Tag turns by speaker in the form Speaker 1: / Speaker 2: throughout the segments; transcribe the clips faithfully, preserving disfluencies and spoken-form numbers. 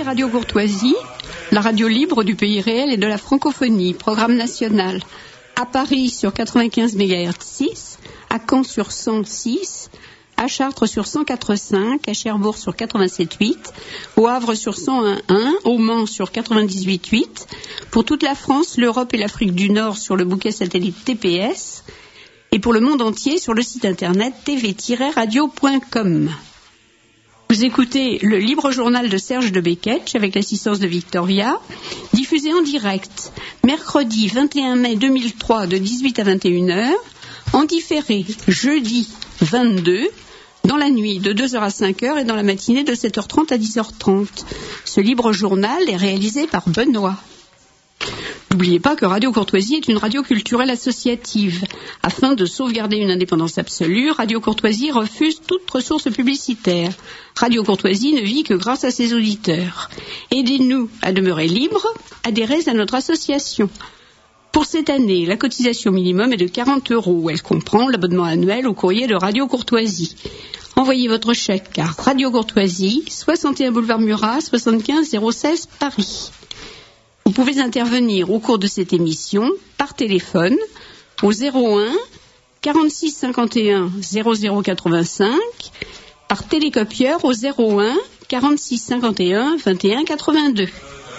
Speaker 1: Radio Courtoisie, la radio libre du pays réel et de la francophonie, programme national. À Paris sur quatre-vingt-quinze mégahertz six, à Caen sur cent six, à Chartres sur cent quatre virgule cinq, à Cherbourg sur quatre-vingt-sept virgule huit, au Havre sur cent un virgule un, au Mans sur quatre-vingt-dix-huit virgule huit, pour toute la France, l'Europe et l'Afrique du Nord sur le bouquet satellite T P S, et pour le monde entier sur le site internet t v tiret radio point com. Vous écoutez le libre journal de Serge de Beketch avec l'assistance de Victoria, diffusé en direct, mercredi vingt et un mai deux mille trois de dix-huit à vingt et une heures, en différé jeudi vingt-deux, dans la nuit de deux heures à cinq heures et dans la matinée de sept heures trente à dix heures trente. Ce libre journal est réalisé par Benoît. N'oubliez pas que Radio Courtoisie est une radio culturelle associative. Afin de sauvegarder une indépendance absolue, Radio Courtoisie refuse toute ressource publicitaire. Radio Courtoisie ne vit que grâce à ses auditeurs. Aidez-nous à demeurer libres, adhérez à notre association. Pour cette année, la cotisation minimum est de quarante euros. Elle comprend l'abonnement annuel au courrier de Radio Courtoisie. Envoyez votre chèque à Radio Courtoisie, soixante et un boulevard Murat, soixante-quinze zéro seize Paris. Vous pouvez intervenir au cours de cette émission par téléphone au zéro un quarante-six cinquante et un zéro zéro quatre-vingt-cinq, par télécopieur au zéro un quarante-six cinquante et un vingt et un quatre-vingt-deux.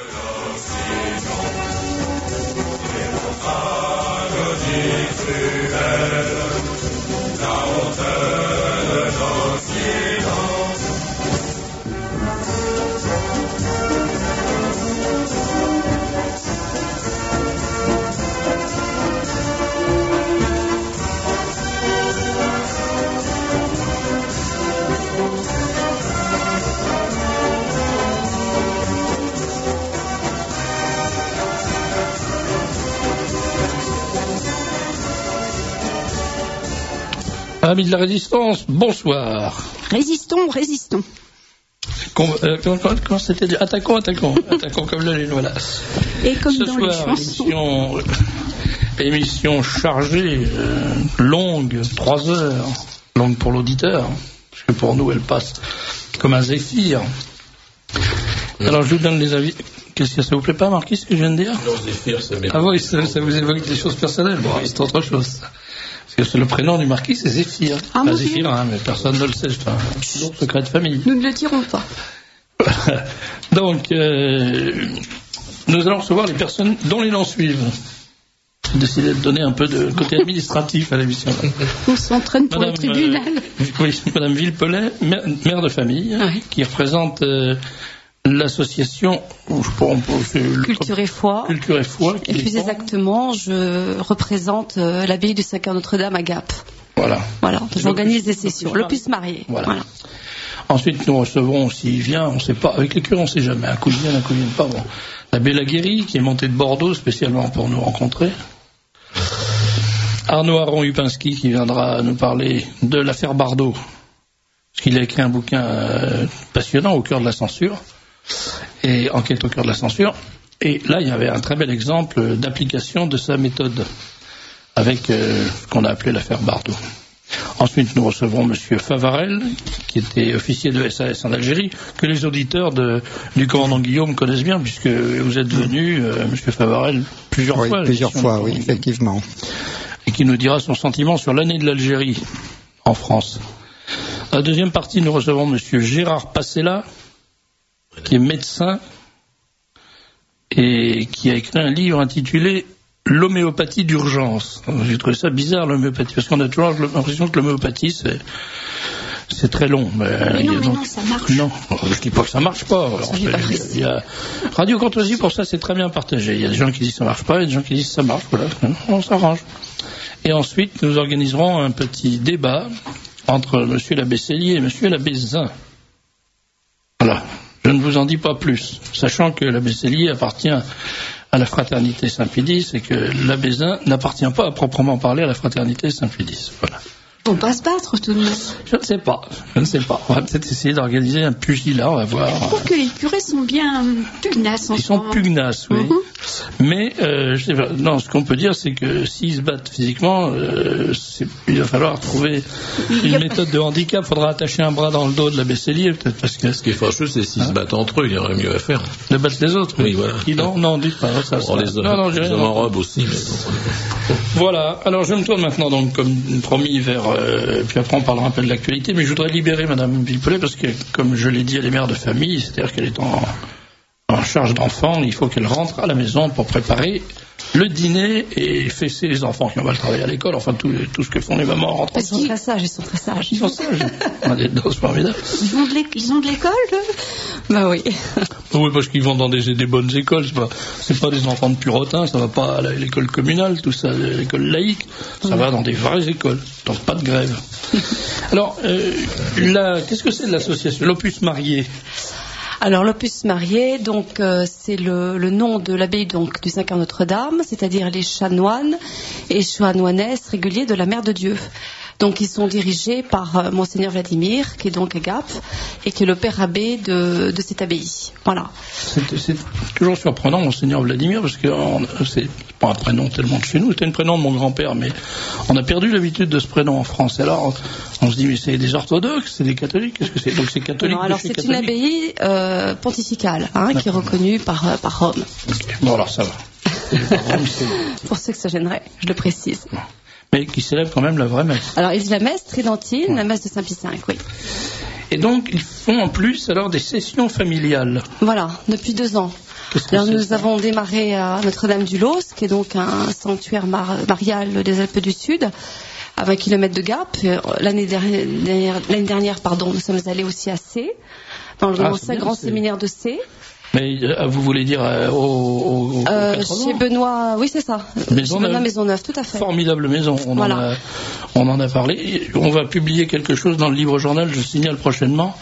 Speaker 2: Amis de la résistance, bonsoir.
Speaker 1: Résistons, résistons.
Speaker 2: Com- euh, comment, comment c'était dit ? Attaquons, attaquons. Attaquons comme la lune, voilà.
Speaker 1: Et comme
Speaker 2: Ce
Speaker 1: dans
Speaker 2: soir,
Speaker 1: les chansons.
Speaker 2: Émission, émission chargée, euh, longue, trois heures. Longue pour l'auditeur, parce que pour nous, elle passe comme un zéphyr. Alors, je vous donne les avis. Qu'est-ce que ça vous plaît pas, Marquis, ce que je viens de dire ?
Speaker 3: Non, zéphyr, ça m'évoque.
Speaker 2: Ah oui, ça, ça vous évoque des choses personnelles. Bon, c'est autre chose. Parce que c'est le prénom du marquis, c'est Zéphyr.
Speaker 1: Ah,
Speaker 2: pas
Speaker 1: mon
Speaker 2: Zéphyr, hein, mais personne ne le sait. C'est un toujours secret de famille.
Speaker 1: Nous ne le dirons pas.
Speaker 2: Donc, euh, nous allons recevoir les personnes dont les noms suivent. J'ai décidé de donner un peu de côté administratif à l'émission.
Speaker 1: On s'entraîne pour
Speaker 2: Madame,
Speaker 1: le tribunal.
Speaker 2: Euh, oui, Madame Villepellet, mère, mère de famille,
Speaker 1: Oui.
Speaker 2: qui représente euh, l'association où je pourrais, le,
Speaker 4: Culture et foi.
Speaker 2: Culture et foi.
Speaker 4: Et plus
Speaker 2: dépend.
Speaker 4: exactement, je représente euh, l'abbaye du Sacré Notre-Dame à Gap.
Speaker 2: Voilà.
Speaker 4: Voilà, j'organise des
Speaker 2: L'Opus
Speaker 4: sessions.
Speaker 2: marié.
Speaker 4: L'Opus marié.
Speaker 2: Voilà.
Speaker 4: Voilà.
Speaker 2: Ensuite, nous recevrons, s'il vient, on ne sait pas, avec les curés, on ne sait jamais, un coup de vient, un coup de vient pas. Bon. L'abbé Laguéry, qui est monté de Bordeaux spécialement pour nous rencontrer. Arnaud Aron-Hupinski, qui viendra nous parler de l'affaire Bardot, parce qu'il a écrit un bouquin euh, passionnant, Au cœur de la censure, et Enquête au cœur de la censure. Et là, il y avait un très bel exemple d'application de sa méthode, avec euh, ce qu'on a appelé l'affaire Bardot. Ensuite, nous recevrons Monsieur Favarel, qui était officier de S A S en Algérie, que les auditeurs de, du commandant Guillaume connaissent bien, puisque vous êtes venu, euh, Monsieur Favarel, plusieurs
Speaker 5: oui,
Speaker 2: fois.
Speaker 5: Plusieurs fois, oui, effectivement.
Speaker 2: Et qui nous dira son sentiment sur l'année de l'Algérie en France. Dans la deuxième partie, nous recevrons Monsieur Gérard Passella, qui est médecin et qui a écrit un livre intitulé L'homéopathie d'urgence. J'ai trouvé ça bizarre, l'homéopathie, parce qu'on a toujours l'impression que l'homéopathie, c'est, c'est très long. Mais,
Speaker 1: Mais non, mais
Speaker 2: donc,
Speaker 1: non, ça marche.
Speaker 2: Non, je dis pas que ça marche pas. Alors,
Speaker 4: j'ai pas
Speaker 2: il y a, Radio Courtoisie, pour ça, c'est très bien partagé. Il y a des gens qui disent que ça marche pas, et des gens qui disent que ça marche. Voilà, on s'arrange. Et ensuite, nous organiserons un petit débat entre Monsieur l'abbé Cellier et Monsieur l'abbé Zin. Voilà. Je ne vous en dis pas plus, sachant que l'abbé Cellier appartient à la fraternité Saint-Pédis et que l'abbé Zin n'appartient pas à proprement parler à la fraternité Saint-Pédis. Voilà.
Speaker 1: Faut pas se battre tout de même.
Speaker 2: Je ne sais pas, je ne sais pas. On va peut-être essayer d'organiser un pugilat, on va voir.
Speaker 1: Je trouve que les curés sont bien pugnaces en
Speaker 2: Ils
Speaker 1: ce
Speaker 2: sont
Speaker 1: moment.
Speaker 2: pugnaces, oui.
Speaker 1: Mhm.
Speaker 2: Mais euh, je sais pas, non, ce qu'on peut dire, c'est que s'ils se battent physiquement, euh, c'est, il va falloir trouver une méthode de handicap. Il faudra attacher un bras dans le dos de la Besselier, peut-être, parce que
Speaker 3: Ce qui est fâcheux, c'est s'ils se battent entre eux, il y aurait mieux à faire.
Speaker 2: de battre les autres.
Speaker 3: Oui, voilà.
Speaker 2: Qui non, non, dites pas ça.
Speaker 3: On
Speaker 2: ça.
Speaker 3: les
Speaker 2: non, non, j'ai
Speaker 3: les
Speaker 2: rien
Speaker 3: hommes en
Speaker 2: entendu.
Speaker 3: robe aussi. Mais...
Speaker 2: Voilà. Alors je me tourne maintenant, donc, comme promis, vers. Euh, puis après, on parlera un peu de l'actualité. Mais je voudrais libérer Madame Villepelet parce que, comme je l'ai dit, elle est mère de famille, c'est-à-dire qu'elle est en, en charge d'enfants. Il faut qu'elle rentre à la maison pour préparer le dîner et fesser les enfants qui ont mal travaillé à l'école. Enfin, tout, tout ce que font les mamans en rentrant.
Speaker 4: Ils sont très sages, ils sont très sages.
Speaker 2: Ils sont sages. On a des doses formidables.
Speaker 1: Ils ont de l'éc- ils ont de l'école, eux
Speaker 4: Bah oui.
Speaker 2: Oui, parce qu'ils vont dans des, des bonnes écoles. C'est pas, c'est pas des enfants de purotins. Ça va pas à la- l'école communale, tout ça, l'école laïque. Ça va dans des vraies écoles. Donc pas de grève. Alors, euh, là, qu'est-ce que c'est de l'association l'Opus Marié?
Speaker 4: Alors l'Opus Marié, donc euh, c'est le, le nom de l'abbaye donc du Saint-Cœur Notre-Dame, c'est-à-dire les chanoines et chanoinesses réguliers de la Mère de Dieu. Donc ils sont dirigés par euh, Monseigneur Vladimir, qui est donc à Gap, et qui est le père abbé de, de cette abbaye. Voilà.
Speaker 2: C'est, c'est toujours surprenant, Monseigneur Vladimir, parce que on- c'est pas un prénom tellement de chez nous, c'était un prénom de mon grand-père, mais on a perdu l'habitude de ce prénom en France. Alors, on se dit, mais c'est des orthodoxes, c'est des catholiques, qu'est-ce que c'est? Donc c'est catholique.
Speaker 4: Non, alors
Speaker 2: de chez
Speaker 4: c'est une
Speaker 2: catholique.
Speaker 4: abbaye euh, pontificale, hein, qui est reconnue par, euh, par Rome.
Speaker 2: Ok. Bon, alors ça va. C'est pas Rome, c'est-
Speaker 4: Pour ceux que ça gênerait, je le précise.
Speaker 2: Mais qui célèbre quand même la vraie messe.
Speaker 4: Alors il dit la messe tridentine, la messe de Saint-Pie cinq, oui.
Speaker 2: Et donc, ils font en plus alors des sessions familiales.
Speaker 4: Voilà, depuis deux ans.
Speaker 2: Qu'est-ce que
Speaker 4: Alors
Speaker 2: c'est,
Speaker 4: nous
Speaker 2: ça
Speaker 4: avons démarré à Notre-Dame-du-Los, qui est donc un sanctuaire mar- marial des Alpes du Sud, à vingt kilomètres de Gap. Euh, L'année dernière, l'année dernière, pardon, nous sommes allés aussi à C, dans le
Speaker 2: Ah,
Speaker 4: grand,
Speaker 2: c'est bien,
Speaker 4: grand
Speaker 2: c'est-
Speaker 4: séminaire de C.
Speaker 2: Mais euh, vous voulez dire euh, au, au, au
Speaker 4: Euh,
Speaker 2: quatre-vingts?
Speaker 4: chez Benoît, oui c'est ça.
Speaker 2: Maisonneuve.
Speaker 4: Chez Benoît Maisonneuve, tout à fait.
Speaker 2: Formidable maison, on,
Speaker 4: Voilà.
Speaker 2: en a, on en a parlé. Et on va publier quelque chose dans le livre journal, je signale prochainement,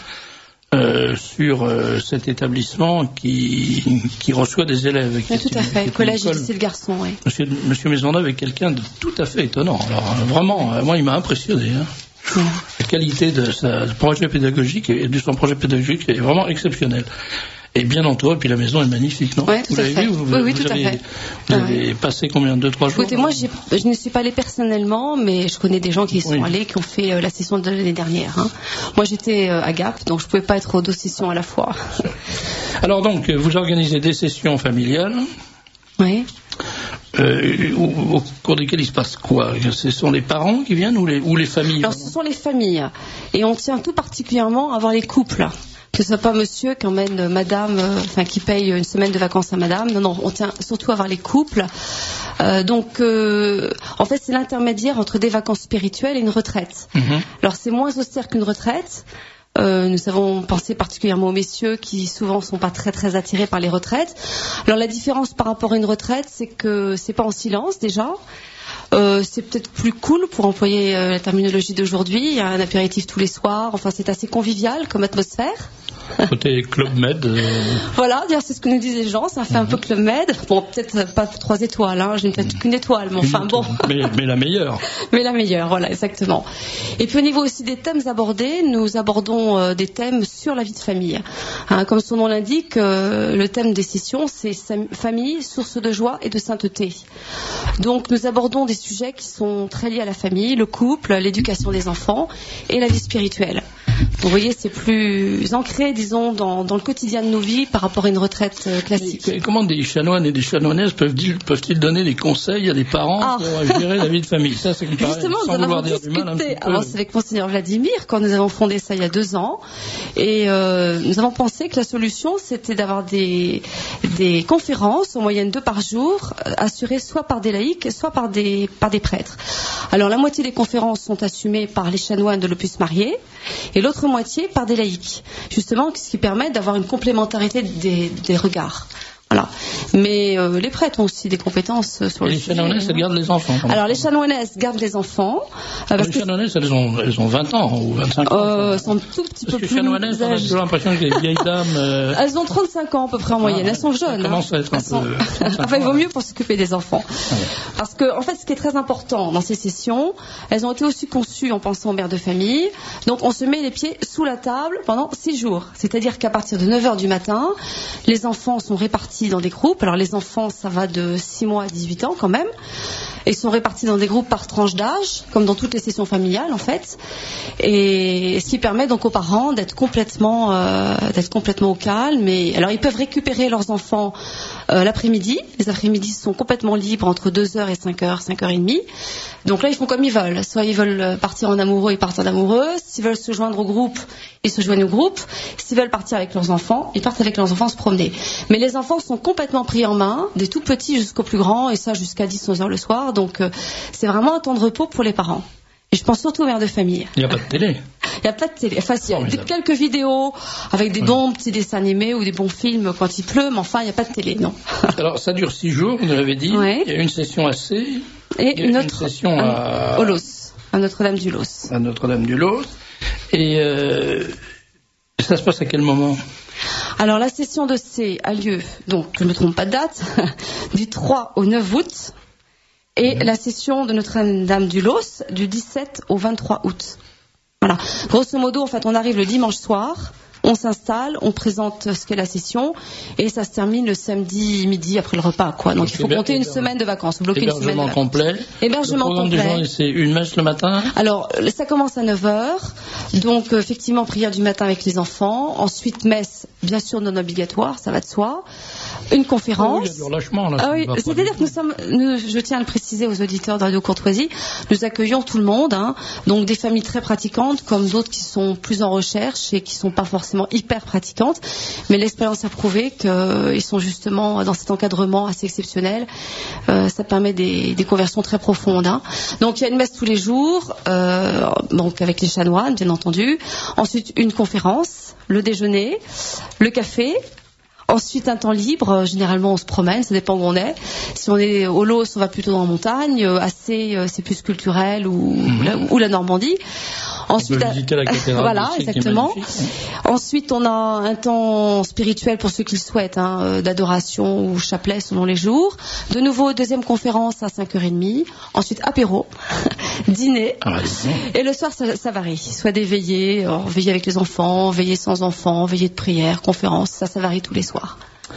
Speaker 2: euh, sur euh, cet établissement qui, qui reçoit des élèves. Qui
Speaker 4: Oui,
Speaker 2: est
Speaker 4: tout à
Speaker 2: une-
Speaker 4: fait.
Speaker 2: qui est une
Speaker 4: Collège et
Speaker 2: école.
Speaker 4: lycée de garçons, oui.
Speaker 2: Monsieur, Monsieur Maisonneuve est quelqu'un de tout à fait étonnant. Alors euh, vraiment, euh, moi il m'a impressionné. Hein. La qualité de sa projet pédagogique et de son projet pédagogique est vraiment exceptionnelle. Et bien entouré, puis la maison est magnifique, non?
Speaker 4: Ouais,
Speaker 2: Vous
Speaker 4: tout à
Speaker 2: l'avez
Speaker 4: fait.
Speaker 2: vu? Vous,
Speaker 4: Oui, oui,
Speaker 2: vous
Speaker 4: tout à
Speaker 2: avez,
Speaker 4: fait.
Speaker 2: Vous
Speaker 4: Ah
Speaker 2: avez passé combien? Deux, trois jours?
Speaker 4: Écoutez, moi j'y- je ne suis pas allée personnellement, mais je connais des gens qui y sont
Speaker 2: Oui.
Speaker 4: allés, qui ont fait euh, la session de l'année dernière. Hein. Moi j'étais euh, à Gap, donc je ne pouvais pas être aux deux sessions à la fois.
Speaker 2: Alors donc, vous organisez des sessions familiales,
Speaker 4: Oui.
Speaker 2: euh, au, au cours desquelles il se passe quoi? Ce sont les parents qui viennent ou les, ou les familles?
Speaker 4: Alors ce sont les familles, et on tient tout particulièrement à voir les couples. Que ce soit pas monsieur qui emmène madame, euh, enfin qui paye une semaine de vacances à madame. Non, non, on tient surtout à voir les couples. Euh, donc, euh, en fait, c'est l'intermédiaire entre des vacances spirituelles et une retraite.
Speaker 2: Mhm.
Speaker 4: Alors, c'est moins austère qu'une retraite. Euh, nous avons pensé particulièrement aux messieurs qui souvent sont pas très très attirés par les retraites. Alors, la différence par rapport à une retraite, c'est que c'est pas en silence déjà. Euh, c'est peut-être plus cool pour employer euh, la terminologie d'aujourd'hui. Il y a un apéritif tous les soirs. Enfin, c'est assez convivial comme atmosphère.
Speaker 2: Côté Club Med. euh,
Speaker 4: Voilà, dire c'est ce que nous disent les gens. Ça fait un peu Club Med. Bon, peut-être pas trois étoiles. Hein, je n'ai peut-être qu'une étoile, mais enfin bon.
Speaker 2: mais, mais la meilleure.
Speaker 4: Mais la meilleure, voilà, exactement. Et puis au niveau aussi des thèmes abordés, nous abordons euh, des thèmes sur la vie de famille. Hein, comme son nom l'indique, euh, le thème des sessions, c'est sam- famille, source de joie et de sainteté. Donc nous abordons des sujets qui sont très liés à la famille, le couple, l'éducation des enfants et la vie spirituelle. Vous voyez, c'est plus ancré, disons, dans, dans le quotidien de nos vies par rapport à une retraite euh, classique.
Speaker 2: Et comment des chanoines et des chanoinaises peuvent-ils, peuvent-ils donner des conseils à des parents
Speaker 4: Ah.
Speaker 2: pour gérer la vie de famille? Ça, c'est une paraît,
Speaker 4: Justement,
Speaker 2: sans
Speaker 4: nous en
Speaker 2: vouloir
Speaker 4: avons
Speaker 2: dire du mal un
Speaker 4: discuté.
Speaker 2: petit peu.
Speaker 4: Alors, c'est avec Monseigneur Vladimir quand nous avons fondé ça il y a deux ans. Et euh, nous avons pensé que la solution, c'était d'avoir des, des conférences, en moyenne deux par jour, euh, assurées soit par des laïcs, soit par des, par des prêtres. Alors, la moitié des conférences sont assumées par les chanoines de l'Opus Marié et l'autre moitié par des laïcs. Justement, ce qui permet d'avoir une complémentarité des, des regards. Voilà. Mais euh, les prêtres ont aussi des compétences sur
Speaker 2: Et
Speaker 4: le
Speaker 2: les
Speaker 4: sujet.
Speaker 2: chanoinesses, elles gardent les enfants.
Speaker 4: Alors les chanoinesses gardent les enfants. euh, parce
Speaker 2: les
Speaker 4: que
Speaker 2: chanoinesses, elles ont, elles ont vingt ans ou vingt-cinq ans.
Speaker 4: euh, sont un tout petit
Speaker 2: Parce
Speaker 4: peu
Speaker 2: que
Speaker 4: plus
Speaker 2: chanoinesses, on a
Speaker 4: âgées.
Speaker 2: toujours l'impression que les vieilles dames... euh,
Speaker 4: Elles ont trente-cinq ans à peu près en moyenne.
Speaker 2: Ah,
Speaker 4: Elles sont
Speaker 2: ça
Speaker 4: jeunes.
Speaker 2: commence
Speaker 4: hein.
Speaker 2: à être un
Speaker 4: Elles sont-
Speaker 2: peu- trente-cinq
Speaker 4: Enfin, il vaut
Speaker 2: ans,
Speaker 4: mieux pour s'occuper des enfants.
Speaker 2: Ouais.
Speaker 4: Parce que, en fait, ce qui est très important dans ces sessions, elles ont été aussi conçues en pensant aux mères de famille. Donc, on se met les pieds sous la table pendant six jours. C'est-à-dire qu'à partir de neuf heures du matin, les enfants sont répartis dans des groupes. Alors, les enfants, ça va de six mois à dix-huit ans quand même. Ils sont répartis dans des groupes par tranche d'âge, comme dans toutes les sessions familiales, en fait. Et ce qui permet donc aux parents d'être complètement, euh, d'être complètement au calme. Et alors, ils peuvent récupérer leurs enfants euh, l'après-midi. Les après-midi sont complètement libres entre deux heures et cinq heures, cinq heures trente. Donc là, ils font comme ils veulent. Soit ils veulent partir en amoureux, ils partent en amoureux. S'ils veulent se joindre au groupe, ils se joignent au groupe. S'ils veulent partir avec leurs enfants, ils partent avec leurs enfants se promener. Mais les enfants sont complètement pris en main, des tout petits jusqu'aux plus grands, et ça jusqu'à dix onze heures le soir. Donc euh, c'est vraiment un temps de repos pour les parents. Et je pense surtout aux mères de famille.
Speaker 2: Il n'y a pas de télé.
Speaker 4: Il n'y a pas de télé. Enfin, il y a
Speaker 2: Formidable.
Speaker 4: des- quelques vidéos avec des
Speaker 2: Oui.
Speaker 4: bons petits dessins animés ou des bons films quand il pleut, mais enfin, il n'y a pas de télé, non.
Speaker 2: Alors, ça dure six jours, vous nous l'avez dit.
Speaker 4: Ouais.
Speaker 2: Il y a une session à C,
Speaker 4: Et
Speaker 2: il y a
Speaker 4: une
Speaker 2: une
Speaker 4: autre
Speaker 2: session à,
Speaker 4: au Los, à Notre-Dame-du-Los.
Speaker 2: à Notre-Dame-du-Los. Et euh, ça se passe à quel moment?
Speaker 4: Alors la session de C a lieu, donc je ne me trompe pas de date, du trois au neuf août, et la session de Notre-Dame-du-Los du dix-sept au vingt-trois août. Voilà. Grosso modo, en fait, on arrive le dimanche soir, on s'installe, on présente ce qu'est la session, et ça se termine le samedi midi après le repas, quoi. Donc il faut
Speaker 2: Héber-
Speaker 4: compter une
Speaker 2: héber-
Speaker 4: semaine de vacances, bloquer une semaine de
Speaker 2: Hébergement
Speaker 4: vacances.
Speaker 2: complet.
Speaker 4: Hébergement
Speaker 2: Le programme
Speaker 4: complet.
Speaker 2: des journées, c'est une messe le matin.
Speaker 4: Alors, ça commence à neuf heures, donc euh, effectivement prière du matin avec les enfants, ensuite messe, bien sûr non obligatoire, ça va de soi, une
Speaker 2: Oh,
Speaker 4: conférence.
Speaker 2: il y a du relâchement, là.
Speaker 4: Ah
Speaker 2: ça
Speaker 4: oui,
Speaker 2: ne va pas
Speaker 4: c'est-à-dire
Speaker 2: du
Speaker 4: que nous
Speaker 2: tout.
Speaker 4: sommes, nous, je tiens à le préciser aux auditeurs de Radio Courtoisie, nous accueillons tout le monde, hein, donc des familles très pratiquantes comme d'autres qui sont plus en recherche et qui sont pas forcément hyper pratiquantes, mais l'expérience a prouvé qu'ils sont justement dans cet encadrement assez exceptionnel. Euh, ça permet des, des conversions très profondes. Hein. Donc il y a une messe tous les jours, euh, donc avec les chanoines bien entendu. Ensuite une conférence, le déjeuner, le café. Ensuite, un temps libre, généralement on se promène, ça dépend où on est. Si on est au Los, on va plutôt dans la montagne, assez, c'est plus culturel, ou,
Speaker 2: Mhm.
Speaker 4: la, ou la Normandie.
Speaker 2: On peut visiter la cathédrale
Speaker 4: voilà,
Speaker 2: aussi, qui est
Speaker 4: exactement.
Speaker 2: magnifique.
Speaker 4: Ensuite, on a un temps spirituel pour ceux qui le souhaitent, hein, euh, d'adoration ou chapelet selon les jours. De nouveau, deuxième conférence à cinq heures trente. Ensuite, apéro, dîner.
Speaker 2: Ah, bah, dis donc.
Speaker 4: Et le soir, ça, ça varie. Soit des veillées, alors, veillées avec les enfants, veillées sans enfants, veillées de prière, conférences, ça, ça varie tous les soirs.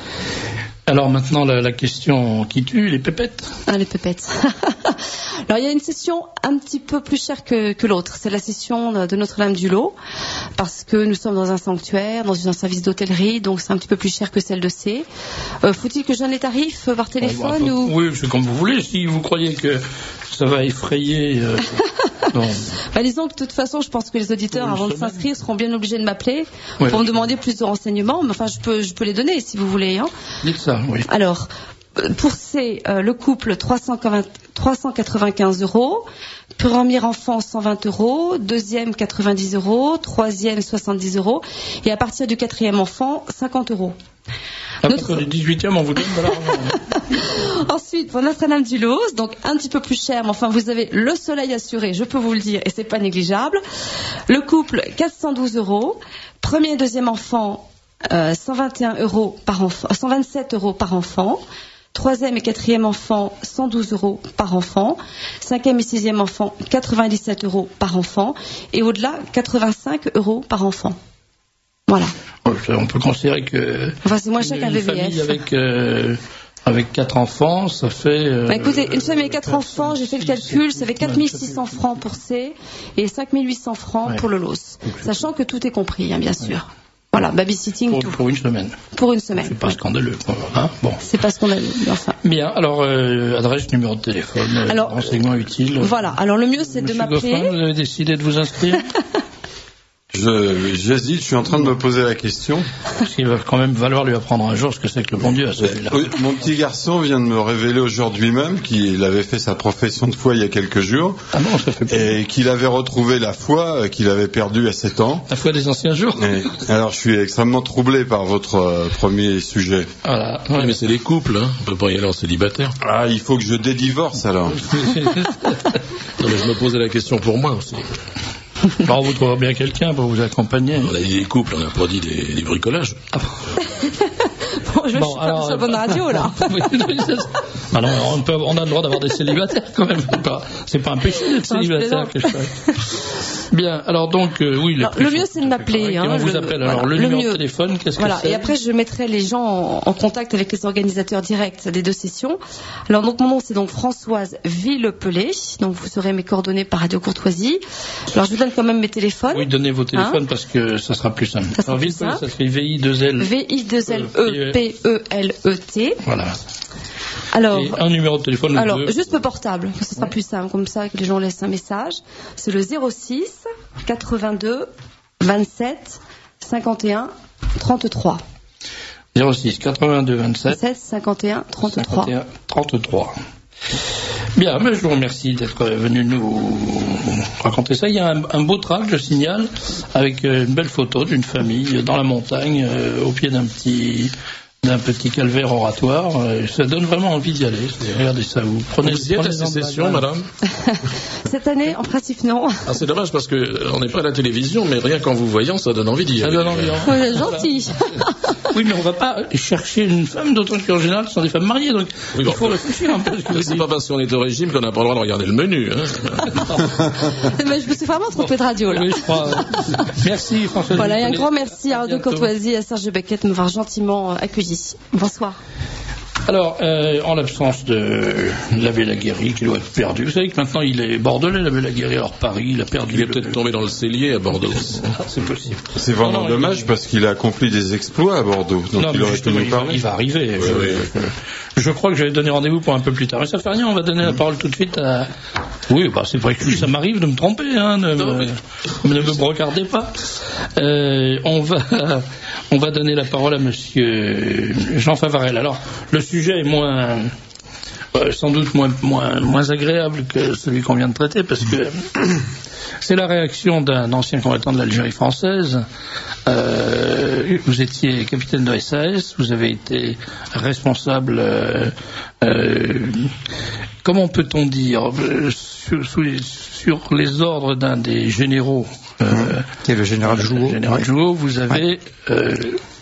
Speaker 2: Alors maintenant, la, la question qui tue, les pépettes.
Speaker 4: Ah, les pépettes. Alors, il y a une session un petit peu plus chère que, que l'autre. C'est la session de Notre-Dame-du-Lot, parce que nous sommes dans un sanctuaire, dans un service d'hôtellerie, donc c'est un petit peu plus cher que celle de C. Euh, faut-il que je donne les tarifs par téléphone
Speaker 2: Bon,
Speaker 4: ou...
Speaker 2: Oui, c'est comme vous voulez. Si vous croyez que ça va effrayer... euh, non.
Speaker 4: Bah, disons que de toute façon, je pense que les auditeurs,
Speaker 2: Pour une
Speaker 4: avant de
Speaker 2: semaine.
Speaker 4: s'inscrire, seront bien obligés de m'appeler
Speaker 2: Ouais.
Speaker 4: pour me demander plus de renseignements. Mais enfin, je peux, je peux les donner si vous voulez. Hein.
Speaker 2: Dites ça, oui.
Speaker 4: Alors, euh, pour C, euh, le couple, trois cent quatre-vingt-quinze euros. Premier enfant, cent vingt euros. Deuxième, quatre-vingt-dix euros. Troisième, soixante-dix euros. Et à partir du quatrième enfant, cinquante euros.
Speaker 2: À
Speaker 4: Notre-
Speaker 2: partir du dix-huitième, on vous donne de l'argent.
Speaker 4: Ensuite, pour Notre-Dame-du-Los, donc un petit peu plus cher, mais enfin vous avez le soleil assuré, je peux vous le dire, et c'est pas négligeable. Le couple, quatre cent douze euros. Premier et deuxième enfant, euh, cent vingt et un euros par enfant, cent vingt-sept euros par enfant. Troisième et quatrième enfant, cent douze euros par enfant. Cinquième et sixième enfant, quatre-vingt-dix-sept euros par enfant. Et au-delà, quatre-vingt-cinq euros par enfant. Voilà.
Speaker 2: On peut considérer que
Speaker 4: Enfin, c'est moins cher qu'un
Speaker 2: une
Speaker 4: V V
Speaker 2: famille
Speaker 4: F.
Speaker 2: avec euh, avec quatre enfants, ça fait. Euh,
Speaker 4: Bah, écoutez, une famille avec quatre
Speaker 2: quatre,
Speaker 4: enfants, j'ai fait le
Speaker 2: six,
Speaker 4: calcul,
Speaker 2: sept,
Speaker 4: ça fait
Speaker 2: huit,
Speaker 4: quatre
Speaker 2: neuf,
Speaker 4: mille
Speaker 2: ça
Speaker 4: six
Speaker 2: fait-
Speaker 4: cents francs pour C et cinq mille huit cents francs
Speaker 2: Ouais.
Speaker 4: pour le Los. Sachant que tout est compris, hein, bien sûr. Voilà, babysitting,
Speaker 2: pour,
Speaker 4: tout.
Speaker 2: pour une semaine.
Speaker 4: Pour une semaine.
Speaker 2: C'est pas
Speaker 4: Ouais.
Speaker 2: scandaleux. quoi, hein, bon.
Speaker 4: C'est pas ce qu'on a vu, mais enfin.
Speaker 2: Bien. Alors euh, adresse, numéro de téléphone, euh,
Speaker 4: Alors,
Speaker 2: renseignements utiles.
Speaker 4: Voilà, alors le mieux c'est de
Speaker 2: Monsieur
Speaker 4: m'appeler.
Speaker 2: Goffin, vous avez décidé de vous inscrire.
Speaker 5: Je, j'hésite, je suis en train de me poser la question.
Speaker 2: Parce qu'il va quand même falloir lui apprendre un jour ce que c'est que le bon Dieu à celui-là.
Speaker 5: Oui, mon petit garçon vient de me révéler aujourd'hui même qu'il avait fait sa profession de foi il y a quelques jours.
Speaker 2: Ah non, ça fait plaisir.
Speaker 5: Et qu'il avait retrouvé la foi qu'il avait perdue à sept ans.
Speaker 2: La foi des anciens jours.
Speaker 5: Et, alors je suis extrêmement troublé par votre euh, premier sujet.
Speaker 2: Voilà.
Speaker 3: Oui, mais c'est les couples, hein. On peut pas y aller en célibataire.
Speaker 5: Ah, il faut que je dédivorce alors.
Speaker 3: Non, mais je me posais la question pour moi aussi.
Speaker 2: Bon, vous trouverez bien quelqu'un pour vous accompagner.
Speaker 3: On a dit des couples, on n'a pas dit des, des bricolages.
Speaker 4: Bon, je
Speaker 2: Bon,
Speaker 4: suis pas
Speaker 2: alors,
Speaker 4: sur la bonne radio, là.
Speaker 2: Oui, oui, c'est ça. Ah non, on, peut, on a le droit d'avoir des célibataires quand même. C'est pas, c'est pas un péché d'être
Speaker 4: Non, je
Speaker 2: célibataire. Que je fais. Bien, alors donc, euh, oui.
Speaker 4: Alors, le mieux, c'est de m'appeler.
Speaker 2: Hein, on vous
Speaker 4: le,
Speaker 2: appelle. Alors,
Speaker 4: voilà,
Speaker 2: le,
Speaker 4: le
Speaker 2: numéro
Speaker 4: mieux.
Speaker 2: de téléphone, qu'est-ce
Speaker 4: Voilà,
Speaker 2: que c'est?
Speaker 4: et après, je mettrai les gens en, en contact avec les organisateurs directs des deux sessions. Alors, donc, mon nom, c'est donc Françoise Villepelé. Donc, vous aurez mes coordonnées par Radio Courtoisie. Alors, je vous donne quand même mes téléphones.
Speaker 2: Oui, donnez vos téléphones
Speaker 4: Hein
Speaker 2: parce que ça sera plus simple.
Speaker 4: Ça sera
Speaker 2: Alors,
Speaker 4: plus
Speaker 2: Villepelé,
Speaker 4: simple.
Speaker 2: ça fait V I deux L.
Speaker 4: V I deux L E P E L E T.
Speaker 2: Voilà.
Speaker 4: Alors,
Speaker 2: Et un numéro de téléphone ou
Speaker 4: alors
Speaker 2: deux.
Speaker 4: juste le portable, ce sera plus simple, comme ça que les gens laissent un message. C'est le zéro six quatre-vingt-deux vingt-sept cinquante et un trente-trois.
Speaker 2: zéro six quatre-vingt-deux vingt-sept
Speaker 4: vingt-sept cinquante et un trente-trois.
Speaker 2: cinquante et un trente-trois. Bien, mais je vous remercie d'être venu nous raconter ça. Il y a un, un beau tract, je signale, avec une belle photo d'une famille dans la montagne, euh, au pied d'un petit d'un petit calvaire oratoire. Ça donne vraiment envie d'y aller. Regardez ça, vous prenez...
Speaker 3: Vous y êtes à ces sessions, madame?
Speaker 4: Cette année, en principe, non.
Speaker 3: Ah, c'est dommage parce que on n'est pas à la télévision, mais rien qu'en vous voyant, ça donne envie d'y
Speaker 2: Ça
Speaker 3: aller.
Speaker 2: donne envie.
Speaker 4: Vous êtes gentil.
Speaker 2: Oui, mais on va pas chercher une femme, d'autant qu'en général, ce sont des femmes mariées, donc
Speaker 3: Oui,
Speaker 2: il
Speaker 3: bon.
Speaker 2: faut réfléchir un peu. à ce que
Speaker 3: Mais
Speaker 2: vous
Speaker 3: c'est
Speaker 2: dites.
Speaker 3: pas parce qu'on est au régime qu'on n'a pas le droit de regarder le menu. Hein.
Speaker 4: Mais je me suis vraiment trompée de radio, là.
Speaker 2: Oui, je crois. Merci, François.
Speaker 4: Voilà, et un
Speaker 2: Villepelé.
Speaker 4: grand merci à Radio
Speaker 2: bientôt.
Speaker 4: Courtoisie et à Serge Beckett de m'avoir gentiment accueilli. Bonsoir.
Speaker 2: Alors, euh, en l'absence de l'abbé Laguéry, qui doit être perdu, vous savez que maintenant il est bordelais, l'abbé Laguéry, alors Paris, il a perdu.
Speaker 3: Il est
Speaker 2: le-
Speaker 3: peut-être tombé dans le cellier à Bordeaux.
Speaker 2: Ah, c'est possible.
Speaker 5: C'est vraiment
Speaker 2: Non, non,
Speaker 5: dommage
Speaker 2: il-
Speaker 5: parce qu'il a accompli des exploits à Bordeaux. Donc
Speaker 2: Non,
Speaker 5: il
Speaker 2: mais
Speaker 5: aurait pu
Speaker 2: justement,
Speaker 5: nous
Speaker 2: il va,
Speaker 5: parler.
Speaker 2: il va arriver.
Speaker 3: Oui,
Speaker 2: je,
Speaker 3: oui.
Speaker 2: je- je crois que j'avais donné rendez-vous pour un peu plus tard. Mais ça fait rien, on va donner la parole tout de suite à... Oui, bah, c'est vrai que ça m'arrive de me tromper, hein, ne,
Speaker 3: Non,
Speaker 2: me,
Speaker 3: mais-
Speaker 2: ne me brocardez pas. Euh, on va, on va donner la parole à monsieur Jean Favarel. Alors, le sujet est moins, euh, sans doute moins, moins, moins agréable que celui qu'on vient de traiter, parce que c'est la réaction d'un ancien combattant de l'Algérie française. Euh, vous étiez capitaine de S A S, vous avez été responsable, euh, euh, comment peut-on dire, euh, sur, sous les, sur les ordres d'un des généraux, euh,
Speaker 6: Qui est le général
Speaker 2: le
Speaker 6: Jouot.
Speaker 2: général
Speaker 6: Ouais.
Speaker 2: Jouot, vous avez... euh,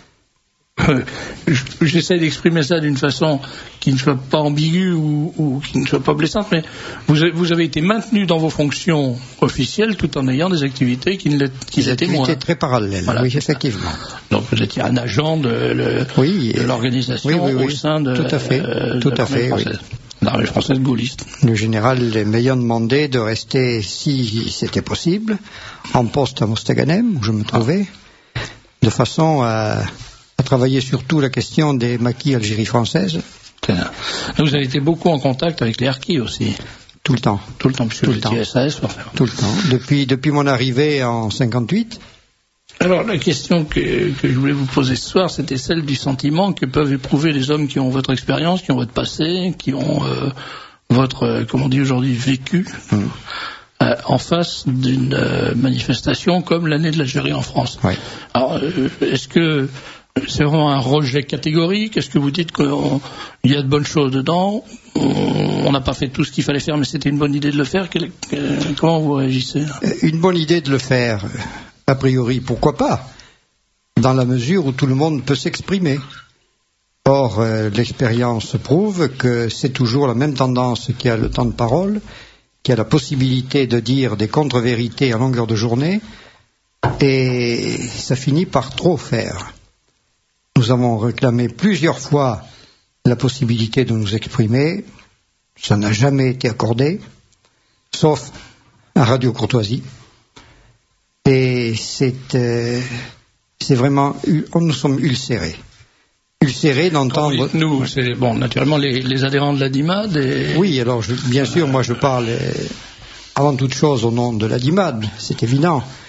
Speaker 2: J'essaie d'exprimer ça d'une façon qui ne soit pas ambiguë ou, ou qui ne soit pas blessante, mais vous avez, vous avez été maintenu dans vos fonctions officielles tout en ayant des activités qui, ne l'étaient- qui
Speaker 6: Des
Speaker 2: l'étaient moins.
Speaker 6: activités très parallèles,
Speaker 2: Voilà.
Speaker 6: oui, effectivement.
Speaker 2: Donc vous étiez un agent de, le-
Speaker 6: Oui,
Speaker 2: de
Speaker 6: et-
Speaker 2: l'organisation
Speaker 6: oui, oui, oui.
Speaker 2: au sein de,
Speaker 6: Tout à fait,
Speaker 2: euh, de
Speaker 6: tout à
Speaker 2: l'armée
Speaker 6: fait, oui.
Speaker 2: française. L'armée française gaulliste.
Speaker 6: Le général m'ayant demandé de rester, si c'était possible, en poste à Mostaganem, où je me trouvais, de façon à, à travailler surtout la question des maquis Algérie française,
Speaker 2: Très bien. Vous avez été beaucoup en contact avec les harkis aussi,
Speaker 6: tout le temps,
Speaker 2: tout le temps, puisque
Speaker 6: Tout
Speaker 2: vous
Speaker 6: le
Speaker 2: étiez
Speaker 6: temps.
Speaker 2: S A S. Enfin.
Speaker 6: tout le temps. Depuis, depuis mon arrivée en cinquante-huit,
Speaker 2: Alors la question que, que je voulais vous poser ce soir, c'était celle du sentiment que peuvent éprouver les hommes qui ont votre expérience, qui ont votre passé, qui ont euh, votre, euh, comme on dit aujourd'hui, vécu,
Speaker 6: Hum.
Speaker 2: euh, en face d'une euh, manifestation comme l'année de l'Algérie en France.
Speaker 6: Oui.
Speaker 2: Alors, euh, est-ce que c'est vraiment un rejet catégorique? Est-ce que vous dites qu'il y a de bonnes choses dedans? On n'a pas fait tout ce qu'il fallait faire, mais c'était une bonne idée de le faire. Quel- euh, comment vous réagissez?
Speaker 6: Euh, Une bonne idée de le faire, a priori, pourquoi pas, dans la mesure où tout le monde peut s'exprimer. Or, euh, l'expérience prouve que c'est toujours la même tendance qui a le temps de parole, qui a la possibilité de dire des contre-vérités à longueur de journée, et ça finit par trop faire. Nous avons réclamé plusieurs fois la possibilité de nous exprimer, ça n'a jamais été accordé, sauf à Radio Courtoisie. Et c'est euh, c'est vraiment, ul- nous sommes ulcérés. Ulcérés d'entendre...
Speaker 2: Oui, nous, c'est bon, naturellement les, les adhérents de la DIMAD. Et...
Speaker 6: Oui, alors je- bien sûr, moi je parle euh, avant toute chose au nom de la DIMAD, c'est évident.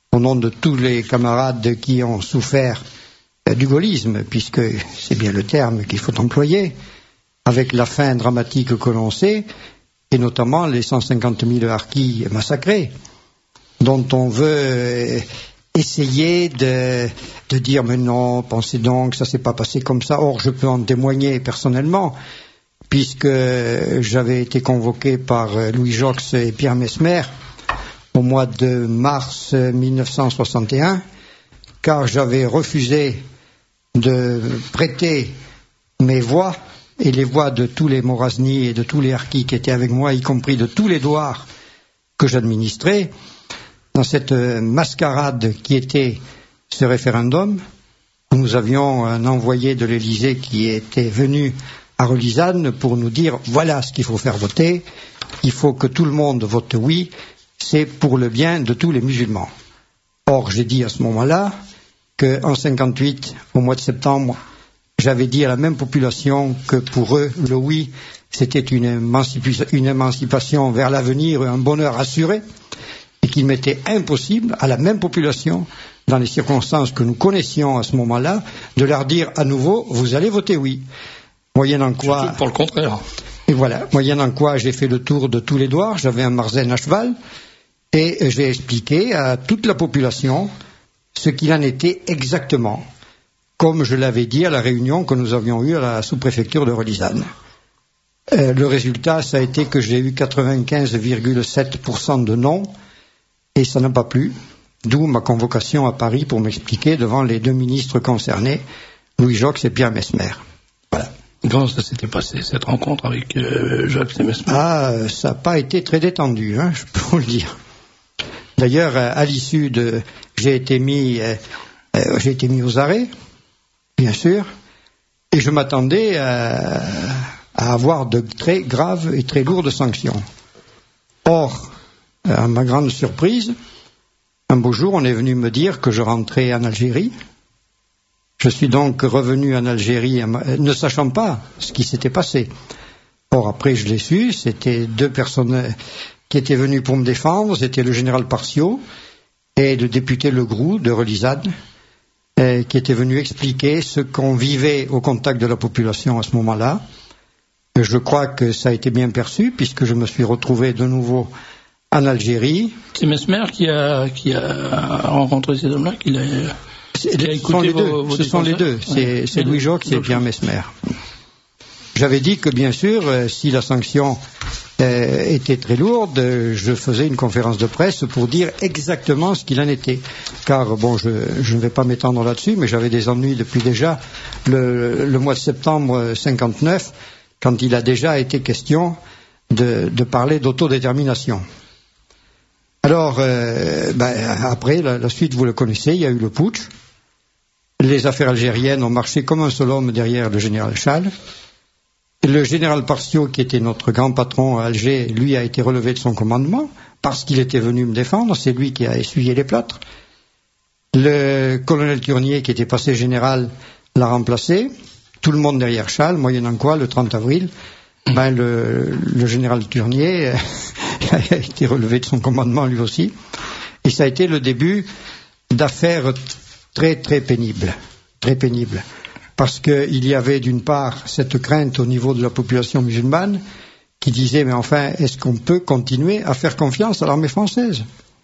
Speaker 6: au nom de tous les camarades qui ont souffert euh, du gaullisme, puisque c'est bien le terme qu'il faut employer, avec la fin dramatique que l'on sait, et notamment les cent cinquante mille harkis massacrés, dont on veut euh, essayer de, de dire mais non, pensez donc, ça s'est pas passé comme ça. Or, je peux en témoigner personnellement, puisque j'avais été convoqué par Louis Jox et Pierre Messmer au mois de mars mille neuf cent soixante et un, car j'avais refusé de prêter mes voix et les voix de tous les Morazni et de tous les harkis qui étaient avec moi, y compris de tous les douars que j'administrais, dans cette mascarade qui était ce référendum, où nous avions un envoyé de l'Élysée qui était venu à Relisane pour nous dire voilà ce qu'il faut faire voter, il faut que tout le monde vote oui, c'est pour le bien de tous les musulmans. Or, j'ai dit à ce moment-là qu'en cinquante-huit, au mois de septembre, j'avais dit à la même population que pour eux, le oui, c'était une, émancipa- une émancipation vers l'avenir, un bonheur assuré, et qu'il m'était impossible à la même population, dans les circonstances que nous connaissions à ce moment-là, de leur dire à nouveau, vous allez voter oui. Moyennant quoi...
Speaker 2: Surtout pour le contraire.
Speaker 6: Et voilà, moyennant quoi j'ai fait le tour de tous les douars, j'avais un marzen à cheval, et j'ai expliqué à toute la population ce qu'il en était exactement, comme je l'avais dit à la réunion que nous avions eue à la sous-préfecture de Relisane. Euh, le résultat, ça a été que j'ai eu quatre-vingt-quinze virgule sept pour cent de non, et ça n'a pas plu, d'où ma convocation à Paris pour m'expliquer devant les deux ministres concernés, Louis Jox et Pierre Messmer. Voilà.
Speaker 2: Comment ça s'était passé, cette rencontre avec euh, Jox et Messmer?
Speaker 6: Ah, ça n'a pas été très détendu, hein, je peux vous le dire. D'ailleurs, à l'issue de... J'ai été mis, euh, euh, j'ai été mis aux arrêts, bien sûr, et je m'attendais à, à avoir de très graves et très lourdes sanctions. Or, à ma grande surprise, un beau jour, on est venu me dire que je rentrais en Algérie. Je suis donc revenu en Algérie, ne sachant pas ce qui s'était passé. Or, après, je l'ai su, c'était deux personnes qui étaient venues pour me défendre, c'était le général Partiot et le député Legroux de Relisane, euh, qui étaient venus expliquer ce qu'on vivait au contact de la population à ce moment-là. Je crois que ça a été bien perçu, puisque je me suis retrouvé de nouveau en Algérie.
Speaker 2: C'est Messmer qui a, qui a rencontré ces hommes-là, qui l'a, qui a écouté vos, vos
Speaker 6: Ce sont les deux, c'est, ouais. c'est Louis Jox et Pierre Messmer. J'avais dit que, bien sûr, euh, si la sanction euh, était très lourde, euh, je faisais une conférence de presse pour dire exactement ce qu'il en était. Car, bon, je, je ne vais pas m'étendre là-dessus, mais j'avais des ennuis depuis déjà le, le mois de septembre cinquante-neuf, quand il a déjà été question de, de parler d'autodétermination. Alors, euh, ben, après, la, la suite, vous le connaissez, il y a eu le putsch. Les affaires algériennes ont marché comme un seul homme derrière le général Chal. Le général Partiot, qui était notre grand patron à Alger, lui a été relevé de son commandement, parce qu'il était venu me défendre, c'est lui qui a essuyé les plâtres. Le colonel Turnier, qui était passé général, l'a remplacé. Tout le monde derrière Chal, moyennant quoi, le trente avril, ben le, le général Turnier a été relevé de son commandement lui aussi. Et ça a été le début d'affaires très très pénibles, très pénibles. Parce qu'il y avait d'une part cette crainte au niveau de la population musulmane qui disait mais enfin est-ce qu'on peut continuer à faire confiance à l'armée française?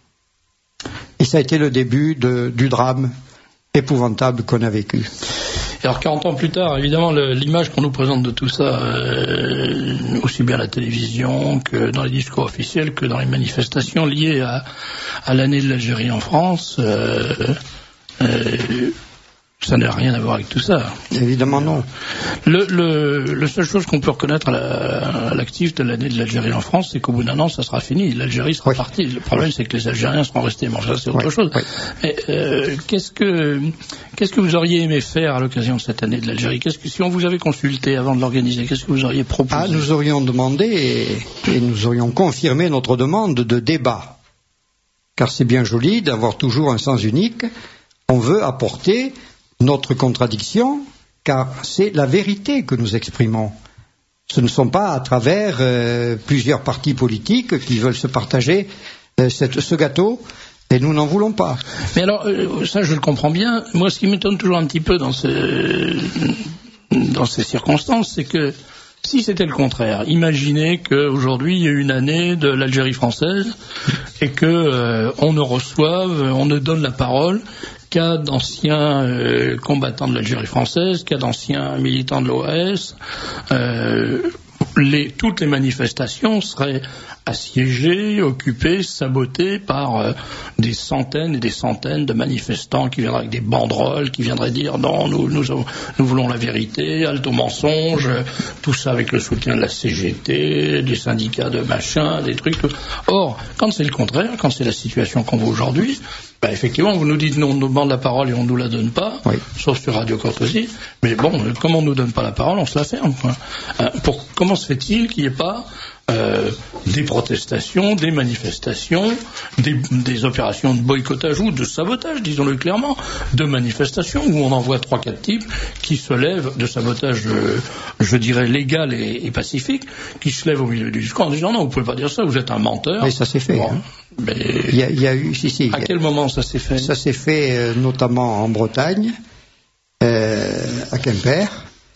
Speaker 6: Et ça a été le début de, du drame épouvantable qu'on a vécu.
Speaker 2: Alors quarante ans plus tard, évidemment, le, l'image qu'on nous présente de tout ça, euh, aussi bien à la télévision que dans les discours officiels, que dans les manifestations liées à, à l'année de l'Algérie en France, euh, euh, ça n'a rien à voir avec tout ça.
Speaker 6: Évidemment non.
Speaker 2: Le, le, le seule chose qu'on peut reconnaître à, la, à l'actif de l'année de l'Algérie en France, c'est qu'au bout d'un an, ça sera fini. L'Algérie sera oui. partie. Le problème, oui. c'est que les Algériens seront restés. Bon, ça, c'est autre oui. chose. Oui. Mais euh, qu'est-ce que qu'est-ce que vous auriez aimé faire à l'occasion de cette année de l'Algérie? Qu'est-ce que si on vous avait consulté avant de l'organiser, qu'est-ce que vous auriez proposé?
Speaker 6: Ah, nous aurions demandé et, et nous aurions confirmé notre demande de débat. Car c'est bien joli d'avoir toujours un sens unique. On veut apporter notre contradiction, car c'est la vérité que nous exprimons. Ce ne sont pas à travers euh, plusieurs partis politiques qui veulent se partager euh, cette, ce gâteau Et nous n'en voulons pas.
Speaker 2: Mais alors, euh, ça je le comprends bien. Moi, ce qui m'étonne toujours un petit peu dans, ce, dans ces circonstances, c'est que si c'était le contraire, imaginez qu'aujourd'hui il y a une année de l'Algérie française et que euh, on ne reçoive, on ne donne la parole qu'à d'anciens euh, combattants de l'Algérie française, qu'à d'anciens militants de l'O A S. Euh, les, toutes les manifestations seraient assiégées, occupées, sabotées par euh, des centaines et des centaines de manifestants qui viendraient avec des banderoles, qui viendraient dire non, nous, nous, nous voulons la vérité, halte au mensonge, tout ça avec le soutien de la C G T, des syndicats de machin, des trucs. Tout. Or, quand c'est le contraire, quand c'est la situation qu'on voit aujourd'hui, bah, effectivement, vous nous dites non, on nous demande la parole et on ne nous la donne pas, oui. Sauf sur Radio Courtoisie. Mais bon, comme on ne nous donne pas la parole, on se la ferme. Quoi. Euh, pour, comment se fait-il qu'il n'y ait pas euh, des protestations, des manifestations, des, des opérations de boycottage ou de sabotage, disons-le clairement, de manifestations où on envoie trois quatre types qui se lèvent, de sabotage, euh, je dirais, légal et, et pacifique, qui se lèvent au milieu du discours en disant non, vous ne pouvez pas dire ça, vous êtes un menteur.
Speaker 6: Mais ça s'est fait. Bon, hein.
Speaker 2: Mais
Speaker 6: il, y a, il y a eu, si, si,
Speaker 2: à quel moment ça s'est fait?
Speaker 6: Ça s'est fait euh, notamment en Bretagne, euh, à Quimper,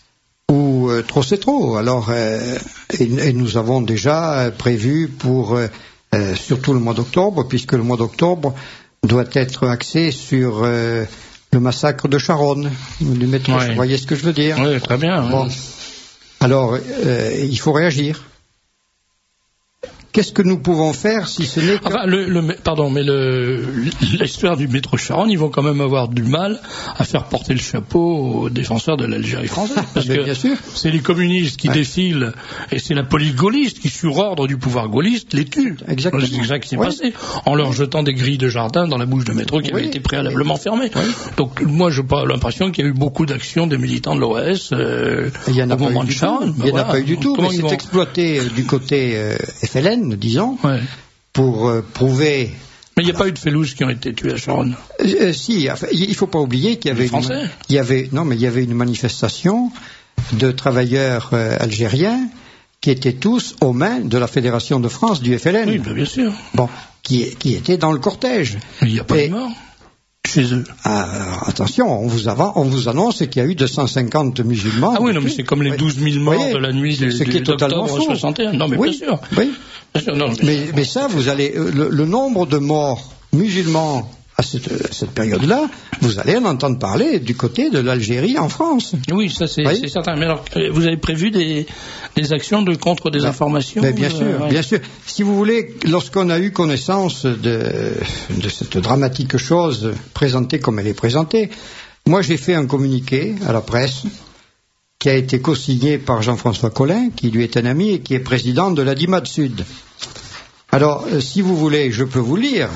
Speaker 6: où euh, trop c'est trop. Alors, euh, et, et nous avons déjà prévu pour euh, euh, surtout le mois d'octobre, puisque le mois d'octobre doit être axé sur euh, le massacre de Charonne, du métro. Oui. Vous voyez ce que je veux dire?
Speaker 2: Oui, très bien.
Speaker 6: Bon.
Speaker 2: Oui.
Speaker 6: Alors, euh, il faut réagir. Qu'est-ce que nous pouvons faire si ce n'est que...
Speaker 2: Enfin, le, le, pardon, mais le, l'histoire du métro Charonne, ils vont quand même avoir du mal à faire porter le chapeau aux défenseurs de l'Algérie française. Parce que
Speaker 6: bien sûr.
Speaker 2: C'est les communistes qui ouais. défilent, et c'est la police gaulliste qui, sur ordre du pouvoir gaulliste, les tue.
Speaker 6: Exactement.
Speaker 2: C'est ça qui s'est
Speaker 6: oui.
Speaker 2: passé, en leur jetant des grilles de jardin dans la bouche de métro qui oui. avait été préalablement fermée. Oui. Donc, moi, j'ai pas l'impression qu'il y a eu beaucoup d'actions des militants de l'O A S euh, au moment de Charonne.
Speaker 6: Il n'y en a pas eu du tout, mais c'est exploité du côté euh, F L N, disons, ouais. pour euh, prouver...
Speaker 2: Mais il n'y a pas eu de Félouses qui ont été tués à Charonne.
Speaker 6: Euh, si, enfin, il ne faut pas oublier qu'il y avait...
Speaker 2: Les Français
Speaker 6: une, il y avait, non, mais il y avait une manifestation de travailleurs euh, algériens qui étaient tous aux mains de la Fédération de France, du F L N.
Speaker 2: Oui, bien sûr.
Speaker 6: Bon, qui, qui étaient dans le cortège.
Speaker 2: Mais il n'y a pas Et, de morts chez eux.
Speaker 6: Ah, attention, on vous, avant, on vous annonce qu'il y a eu deux cent cinquante musulmans.
Speaker 2: Ah oui, non, mais c'est comme les douze mille morts voyez, de la nuit du,
Speaker 6: ce qui est totalement faux.
Speaker 2: soixante et un. Non, mais
Speaker 6: oui,
Speaker 2: bien sûr.
Speaker 6: Oui.
Speaker 2: Bien sûr non, mais...
Speaker 6: Mais, mais ça, vous allez, le, le nombre de morts musulmans à cette, à cette période-là, vous allez en entendre parler du côté de l'Algérie en France.
Speaker 2: Oui, ça c'est, c'est certain. Mais alors, vous avez prévu des, des actions de contre-désinformation?
Speaker 6: Ben, bien sûr, euh, ouais. bien sûr. Si vous voulez, lorsqu'on a eu connaissance de, de cette dramatique chose présentée comme elle est présentée, moi j'ai fait un communiqué à la presse qui a été co-signé par Jean-François Collin, qui lui est un ami et qui est président de la D I M A D Sud. Alors, euh, si vous voulez, je peux vous lire.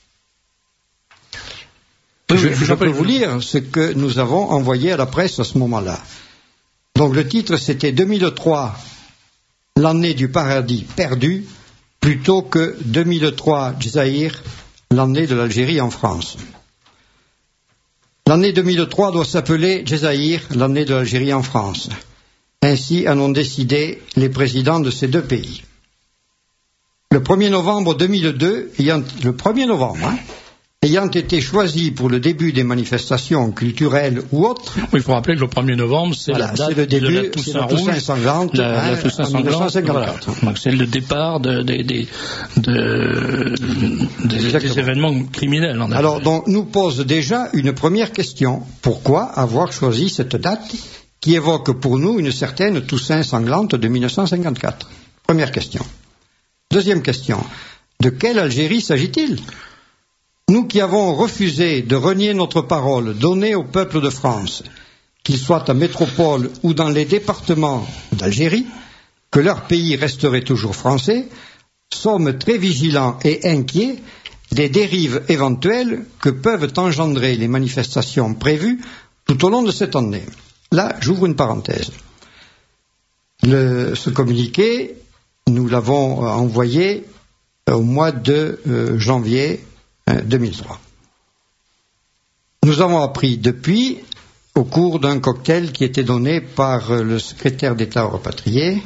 Speaker 6: Je, je peux vous lire ce que nous avons envoyé à la presse à ce moment-là. Donc le titre c'était deux mille trois, l'année du paradis perdu, plutôt que deux mille trois, Djazaïr, l'année de l'Algérie en France. L'année deux mille trois doit s'appeler Djazaïr, l'année de l'Algérie en France. Ainsi en ont décidé les présidents de ces deux pays. Le premier novembre deux mille deux, ayant, le premier novembre, hein, ayant été choisi pour le début des manifestations culturelles ou autres.
Speaker 2: Oui, il faut rappeler que le premier novembre, c'est voilà, la date c'est le début, de la Toussaint, la Toussaint sanglante,
Speaker 6: la, hein, la Toussaint sanglante, dix-neuf cent cinquante-quatre.
Speaker 2: Voilà. Donc c'est le départ de, de, de, de, de, des événements criminels. En
Speaker 6: Alors, donc, nous pose déjà une première question. Pourquoi avoir choisi cette date qui évoque pour nous une certaine Toussaint sanglante de mille neuf cent cinquante-quatre? Première question. Deuxième question. De quelle Algérie s'agit-il? Nous qui avons refusé de renier notre parole donnée au peuple de France, qu'il soit en métropole ou dans les départements d'Algérie, que leur pays resterait toujours français, sommes très vigilants et inquiets des dérives éventuelles que peuvent engendrer les manifestations prévues tout au long de cette année. Là, j'ouvre une parenthèse. Le, ce communiqué, nous l'avons envoyé au mois de euh, janvier deux mille trois. Nous avons appris depuis, au cours d'un cocktail qui était donné par le secrétaire d'État repatrié,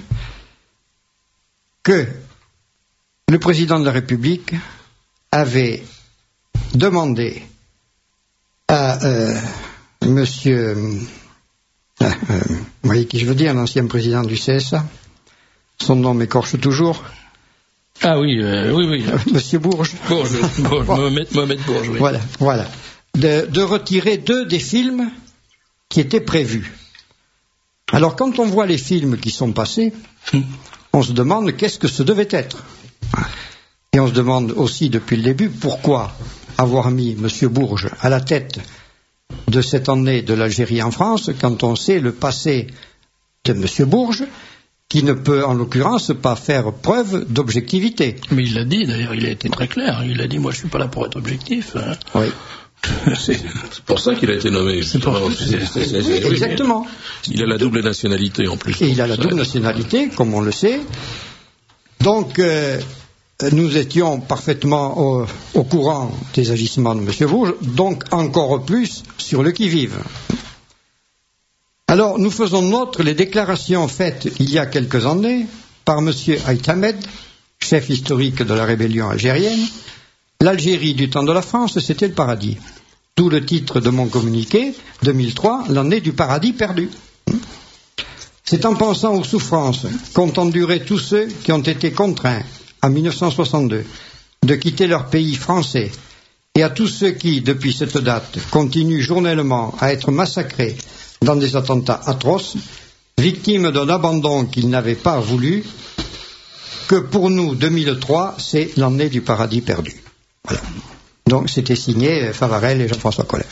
Speaker 6: que le président de la République avait demandé à euh, monsieur, euh, euh, vous voyez qui je veux dire, l'ancien président du C S A, son nom m'écorche toujours.
Speaker 2: Ah oui, euh, oui, oui.
Speaker 6: Monsieur Bourges.
Speaker 2: Bourges, Bourges, bon. Mohamed, Mohamed Bourges, oui.
Speaker 6: Voilà, voilà. De, de retirer deux des films qui étaient prévus. Alors, quand on voit les films qui sont passés, hum. on se demande qu'est-ce que ce devait être. Et on se demande aussi depuis le début pourquoi avoir mis Monsieur Bourges à la tête de cette année de l'Algérie en France quand on sait le passé de Monsieur Bourges, qui ne peut en l'occurrence pas faire preuve d'objectivité.
Speaker 2: Mais il l'a dit, d'ailleurs, il a été très clair. Il a dit, moi je suis pas là pour être objectif. Hein.
Speaker 6: Oui.
Speaker 3: C'est pour ça qu'il a été nommé.
Speaker 2: C'est pour...
Speaker 3: c'est, c'est, c'est, c'est,
Speaker 6: Exactement.
Speaker 3: Il a la double nationalité en plus.
Speaker 6: Et il a la double nationalité, comme on le sait. Donc, euh, nous étions parfaitement au, au courant des agissements de M. Bourges, donc encore plus sur le qui-vive. Alors, nous faisons nôtre les déclarations faites il y a quelques années par M. Aït Ahmed, chef historique de la rébellion algérienne. L'Algérie du temps de la France, c'était le paradis. D'où le titre de mon communiqué, deux mille trois, l'année du paradis perdu. C'est en pensant aux souffrances qu'ont enduré tous ceux qui ont été contraints, en mille neuf cent soixante-deux, de quitter leur pays français, et à tous ceux qui, depuis cette date, continuent journellement à être massacrés dans des attentats atroces, victimes d'un abandon qu'ils n'avaient pas voulu, que pour nous, deux mille trois, c'est l'année du paradis perdu. Voilà. Donc c'était signé Favarel et Jean-François Collin.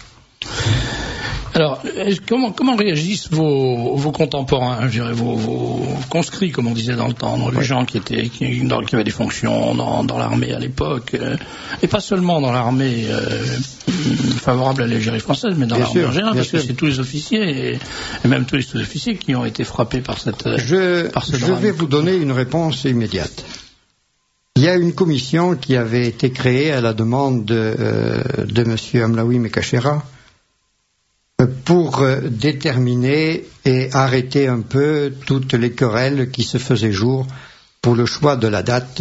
Speaker 2: Alors, comment, comment réagissent vos, vos contemporains, je dirais, vos, vos conscrits, comme on disait dans le temps, les oui. gens qui étaient, qui, dans, qui avaient des fonctions dans, dans l'armée à l'époque, euh, et pas seulement dans l'armée euh, favorable à l'Algérie française, mais dans bien l'armée sûr, en général, parce sûr. que c'est tous les officiers, et, et même tous les sous-officiers qui ont été frappés par cette.
Speaker 6: Je,
Speaker 2: par ce
Speaker 6: je vais vous donner une réponse immédiate. Il y a une commission qui avait été créée à la demande de, euh, de M. Amlaoui Mekachera pour euh, déterminer et arrêter un peu toutes les querelles qui se faisaient jour pour le choix de la date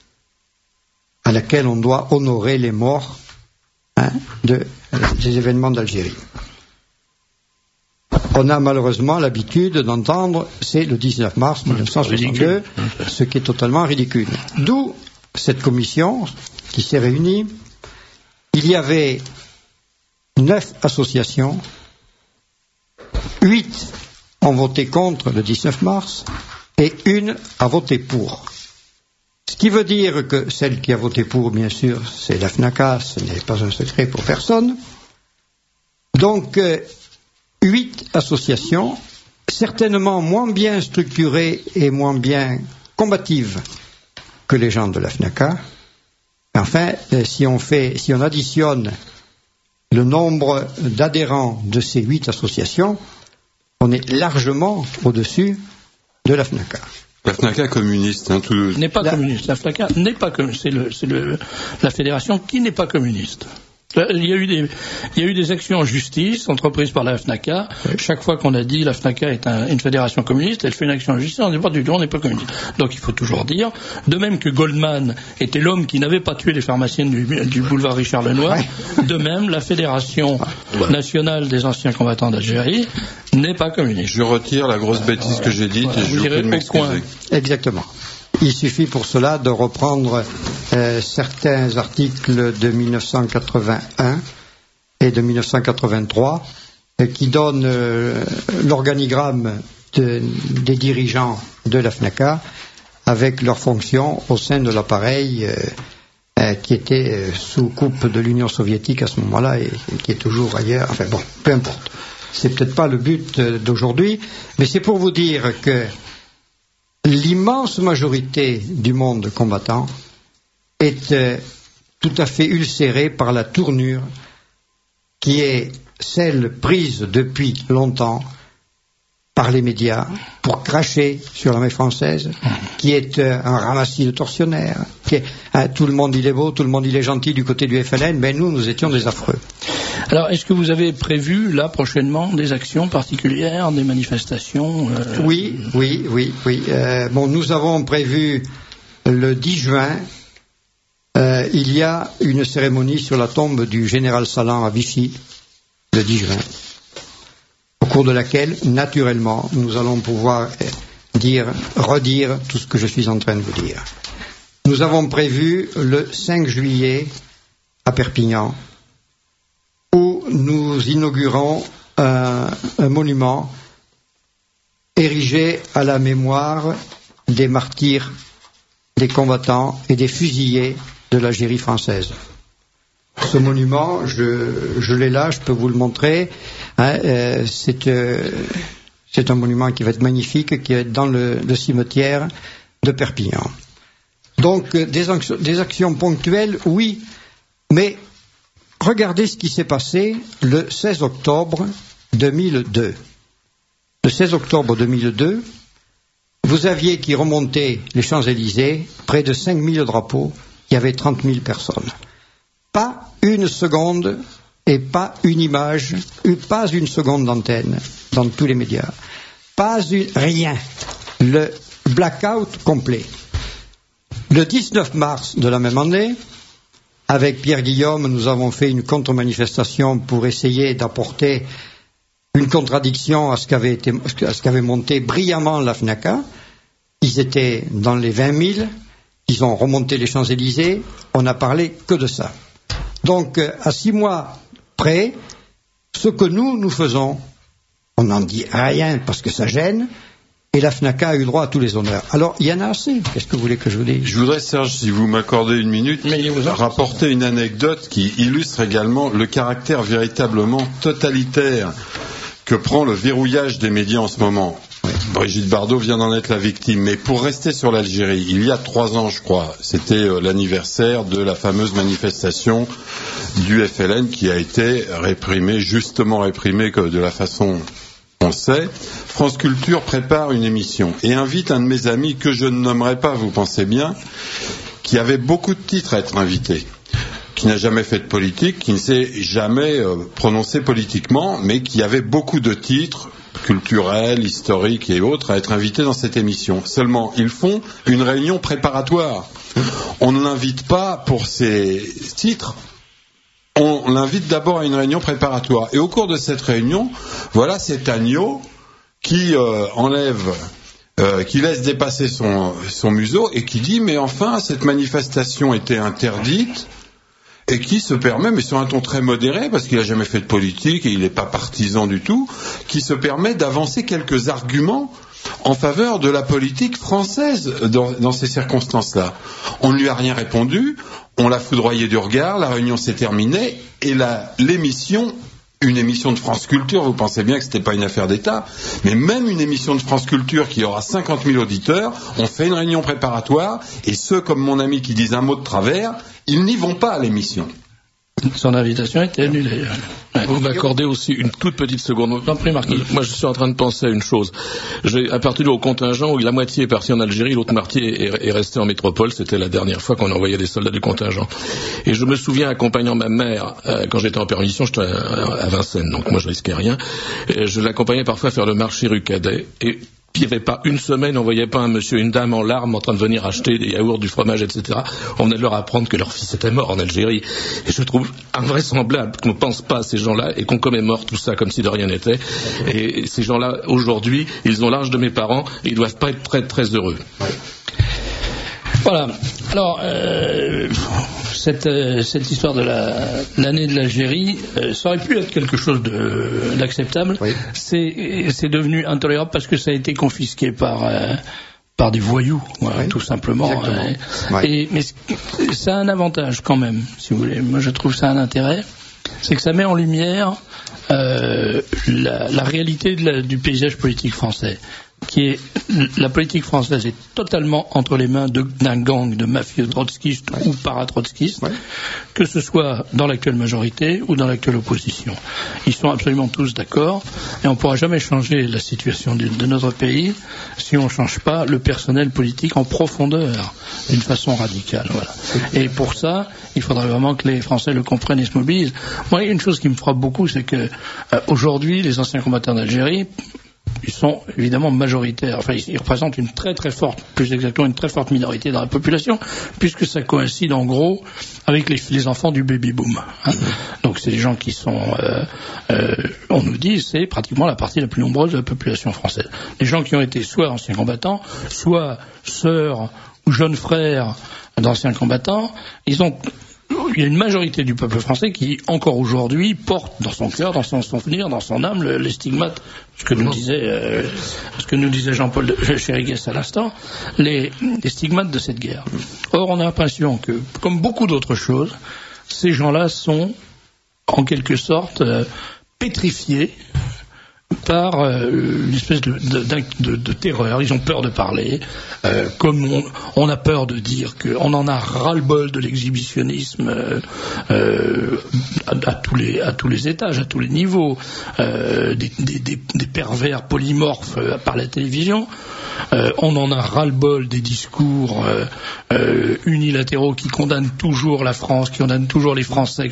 Speaker 6: à laquelle on doit honorer les morts hein, de, euh, des événements d'Algérie. On a malheureusement l'habitude d'entendre c'est le dix-neuf mars mille neuf cent soixante-deux, ce qui est totalement ridicule. D'où cette commission qui s'est réunie. Il y avait neuf associations, huit ont voté contre le dix-neuf mars et une a voté pour. Ce qui veut dire que celle qui a voté pour, bien sûr, c'est la FNACA, ce n'est pas un secret pour personne. Donc, euh, huit associations, certainement moins bien structurées et moins bien combatives que les gens de la FNACA. Enfin, si on fait, si on additionne le nombre d'adhérents de ces huit associations, on est largement au-dessus de la FNACA.
Speaker 5: La FNACA communiste, hein, tout...
Speaker 2: n'est pas
Speaker 6: la...
Speaker 2: communiste. La FNACA n'est pas communiste. C'est, le, c'est le, la fédération qui n'est pas communiste. Il y a eu des, il y a eu des actions en justice entreprises par la FNACA. Oui. Chaque fois qu'on a dit la FNACA est un, une fédération communiste, elle fait une action en justice, on n'est pas du tout, on n'est pas communiste. Donc il faut toujours dire, de même que Goldman était l'homme qui n'avait pas tué les pharmaciennes du, du boulevard Richard Lenoir, oui. de même la Fédération ouais. nationale des anciens combattants d'Algérie n'est pas communiste.
Speaker 5: Je retire la grosse bêtise que j'ai dite voilà, et je vous prie de m'excuser.
Speaker 6: Exactement. Il suffit pour cela de reprendre euh, certains articles de mille neuf cent quatre-vingt-un et de mille neuf cent quatre-vingt-trois euh, qui donnent euh, l'organigramme de, des dirigeants de la FNACA avec leurs fonctions au sein de l'appareil euh, euh, qui était euh, sous coupe de l'Union soviétique à ce moment-là et, et qui est toujours ailleurs. Enfin bon, peu importe. C'est peut-être pas le but euh, d'aujourd'hui, mais c'est pour vous dire que l'immense majorité du monde combattant est euh, tout à fait ulcérée par la tournure qui est celle prise depuis longtemps par les médias pour cracher sur l'armée française, qui est euh, un ramassis de tortionnaires. Qui est, hein, tout le monde il est beau, tout le monde il est gentil du côté du F L N, mais nous, nous étions des affreux.
Speaker 2: Alors, est-ce que vous avez prévu, là, prochainement, des actions particulières, des manifestations euh...
Speaker 6: Oui, oui, oui, oui. Euh, bon, nous avons prévu le dix juin euh, il y a une cérémonie sur la tombe du général Salan à Vichy, le dix juin, au cours de laquelle, naturellement, nous allons pouvoir dire, redire tout ce que je suis en train de vous dire. Nous avons prévu le cinq juillet à Perpignan, où nous inaugurons un, un monument érigé à la mémoire des martyrs, des combattants et des fusillés de l'Algérie française. Ce monument, je, je l'ai là, je peux vous le montrer. Hein, euh, c'est, euh, c'est un monument qui va être magnifique, qui va être dans le, le cimetière de Perpignan. Donc, euh, des, actions, des actions ponctuelles, oui, mais regardez ce qui s'est passé le seize octobre deux mille deux. Le seize octobre deux mille deux, vous aviez qui remontait les Champs-Élysées, près de cinq mille drapeaux, il y avait trente mille personnes. Pas une seconde et pas une image, pas une seconde d'antenne dans tous les médias. Pas une, rien. Le blackout complet. Le dix-neuf mars de la même année, avec Pierre Guillaume, nous avons fait une contre-manifestation pour essayer d'apporter une contradiction à ce qu'avait été, à ce qu'avait monté brillamment la FNACA. Ils étaient dans les vingt mille, ils ont remonté les Champs-Élysées, on n'a parlé que de ça. Donc, à six mois près, ce que nous, nous faisons, on n'en dit rien parce que ça gêne, et la FNACA a eu droit à tous les honneurs. Alors, il y en a assez. Qu'est-ce que vous voulez que je vous dise ?
Speaker 5: Je voudrais, Serge, si vous m'accordez une minute, rapporter une anecdote qui illustre également le caractère véritablement totalitaire que prend le verrouillage des médias en ce moment. Brigitte Bardot vient d'en être la victime. Mais pour rester sur l'Algérie, il y a trois ans, je crois, c'était euh, l'anniversaire de la fameuse manifestation du F L N qui a été réprimée, justement réprimée que de la façon on sait. France Culture prépare une émission et invite un de mes amis que je ne nommerai pas, vous pensez bien, qui avait beaucoup de titres à être invité, qui n'a jamais fait de politique, qui ne s'est jamais euh, prononcé politiquement, mais qui avait beaucoup de titres culturels, historiques et autres à être invités dans cette émission. Seulement, ils font une réunion préparatoire. On ne l'invite pas pour ces titres, on l'invite d'abord à une réunion préparatoire. Et au cours de cette réunion, voilà cet agneau qui euh, enlève, euh, qui laisse dépasser son, son museau et qui dit « Mais enfin, cette manifestation était interdite ». Et qui se permet, mais sur un ton très modéré, parce qu'il n'a jamais fait de politique et il n'est pas partisan du tout, qui se permet d'avancer quelques arguments en faveur de la politique française dans, dans ces circonstances-là. On ne lui a rien répondu, on l'a foudroyé du regard, la réunion s'est terminée, et la, l'émission, une émission de France Culture, vous pensez bien que ce n'était pas une affaire d'État, mais même une émission de France Culture qui aura cinquante mille auditeurs, on fait une réunion préparatoire, et ceux comme mon ami qui disent un mot de travers, ils n'y vont pas à l'émission.
Speaker 2: Son invitation a été annulée.
Speaker 3: Ouais. Vous m'accordez aussi une toute petite seconde.
Speaker 2: J'en prie, Marquis.
Speaker 3: Moi, je suis en train de penser à une chose. J'ai appartenu au contingent où la moitié est partie en Algérie, l'autre moitié est, est restée en métropole. C'était la dernière fois qu'on envoyait des soldats du contingent. Et je me souviens accompagnant ma mère, euh, quand j'étais en permission, j'étais à, à Vincennes, donc moi je risquais rien. Et je l'accompagnais parfois faire le marché rue Cadet. Et il n'y avait pas une semaine, on ne voyait pas un monsieur, une dame en larmes en train de venir acheter des yaourts, du fromage, et cetera. On venait de leur apprendre que leur fils était mort en Algérie. Et je trouve invraisemblable qu'on ne pense pas à ces gens-là et qu'on commémore tout ça comme si de rien n'était. Et ces gens-là, aujourd'hui, ils ont l'âge de mes parents et ils ne doivent pas être très, très heureux.
Speaker 2: Voilà. Alors, euh, cette, euh, cette histoire de la, l'année de l'Algérie, euh, ça aurait pu être quelque chose de, d'acceptable. Oui. C'est, c'est devenu intolérable parce que ça a été confisqué par, euh, par des voyous, voilà, oui. Tout simplement. Euh, oui. Et, mais ça a un avantage quand même, si vous voulez. Moi, je trouve ça un intérêt. C'est que ça met en lumière euh, la, la réalité de la, du paysage politique français. Qui est, la politique française est totalement entre les mains de, d'un gang de mafieux trotskistes ouais. ou paratrotskistes, ouais. que ce soit dans l'actuelle majorité ou dans l'actuelle opposition. Ils sont absolument tous d'accord et on ne pourra jamais changer la situation de, de notre pays si on ne change pas le personnel politique en profondeur, d'une façon radicale. Voilà. Et pour ça, il faudrait vraiment que les Français le comprennent et se mobilisent. Moi, il y a une chose qui me frappe beaucoup, c'est que euh, aujourd'hui, les anciens combattants d'Algérie ils sont évidemment majoritaires. Enfin, ils représentent une très très forte, plus exactement une très forte minorité dans la population, puisque ça coïncide en gros avec les, les enfants du baby-boom. Hein. Donc c'est des gens qui sont, euh, euh, on nous dit, c'est pratiquement la partie la plus nombreuse de la population française. Les gens qui ont été soit anciens combattants, soit sœurs ou jeunes frères d'anciens combattants, ils ont... Il y a une majorité du peuple français qui, encore aujourd'hui, porte dans son cœur, dans son souvenir, dans son âme, le, les stigmates, ce que nous disait, euh, ce que nous disait Jean-Paul Chériguès à l'instant, les, les stigmates de cette guerre. Or, on a l'impression que, comme beaucoup d'autres choses, ces gens-là sont, en quelque sorte, euh, pétrifiés par euh, une espèce de, de, de, de terreur. Ils ont peur de parler, euh, comme on, on a peur de dire qu'on en a ras-le-bol de l'exhibitionnisme euh, euh, à, à, tous les, à tous les étages, à tous les niveaux, euh, des, des, des, des pervers polymorphes euh, par la télévision. Euh, on en a ras-le-bol des discours euh, euh, unilatéraux qui condamnent toujours la France, qui condamnent toujours les Français.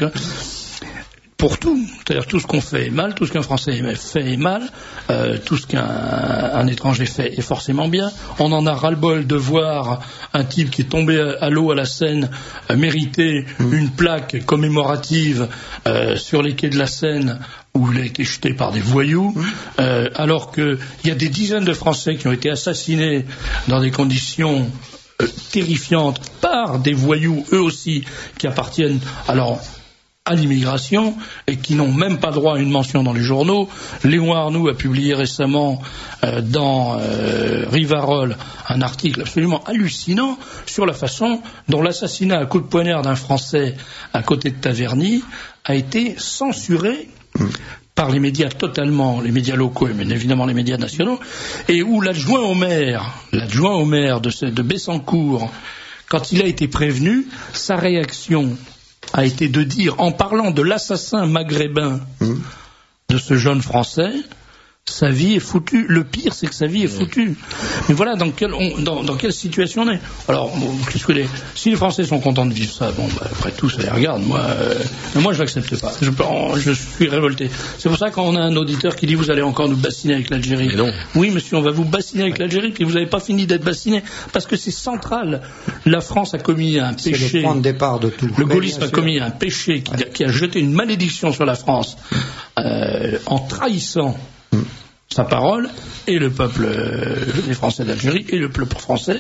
Speaker 2: Pour tout, c'est-à-dire tout ce qu'on fait est mal, tout ce qu'un Français fait est mal, euh, tout ce qu'un un étranger fait est forcément bien. On en a ras-le-bol de voir un type qui est tombé à, à l'eau à la Seine euh, mériter mmh. une plaque commémorative euh, sur les quais de la Seine où il a été jeté par des voyous, mmh. euh, alors qu'il y a des dizaines de Français qui ont été assassinés dans des conditions euh, terrifiantes par des voyous, eux aussi, qui appartiennent alors à l'immigration et qui n'ont même pas droit à une mention dans les journaux. Léon Arnoux a publié récemment euh, dans euh, Rivarol un article absolument hallucinant sur la façon dont l'assassinat à coups de poignard d'un Français à côté de Taverny a été censuré mmh. par les médias totalement, les médias locaux et évidemment les médias nationaux, et où l'adjoint au maire, l'adjoint au maire de, ce, de Bessancourt, quand il a été prévenu, sa réaction a été de dire, en parlant de l'assassin maghrébin mmh. de ce jeune Français, sa vie est foutue. Le pire, c'est que sa vie est foutue. Mais voilà dans quelle, on, dans, dans quelle situation on est. Alors, bon, qu'est-ce que les, si les Français sont contents de vivre ça, bon, bah, après tout, ça les regarde. Moi, euh, mais moi, je l'accepte pas. Je, je suis révolté. C'est pour ça qu'on a un auditeur qui dit vous allez encore nous bassiner avec l'Algérie.
Speaker 3: Mais non.
Speaker 2: Oui, monsieur, on va vous bassiner avec l'Algérie, puis vous n'avez pas fini d'être bassiné parce que c'est central. La France a commis un péché.
Speaker 6: C'est le point de départ de tout.
Speaker 2: Le gaullisme a commis un péché qui, ouais. qui a jeté une malédiction sur la France euh, en trahissant sa parole, et le peuple, euh, les Français d'Algérie, et le peuple français.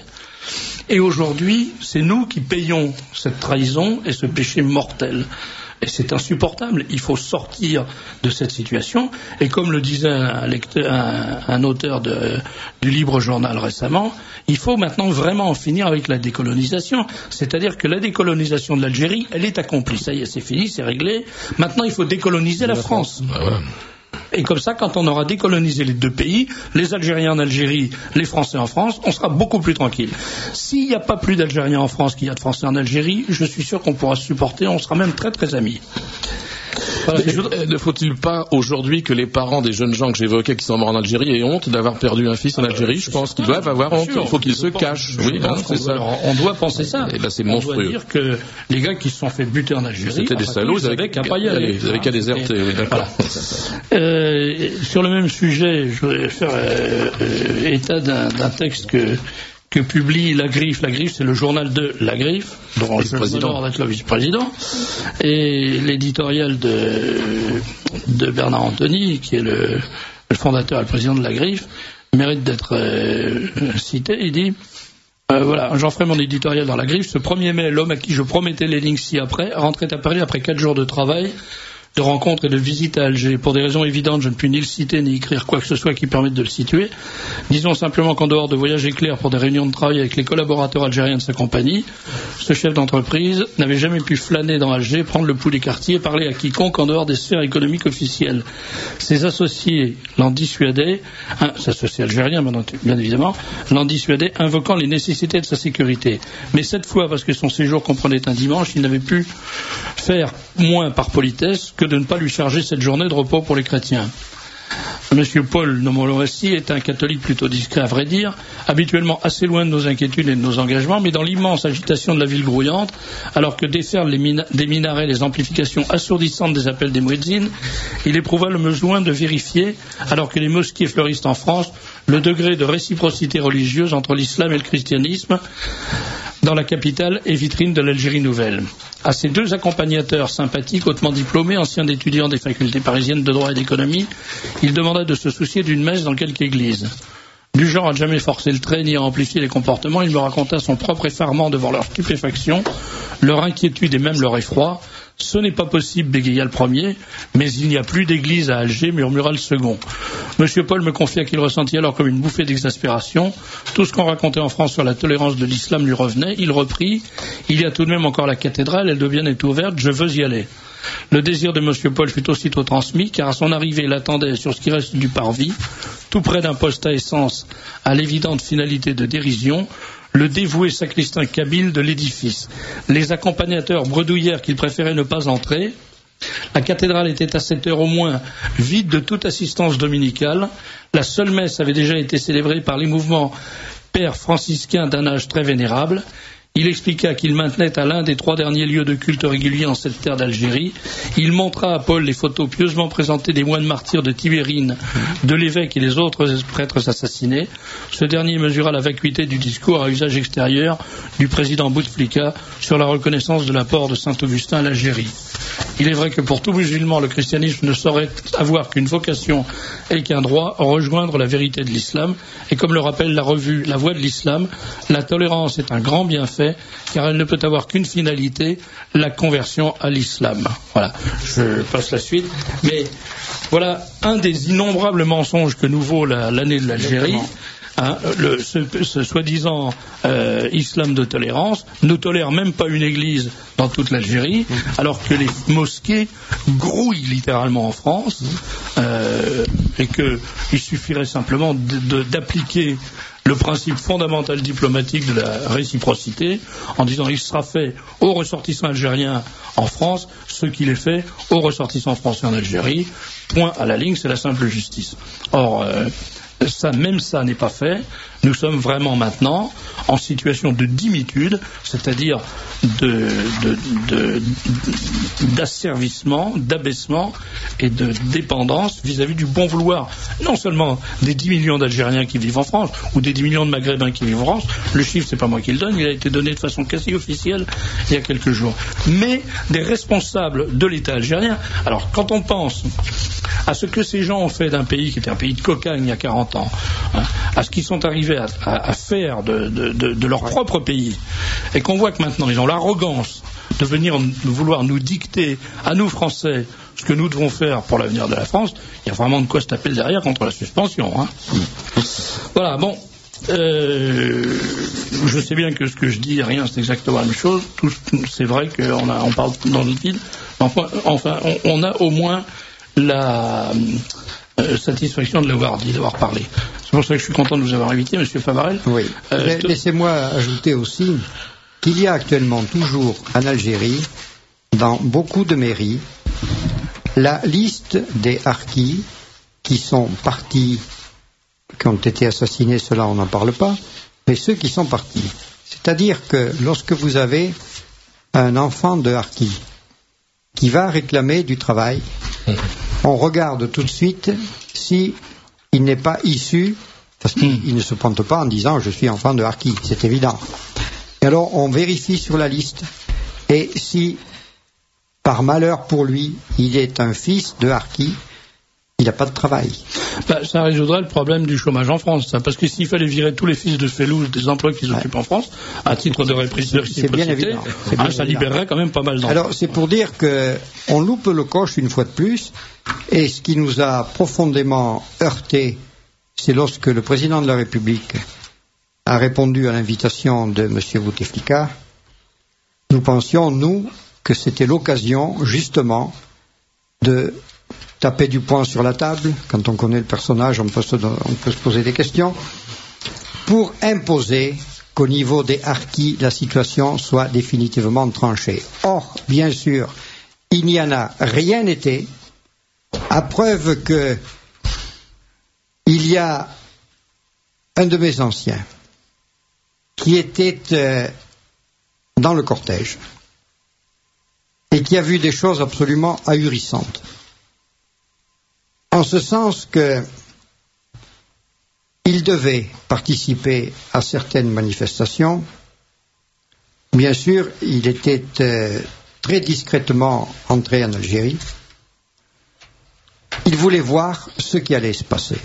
Speaker 2: Et aujourd'hui, c'est nous qui payons cette trahison et ce péché mortel. Et c'est insupportable. Il faut sortir de cette situation. Et comme le disait un, lecteur, un, un auteur de, du Libre Journal récemment, il faut maintenant vraiment en finir avec la décolonisation. C'est-à-dire que la décolonisation de l'Algérie, elle est accomplie. Ça y est, c'est fini, c'est réglé. Maintenant, il faut décoloniser la, la France. France. Ah ouais. Et comme ça, quand on aura décolonisé les deux pays, les Algériens en Algérie, les Français en France, on sera beaucoup plus tranquille. S'il n'y a pas plus d'Algériens en France qu'il y a de Français en Algérie, je suis sûr qu'on pourra se supporter, on sera même très très amis. Voilà,
Speaker 3: mais, ne faut-il pas aujourd'hui que les parents des jeunes gens que j'évoquais qui sont morts en Algérie aient honte d'avoir perdu un fils en Algérie? Je pense qu'ils doivent avoir honte. Il faut qu'ils se cachent. Oui, hein, c'est ça.
Speaker 2: Alors, on doit penser ça.
Speaker 3: Et là, c'est
Speaker 2: on
Speaker 3: monstrueux.
Speaker 2: doit dire que les gars qui se sont fait buter en Algérie,
Speaker 3: c'était des salauds. Ils avaient qu'à pas y aller. Ils avaient qu'à déserter. Oui, d'accord.
Speaker 2: Euh, sur le même sujet, je voudrais faire euh, euh, état d'un, d'un texte que que publie La Griffe. La Griffe, c'est le journal de La Griffe, dont je m'honore d'être le vice-président, et l'éditorial de, de Bernard Anthony, qui est le, le fondateur et le président de La Griffe, mérite d'être euh, cité. Il dit, euh, voilà, j'en ferai mon éditorial dans La Griffe. Ce premier mai, l'homme à qui je promettais les lignes ci-après rentrait à Paris après quatre jours de travail, de rencontres et de visites à Alger. Pour des raisons évidentes, je ne puis ni le citer ni écrire quoi que ce soit qui permette de le situer. Disons simplement qu'en dehors de voyages éclairs pour des réunions de travail avec les collaborateurs algériens de sa compagnie, ce chef d'entreprise n'avait jamais pu flâner dans Alger, prendre le pouls des quartiers et parler à quiconque en dehors des sphères économiques officielles. Ses associés l'en dissuadaient, hein, ses associés algériens bien évidemment, l'en dissuadaient, invoquant les nécessités de sa sécurité. Mais cette fois, parce que son séjour comprenait un dimanche, il n'avait pu faire moins par politesse que de ne pas lui charger cette journée de repos pour les chrétiens. Monsieur Paul, nommons-le ainsi, est un catholique plutôt discret à vrai dire, habituellement assez loin de nos inquiétudes et de nos engagements, mais dans l'immense agitation de la ville grouillante, alors que déferlent les mina- des minarets les amplifications assourdissantes des appels des muezzins, il éprouva le besoin de vérifier, alors que les mosquées fleurissent en France, le degré de réciprocité religieuse entre l'islam et le christianisme dans la capitale et vitrine de l'Algérie nouvelle. À ces deux accompagnateurs sympathiques, hautement diplômés, anciens étudiants des facultés parisiennes de droit et d'économie, il demanda de se soucier d'une messe dans quelque église. Du genre à ne jamais forcer le trait ni à amplifier les comportements, il me raconta son propre effarement devant leur stupéfaction, leur inquiétude et même leur effroi. « Ce n'est pas possible, bégaya le premier, mais il n'y a plus d'église à Alger, murmura le second. Monsieur Paul me confia qu'il ressentit alors comme une bouffée d'exaspération. Tout ce qu'on racontait en France sur la tolérance de l'islam lui revenait. Il reprit « Il y a tout de même encore la cathédrale, elle doit bien être ouverte, je veux y aller. » Le désir de Monsieur Paul fut aussitôt transmis, car à son arrivée, il attendait sur ce qui reste du parvis, tout près d'un poste à essence, à l'évidente finalité de dérision, le dévoué sacristain kabyle de l'édifice. Les accompagnateurs bredouillèrent qu'ils préféraient ne pas entrer. La cathédrale était à cette heure au moins vide de toute assistance dominicale. La seule messe avait déjà été célébrée par les mouvements pères franciscains d'un âge très vénérable. Il expliqua qu'il maintenait à l'un des trois derniers lieux de culte réguliers en cette terre d'Algérie. Il montra à Paul les photos pieusement présentées des moines martyrs de Tibérine, de l'évêque et les autres prêtres assassinés. Ce dernier mesura la vacuité du discours à usage extérieur du président Bouteflika sur la reconnaissance de l'apport de Saint-Augustin à l'Algérie. Il est vrai que pour tout musulman, le christianisme ne saurait avoir qu'une vocation et qu'un droit, rejoindre la vérité de l'islam. Et comme le rappelle la revue La Voix de l'Islam, la tolérance est un grand bienfait, car elle ne peut avoir qu'une finalité, la conversion à l'islam. Voilà, je passe la suite. Mais voilà un des innombrables mensonges que nous vaut la, l'année de l'Algérie. Hein, le, ce, ce soi-disant euh, islam de tolérance ne tolère même pas une église dans toute l'Algérie, alors que les mosquées grouillent littéralement en France, euh, et qu'il suffirait simplement de, de, d'appliquer le principe fondamental diplomatique de la réciprocité, en disant il sera fait aux ressortissants algériens en France ce qu'il est fait aux ressortissants français en Algérie. Point à la ligne, c'est la simple justice. Or, euh, ça, même ça n'est pas fait. Nous sommes vraiment maintenant en situation de dimitude, c'est-à-dire de, de, de, d'asservissement, d'abaissement et de dépendance vis-à-vis du bon vouloir, non seulement des dix millions d'Algériens qui vivent en France ou des dix millions de Maghrébins qui vivent en France, le chiffre c'est pas moi qui le donne, il a été donné de façon quasi officielle il y a quelques jours, mais des responsables de l'État algérien. Alors quand on pense à ce que ces gens ont fait d'un pays qui était un pays de cocagne il y a quarante ans, hein, à ce qu'ils sont arrivés à, à, à faire de, de, de, de leur propre pays, et qu'on voit que maintenant ils ont l'arrogance de venir de vouloir nous dicter, à nous Français, ce que nous devons faire pour l'avenir de la France, il y a vraiment de quoi se taper derrière contre la suspension. Hein. Voilà, bon, euh, je sais bien que ce que je dis, rien, c'est exactement la même chose. Tout, c'est vrai qu'on a, on parle dans le vide, enfin, enfin on, on a au moins la euh, satisfaction de l'avoir dit, d'avoir parlé. C'est pour ça que je suis content de vous avoir invité, Monsieur Favarel.
Speaker 6: Oui. Euh, Laissez-moi ajouter aussi qu'il y a actuellement toujours en Algérie, dans beaucoup de mairies, la liste des harkis qui sont partis, qui ont été assassinés, cela on n'en parle pas, mais ceux qui sont partis. C'est-à-dire que lorsque vous avez un enfant de harki qui va réclamer du travail, on regarde tout de suite si il n'est pas issu, parce qu'il ne se pointe pas en disant je suis enfant de harki, c'est évident. Et alors on vérifie sur la liste, et si par malheur pour lui il est un fils de harki, il n'a pas de travail.
Speaker 2: Bah, ça résoudrait le problème du chômage en France, ça, parce que s'il fallait virer tous les fils de Félouz des emplois qu'ils ouais. occupent en France, à titre de réciprocité, hein, ça libérerait quand même pas mal d'emplois.
Speaker 6: Alors c'est pour dire qu'on loupe le coche une fois de plus, et ce qui nous a profondément heurté, c'est lorsque le président de la République a répondu à l'invitation de M. Bouteflika. Nous pensions, nous, que c'était l'occasion, justement, de taper du poing sur la table. Quand on connaît le personnage, on peut se, on peut se poser des questions, pour imposer qu'au niveau des harkis, la situation soit définitivement tranchée. Or, bien sûr, il n'y en a rien été, à preuve que y a un de mes anciens qui était euh, dans le cortège et qui a vu des choses absolument ahurissantes. En ce sens que il devait participer à certaines manifestations. Bien sûr, il était euh, très discrètement entré en Algérie. Il voulait voir ce qui allait se passer.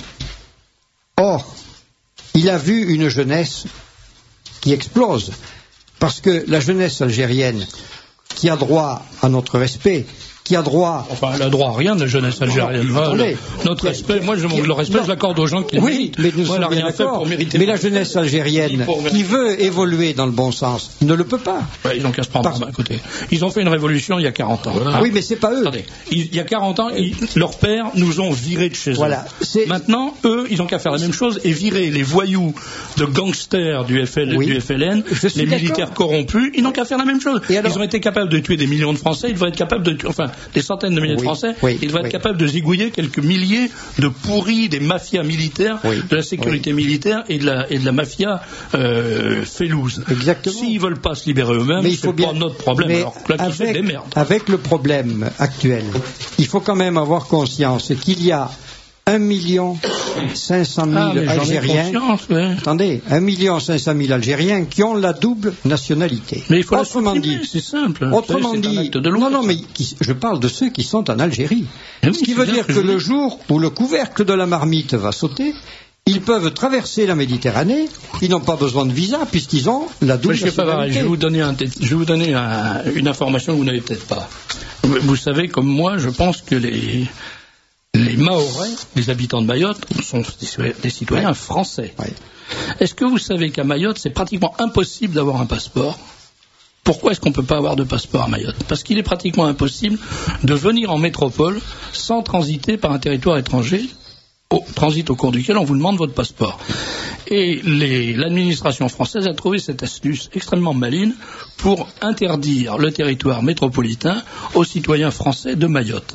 Speaker 6: Or, il a vu une jeunesse qui explose, parce que la jeunesse algérienne, qui a droit à notre respect, qui a droit...
Speaker 2: Enfin, elle a droit à rien, la jeunesse algérienne.
Speaker 6: Non,
Speaker 2: le, notre respect, moi, je, le respect, je l'accorde aux gens qui
Speaker 6: oui,
Speaker 2: le méritent.
Speaker 6: Mais, nous
Speaker 2: moi, elle n'a rien fait pour mériter.
Speaker 6: Mais la jeunesse algérienne, qui veut évoluer dans le bon sens, ne le peut pas.
Speaker 2: Ouais, ils n'ont qu'à se prendre à côté. Ils ont fait une révolution il y a quarante ans. Voilà.
Speaker 6: Ah, oui, mais c'est pas eux.
Speaker 2: Attendez, il y a quarante ans, ils, leurs pères nous ont virés de chez
Speaker 6: voilà,
Speaker 2: eux. C'est... Maintenant, eux, ils n'ont qu'à faire la même chose et virer les voyous de gangsters du, F L, oui, du F L N, les militaires corrompus, ils n'ont qu'à faire la même chose. Alors... Ils ont été capables de tuer des millions de Français, ils devraient être capables de tuer, enfin, des centaines de milliers oui, de Français, oui, ils devraient oui. être capables de zigouiller quelques milliers de pourris des mafias militaires, oui, de la sécurité oui. militaire et de la, et de la mafia euh, félouse.
Speaker 6: Exactement.
Speaker 2: S'ils veulent pas se libérer eux-mêmes, mais c'est bien... pas notre problème.
Speaker 6: Mais
Speaker 2: alors là, qui fait des merdes.
Speaker 6: Avec le problème actuel, il faut quand même avoir conscience qu'il y a un million cinq cent mille ah, Algériens. Ouais. Attendez, un million cinq cent mille Algériens qui ont la double nationalité.
Speaker 2: Mais il faut autrement dit, c'est simple.
Speaker 6: Autrement c'est dit, de loi, non, non, mais qui, je parle de ceux qui sont en Algérie. Oui, ce qui veut dire que, que le jour où le couvercle de la marmite va sauter, ils peuvent traverser la Méditerranée, ils n'ont pas besoin de visa puisqu'ils ont la double
Speaker 2: Monsieur
Speaker 6: nationalité.
Speaker 2: Favaret, je vais vous donner, un, je vais vous donner un, une information que vous n'avez peut-être pas. Vous, vous savez, comme moi, je pense que les Les Mahorais, les habitants de Mayotte, sont des citoyens français. Oui. Est-ce que vous savez qu'à Mayotte, c'est pratiquement impossible d'avoir un passeport ? Pourquoi est-ce qu'on ne peut pas avoir de passeport à Mayotte ? Parce qu'il est pratiquement impossible de venir en métropole sans transiter par un territoire étranger, au transit au cours duquel on vous demande votre passeport. Et les, l'administration française a trouvé cette astuce extrêmement maligne pour interdire le territoire métropolitain aux citoyens français de Mayotte.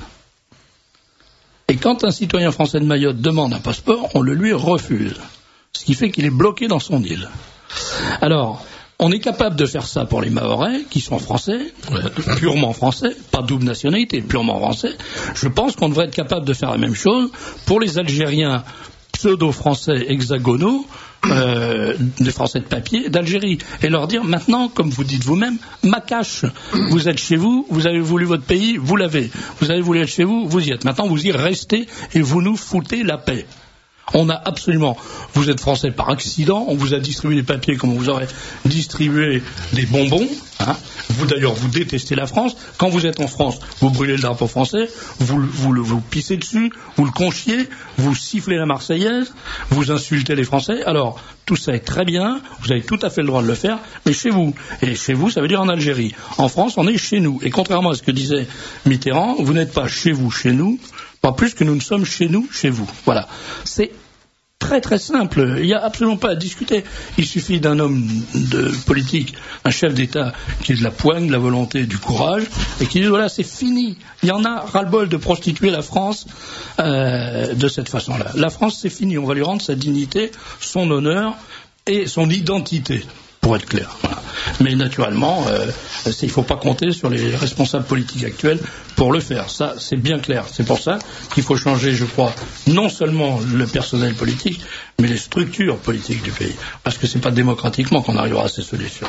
Speaker 2: Et quand un citoyen français de Mayotte demande un passeport, on le lui refuse. Ce qui fait qu'il est bloqué dans son île. Alors, on est capable de faire ça pour les Mahorais, qui sont français, purement français, pas double nationalité, purement français. Je pense qu'on devrait être capable de faire la même chose pour les Algériens pseudo-français hexagonaux, euh, des Français de papier, d'Algérie, et leur dire maintenant, comme vous dites vous-même, Macache, vous êtes chez vous, vous avez voulu votre pays, vous l'avez. Vous avez voulu être chez vous, vous y êtes. Maintenant, vous y restez et vous nous foutez la paix. On a absolument... Vous êtes français par accident, on vous a distribué des papiers comme on vous aurait distribué des bonbons. Hein. Vous, d'ailleurs, vous détestez la France. Quand vous êtes en France, vous brûlez le drapeau français, vous, vous, vous, vous pissez dessus, vous le conchiez, vous sifflez la Marseillaise, vous insultez les Français. Alors, tout ça est très bien, vous avez tout à fait le droit de le faire, mais chez vous. Et chez vous, ça veut dire en Algérie. En France, on est chez nous. Et contrairement à ce que disait Mitterrand, vous n'êtes pas chez vous, chez nous, pas plus que nous ne sommes chez nous, chez vous. Voilà. C'est très très simple, il n'y a absolument pas à discuter. Il suffit d'un homme de politique, un chef d'État qui ait de la poigne, de la volonté, du courage, et qui dit voilà, c'est fini. Il y en a ras-le-bol de prostituer la France euh, de cette façon-là. La France, c'est fini. On va lui rendre sa dignité, son honneur et son identité, pour être clair. Voilà. Mais naturellement, euh, il ne faut pas compter sur les responsables politiques actuels pour le faire. Ça, c'est bien clair. C'est pour ça qu'il faut changer, je crois, non seulement le personnel politique, mais les structures politiques du pays. Parce que ce n'est pas démocratiquement qu'on arrivera à ces solutions.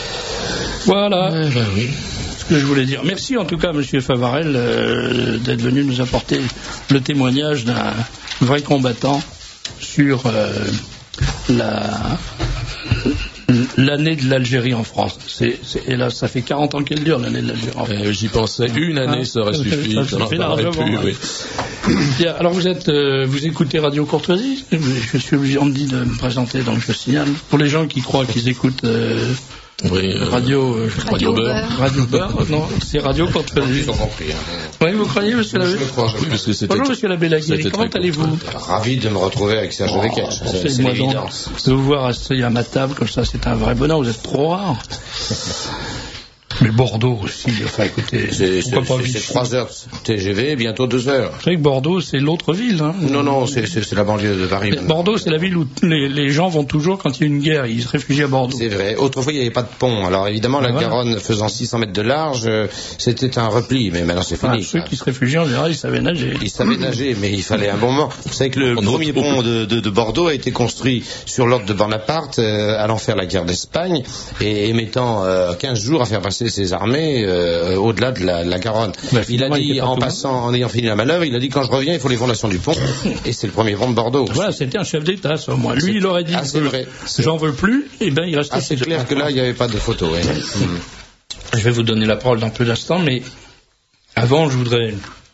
Speaker 2: Voilà ouais, bah oui. ce que je voulais dire. Merci en tout cas, Monsieur Favarel, euh, d'être venu nous apporter le témoignage d'un vrai combattant sur euh, la... l'année de l'Algérie en France. C'est, c'est, et là, ça fait quarante ans qu'elle dure, l'année de l'Algérie en France.
Speaker 3: Euh, j'y pensais. Une année, ah, ça aurait suffi. Ça, ça, ça plus, oui.
Speaker 2: Bien, alors, vous êtes, euh, vous écoutez Radio Courtoisie. Je suis obligé, on me dit de me présenter, donc je signale. Pour les gens qui croient qu'ils écoutent euh, oui, euh, Radio, euh,
Speaker 3: Radio Beurre.
Speaker 2: Radio Beurre, non, c'est Radio Courtoisie.
Speaker 7: Ils ont compris. Hein.
Speaker 2: Oui, vous croyez, Monsieur Labbé?
Speaker 7: Je le crois. Je
Speaker 2: oui, parce que c'était Bonjour, Monsieur Labbé-Laguier. Comment allez-vous?
Speaker 7: Ravi de me retrouver avec Serge Becker. Oh,
Speaker 2: c'est, c'est l'évidence. De vous voir assis à ma table, comme ça, c'est un vrai bonheur. Vous êtes trop rare. Mais Bordeaux aussi, enfin écoutez,
Speaker 7: c'est, c'est, c'est, c'est trois heures T G V, bientôt deux heures.
Speaker 2: Vous savez que Bordeaux, c'est l'autre ville. Hein.
Speaker 7: Non, non, c'est, c'est, c'est la banlieue de Paris.
Speaker 2: Bordeaux, c'est la ville où les, les gens vont toujours, quand il y a une guerre, ils se réfugient à Bordeaux.
Speaker 7: C'est vrai. Autrefois, il n'y avait pas de pont. Alors évidemment, la voilà. Garonne faisant six cents mètres de large, euh, c'était un repli, mais maintenant c'est fini.
Speaker 2: Ah, ceux qui se réfugiaient, en général, ils savaient nager.
Speaker 7: Ils savaient nager, mais il fallait un bon moment. Vous savez que le On premier pont de, de, de Bordeaux a été construit sur l'ordre de Bonaparte, euh, allant faire la guerre d'Espagne, et, et mettant euh, quinze jours à faire passer ses armées euh, au-delà de la, la Garonne. Bah, il a dit, il en passant, en ayant fini la manœuvre, il a dit quand je reviens, il faut les fondations du pont, et c'est le premier pont de Bordeaux.
Speaker 2: Voilà, c'était un chef d'État, ça, au moins. Lui, c'est... il aurait dit,
Speaker 7: ah, c'est vrai.
Speaker 2: j'en veux plus, et ben il restait.
Speaker 7: Ah, c'est clair que là, il n'y avait pas de photo. Ouais.
Speaker 2: mmh. Je vais vous donner la parole dans peu d'instants, mais avant, je voudrais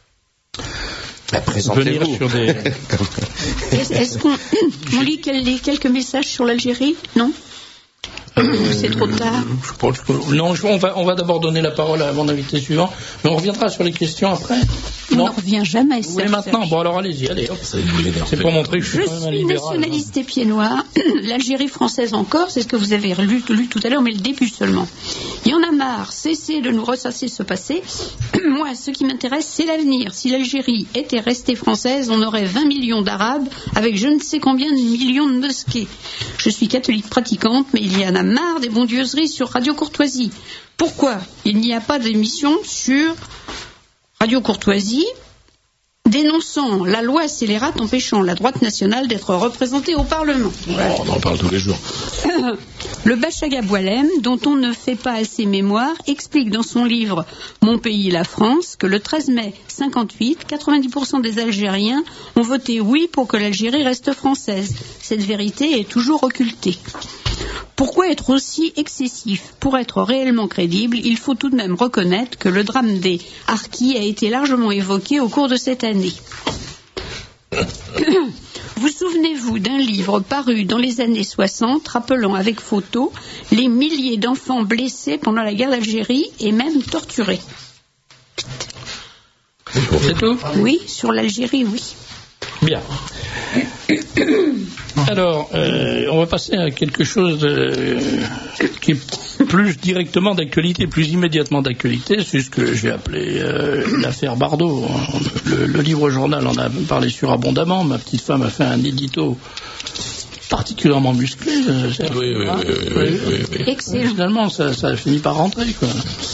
Speaker 7: bah,
Speaker 2: venir sur des.
Speaker 1: Est-ce, est-ce qu'on on lit quelques messages sur l'Algérie? Non. Euh, c'est trop tard.
Speaker 2: Je pense que, non, je, on va, on va d'abord donner la parole à mon invité suivant, mais on reviendra sur les questions après.
Speaker 1: On ne revient jamais.
Speaker 2: Oui, maintenant. Bon, alors allez-y, allez. Hop. C'est pour montrer que je suis
Speaker 1: je
Speaker 2: quand même un
Speaker 1: suis
Speaker 2: libéral.
Speaker 1: Nationaliste et pied noir. L'Algérie française encore, c'est ce que vous avez lu, lu tout à l'heure, mais le début seulement. Il y en a marre. Cessez de nous ressasser ce passé. Moi, ce qui m'intéresse, c'est l'avenir. Si l'Algérie était restée française, on aurait vingt millions d'Arabes avec je ne sais combien de millions de mosquées. Je suis catholique pratiquante, mais il y en a marre des bondieuseries sur Radio Courtoisie. Pourquoi il n'y a pas d'émission sur Radio Courtoisie dénonçant la loi scélérate empêchant la droite nationale d'être représentée au Parlement?
Speaker 3: Oh, on en parle tous les jours.
Speaker 1: Le Bachaga Boualem, dont on ne fait pas assez mémoire, explique dans son livre « Mon pays, la France » que le treize mai cinquante-huit, quatre-vingt-dix pour cent des Algériens ont voté oui pour que l'Algérie reste française. Cette vérité est toujours occultée. Pourquoi être aussi excessif? Pour être réellement crédible, il faut tout de même reconnaître que le drame des Harkis a été largement évoqué au cours de cette année. Vous souvenez-vous d'un livre paru dans les années soixante, rappelant avec photos les milliers d'enfants blessés pendant la guerre d'Algérie et même torturés?
Speaker 2: C'est tout?
Speaker 1: Oui, sur l'Algérie, oui.
Speaker 2: Bien. Alors, euh, on va passer à quelque chose de, qui est plus directement d'actualité, plus immédiatement d'actualité. C'est ce que je vais appeler euh, l'affaire Bardot. Le, le livre journal en a parlé surabondamment. Ma petite femme a fait un édito particulièrement musclé. Euh,
Speaker 3: oui, oui, oui, oui, oui, oui, oui.
Speaker 1: Excellent.
Speaker 2: Finalement, ça, ça a fini par rentrer, quoi.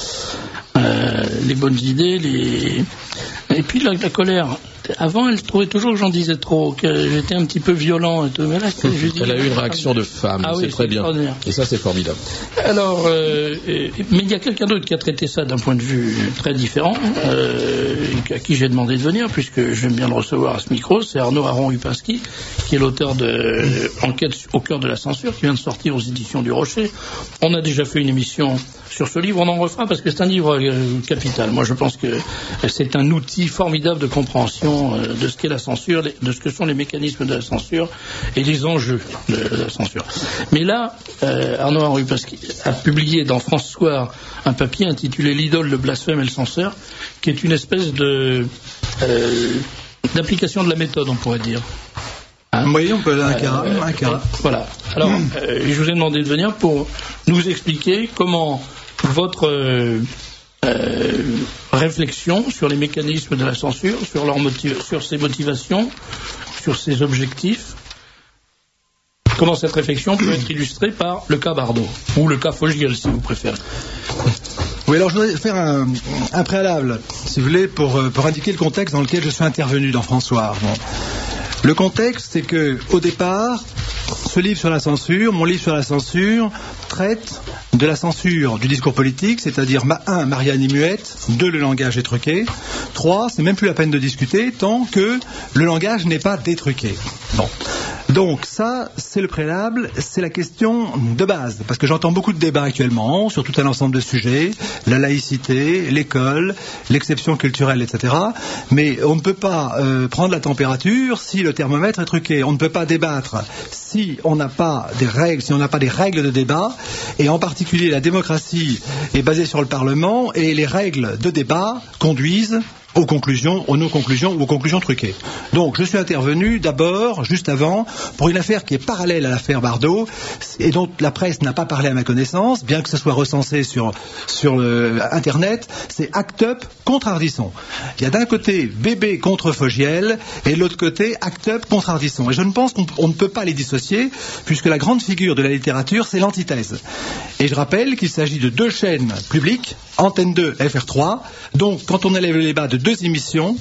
Speaker 2: Euh, les bonnes idées, les... et puis la, la colère. Avant, elle trouvait toujours que j'en disais trop, que j'étais un petit peu violent et tout. Mais là, je dis,
Speaker 3: elle a eu une réaction de femme,
Speaker 2: ah
Speaker 3: c'est
Speaker 2: oui,
Speaker 3: très bien. Et ça, c'est formidable.
Speaker 2: Alors, euh, mais il y a quelqu'un d'autre qui a traité ça d'un point de vue très différent, euh, à qui j'ai demandé de venir, puisque j'aime bien le recevoir à ce micro. C'est Arnaud Aron-Upinski, qui est l'auteur de Enquête au cœur de la censure, qui vient de sortir aux éditions du Rocher. On a déjà fait une émission sur ce livre, on en refera parce que c'est un livre euh, capital. Moi, je pense que c'est un outil formidable de compréhension euh, de ce qu'est la censure, de ce que sont les mécanismes de la censure et les enjeux de la censure. Mais là, euh, Arnaud Aron-Upinski a publié dans France Soir un papier intitulé L'idole, le blasphème et le censeur, qui est une espèce de euh, d'application de la méthode, on pourrait dire.
Speaker 8: Hein oui, on peut un cas, euh, un cas.
Speaker 2: Voilà. Alors, euh, je vous ai demandé de venir pour nous expliquer comment votre euh, euh, réflexion sur les mécanismes de la censure, sur, leur motiv- sur ses motivations, sur ses objectifs, comment cette réflexion peut être illustrée par le cas Bardot, ou le cas Fogiel, si vous préférez.
Speaker 8: Oui, alors je voudrais faire un, un préalable, si vous voulez, pour, pour indiquer le contexte dans lequel je suis intervenu dans François. Bon. Le contexte, c'est que, au départ, ce livre sur la censure, mon livre sur la censure, traite de la censure du discours politique, c'est-à-dire, un, Marianne est muette, deux, le langage est truqué, trois, c'est même plus la peine de discuter tant que le langage n'est pas détruqué. Bon. Donc ça, c'est le préalable, c'est la question de base, parce que j'entends beaucoup de débats actuellement sur tout un ensemble de sujets, la laïcité, l'école, l'exception culturelle, et cetera. Mais on ne peut pas euh, prendre la température si le thermomètre est truqué. On ne peut pas débattre si on n'a pas des règles, si on n'a pas des règles de débat, et en particulier la démocratie est basée sur le Parlement, et les règles de débat conduisent aux conclusions, aux non-conclusions ou aux conclusions truquées. Donc, je suis intervenu d'abord, juste avant, pour une affaire qui est parallèle à l'affaire Bardot et dont la presse n'a pas parlé à ma connaissance, bien que ce soit recensé sur, sur le, Internet. C'est Act Up contre Ardisson. Il y a d'un côté Bébé contre Fogiel et de l'autre côté Act Up contre Ardisson. Et je ne pense qu'on on ne peut pas les dissocier, puisque la grande figure de la littérature, c'est l'antithèse. Et je rappelle qu'il s'agit de deux chaînes publiques, Antenne deux, F R trois. Donc, quand on élève le débat de deux émissions,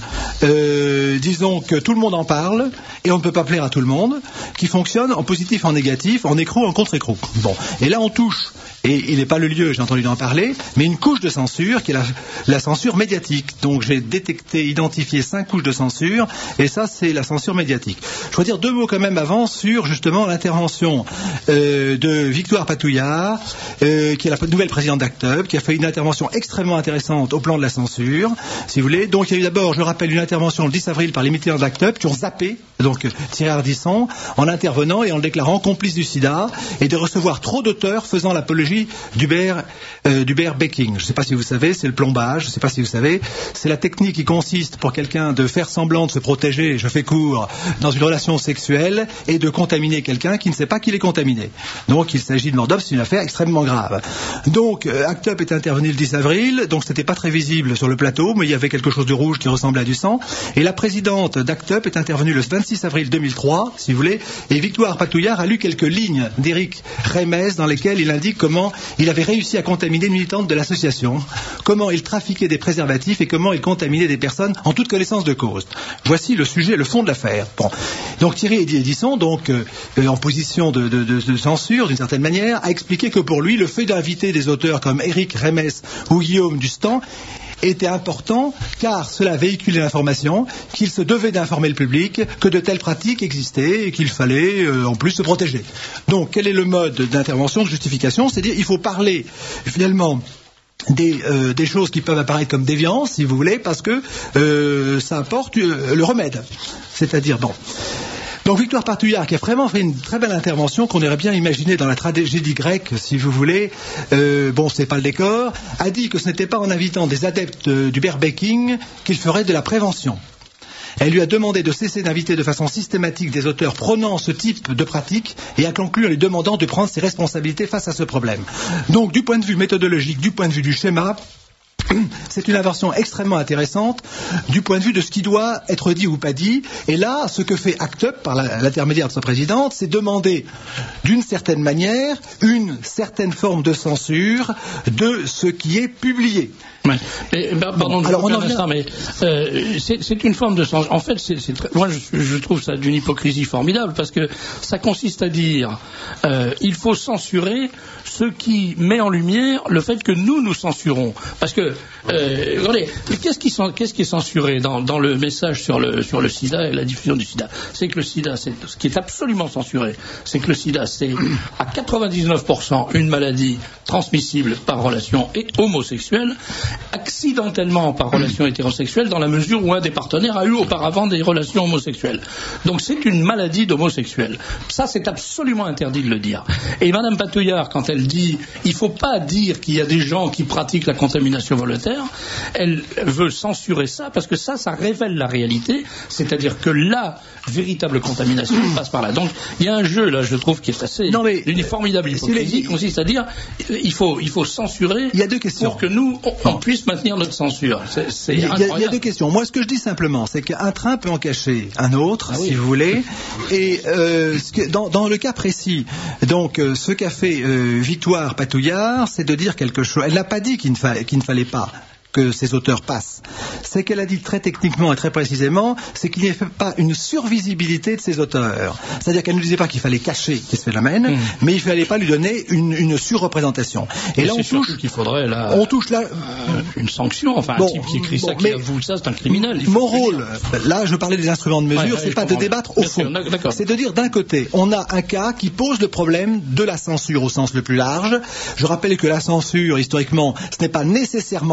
Speaker 8: euh, disons que tout le monde en parle, et on ne peut pas plaire à tout le monde, qui fonctionnent en positif, en négatif, en écrou, en contre-écrou. Bon. Et là, on touche, et il n'est pas le lieu, j'ai entendu en parler, mais une couche de censure, qui est la, la censure médiatique. Donc, j'ai détecté, identifié cinq couches de censure, et ça, c'est la censure médiatique. Je dois dire deux mots quand même avant sur, justement, l'intervention euh, de Victoire Patouillard, euh, qui est la nouvelle présidente d'Act Up, qui a fait une intervention extrêmement intéressante au plan de la censure, si vous voulez. Donc il y a eu d'abord, je rappelle, une intervention le dix avril par les militants d'Act Up qui ont zappé, donc Thierry Ardisson, en intervenant et en le déclarant complice du sida et de recevoir trop d'auteurs faisant l'apologie d'Hubert euh, d'Hubert Becking. Je ne sais pas si vous savez, c'est le plombage, je ne sais pas si vous savez, c'est la technique qui consiste pour quelqu'un de faire semblant de se protéger, je fais court, dans une relation sexuelle et de contaminer quelqu'un qui ne sait pas qu'il est contaminé. Donc il s'agit de mort d'homme, c'est une affaire extrêmement grave. Donc euh, Act Up est intervenu le dix avril, donc c'était pas très visible sur le plateau, mais il y avait quelque chose de rouge qui ressemblait à du sang. Et la présidente d'Act Up est intervenue le vingt-six avril deux mille trois, si vous voulez, et Victoire Patouillard a lu quelques lignes d'Éric Reymès dans lesquelles il indique comment il avait réussi à contaminer une militante de l'association, comment il trafiquait des préservatifs et comment il contaminait des personnes en toute connaissance de cause. Voici le sujet, le fond de l'affaire. Bon. Donc Thierry Ardisson, donc euh, en position de, de, de, de censure d'une certaine manière, a expliqué que pour lui, le fait d'inviter des auteurs comme Éric Reymès ou Guillaume Dustan était important car cela véhiculait l'information qu'il se devait d'informer le public que de telles pratiques existaient et qu'il fallait euh, en plus se protéger. Donc quel est le mode d'intervention, de justification? C'est-à-dire il faut parler finalement Des, euh, des choses qui peuvent apparaître comme déviances, si vous voulez, parce que euh, ça apporte euh, le remède. C'est-à-dire, bon. Donc Victoire Patouillard, qui a vraiment fait une très belle intervention qu'on aurait bien imaginée dans la tragédie grecque, si vous voulez, euh, bon, c'est pas le décor, a dit que ce n'était pas en invitant des adeptes euh, du Berbecking qu'il ferait de la prévention. Elle lui a demandé de cesser d'inviter de façon systématique des auteurs prônant ce type de pratique et a conclu en lui demandant de prendre ses responsabilités face à ce problème. Donc, du point de vue méthodologique, du point de vue du schéma, c'est une invention extrêmement intéressante du point de vue de ce qui doit être dit ou pas dit. Et là, ce que fait Act Up par la, l'intermédiaire de sa présidente, c'est demander d'une certaine manière une certaine forme de censure de ce qui est publié.
Speaker 2: Ouais. Et, bah, pardon, bon, alors on en vient... mais euh, c'est, c'est une forme de censure. En fait, c'est, c'est très... moi je, je trouve ça d'une hypocrisie formidable parce que ça consiste à dire euh, il faut censurer ce qui met en lumière le fait que nous nous censurons. Parce que euh, regardez, qu'est-ce qui, qu'est-ce qui est censuré dans, dans le message sur le sur le SIDA et la diffusion du SIDA? C'est que le SIDA, c'est ce qui est absolument censuré, c'est que le SIDA c'est à quatre-vingt-dix-neuf pour cent une maladie transmissible par relation et homosexuelle, accidentellement par relation hétérosexuelle dans la mesure où un des partenaires a eu auparavant des relations homosexuelles. Donc c'est une maladie d'homosexuel. Ça c'est absolument interdit de le dire. Et Madame Patouillard, quand elle dit il ne faut pas dire qu'il y a des gens qui pratiquent la contamination volontaire, elle veut censurer ça parce que ça, ça révèle la réalité, c'est-à-dire que la véritable contamination passe par là. Donc il y a un jeu là, je trouve, qui est assez non, mais, une formidable hypocrisie, qui consiste à dire il faut, il faut censurer
Speaker 8: il y a deux questions.
Speaker 2: pour que nous on, on puisse maintenir notre censure. C'est, c'est
Speaker 8: il, y a, il y a deux questions. Moi, ce que je dis simplement, c'est qu'un train peut en cacher un autre, ah oui. si vous voulez. Et euh, ce que, dans, dans le cas précis, donc euh, ce qu'a fait euh, Victoire Patouillard, c'est de dire quelque chose. Elle n'a pas dit qu'il ne, fa- qu'il ne fallait pas que ces auteurs passent. C'est qu'elle a dit très techniquement et très précisément, c'est qu'il n'y avait pas une survisibilité de ces auteurs. C'est-à-dire qu'elle ne disait pas qu'il fallait cacher ce phénomène, mmh. mais il ne fallait pas lui donner une, une surreprésentation. Et
Speaker 2: mais
Speaker 8: là, on touche,
Speaker 2: qu'il faudrait là,
Speaker 8: on touche là,
Speaker 2: euh, une sanction. Enfin, bon, un type qui écrit bon, ça, qui avoue ça, c'est un criminel.
Speaker 8: Mon rôle, là, je parlais des instruments de mesure, ouais, ouais, c'est pas de débattre au fond. D'accord. C'est de dire d'un côté, on a un cas qui pose le problème de la censure au sens le plus large. Je rappelle que la censure, historiquement, ce n'est pas nécessairement d'interdire.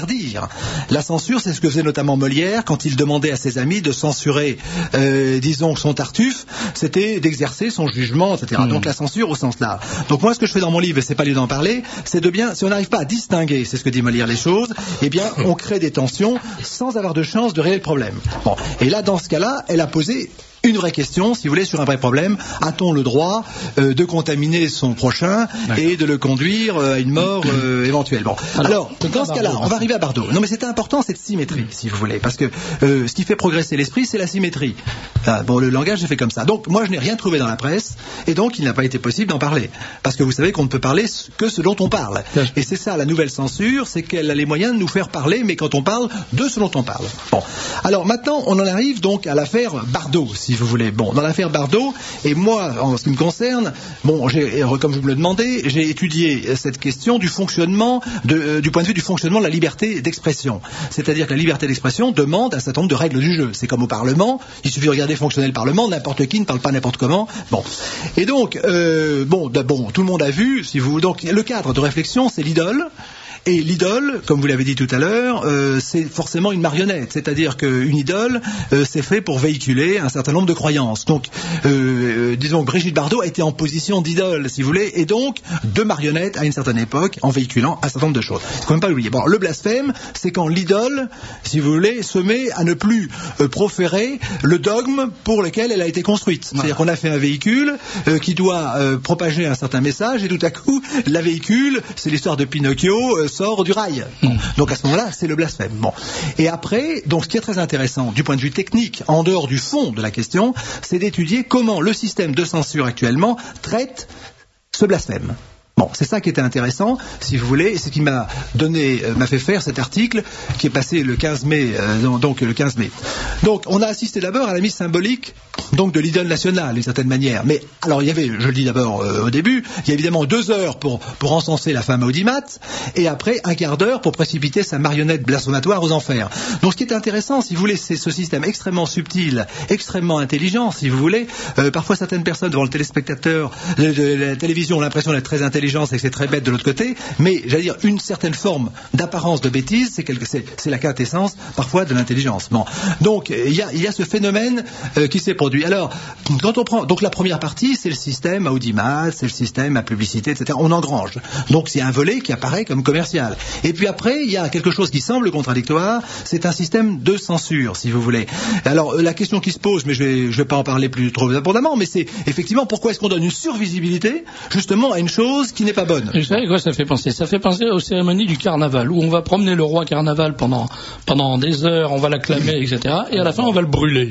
Speaker 8: interdire. La censure, c'est ce que faisait notamment Molière quand il demandait à ses amis de censurer, euh, disons, son Tartuffe, c'était d'exercer son jugement, et cetera. Mmh. Donc la censure au sens là. Donc moi, ce que je fais dans mon livre, et c'est pas lieu d'en parler, c'est de bien, si on n'arrive pas à distinguer, c'est ce que dit Molière, les choses, eh bien, on crée des tensions sans avoir de chance de réel problème. Bon. Et là, dans ce cas-là, elle a posé une vraie question, si vous voulez, sur un vrai problème. A-t-on le droit euh, de contaminer son prochain et de le conduire euh, à une mort euh, éventuelle? Bon. Alors, Alors dans ce cas-là, on va arriver à Bardot. Non, mais c'était important, cette symétrie, si vous voulez, parce que euh, ce qui fait progresser l'esprit, c'est la symétrie. Ah, bon, le langage est fait comme ça. Donc, moi, je n'ai rien trouvé dans la presse, et donc, il n'a pas été possible d'en parler. Parce que vous savez qu'on ne peut parler que ce dont on parle. Et c'est ça, la nouvelle censure, c'est qu'elle a les moyens de nous faire parler, mais quand on parle, de ce dont on parle. Bon. Alors, maintenant, on en arrive donc à l'affaire Bardot, si vous voulez. Bon, dans l'affaire Bardot, et moi, en ce qui me concerne, bon, j'ai, comme je vous le demandais, j'ai étudié cette question du fonctionnement, de, euh, du point de vue du fonctionnement de la liberté d'expression. C'est-à-dire que la liberté d'expression demande un certain nombre de règles du jeu. C'est comme au Parlement, il suffit de regarder fonctionner le Parlement, n'importe qui ne parle pas n'importe comment. Bon. Et donc, euh, bon, de, bon, tout le monde a vu, si vous, donc, le cadre de réflexion, c'est l'idole. Et l'idole, comme vous l'avez dit tout à l'heure, euh, c'est forcément une marionnette. C'est-à-dire qu'une idole, euh, c'est fait pour véhiculer un certain nombre de croyances. Donc, euh, euh, disons que Brigitte Bardot a été en position d'idole, si vous voulez, et donc de marionnette à une certaine époque, en véhiculant un certain nombre de choses. Il ne faut même pas l'oublier. Bon, le blasphème, c'est quand l'idole, si vous voulez, se met à ne plus euh, proférer le dogme pour lequel elle a été construite. C'est-à-dire qu'on a fait un véhicule euh, qui doit euh, propager un certain message, et tout à coup, la véhicule, c'est l'histoire de Pinocchio, euh, sort du rail. Bon. Donc à ce moment-là, c'est le blasphème. Bon. Et après, donc ce qui est très intéressant du point de vue technique, en dehors du fond de la question, c'est d'étudier comment le système de censure actuellement traite ce blasphème. Bon, c'est ça qui était intéressant, si vous voulez, et c'est ce qui m'a donné, euh, m'a fait faire cet article qui est passé le quinze mai, euh, donc le quinze mai. Donc, on a assisté d'abord à la mise symbolique, donc de l'idole nationale, d'une certaine manière. Mais alors, il y avait, je le dis d'abord euh, au début, il y a évidemment deux heures pour pour encenser la femme Audimat, et après un quart d'heure pour précipiter sa marionnette blasphématoire aux enfers. Donc, ce qui est intéressant, si vous voulez, c'est ce système extrêmement subtil, extrêmement intelligent, si vous voulez. Euh, parfois, certaines personnes devant le téléspectateur de, de la télévision ont l'impression d'être très intelligentes, et que c'est très bête de l'autre côté, mais j'allais dire une certaine forme d'apparence de bêtise, c'est, quelque, c'est, c'est la quintessence parfois de l'intelligence. Bon. Donc il y a, il y a ce phénomène euh, qui s'est produit. Alors, quand on prend, donc la première partie, c'est le système à audimat, c'est le système à publicité, et cetera. On engrange. Donc c'est un volet qui apparaît comme commercial. Et puis après, il y a quelque chose qui semble contradictoire, c'est un système de censure, si vous voulez. Alors la question qui se pose, mais je vais, je vais pas en parler plus trop abondamment, mais c'est effectivement pourquoi est-ce qu'on donne une survisibilité justement à une chose qui n'est pas bonne.
Speaker 2: Vous savez quoi ça fait penser? Ça fait penser aux cérémonies du carnaval, où on va promener le roi carnaval pendant, pendant des heures, on va l'acclamer, et cetera. Et à la fin, on va le brûler.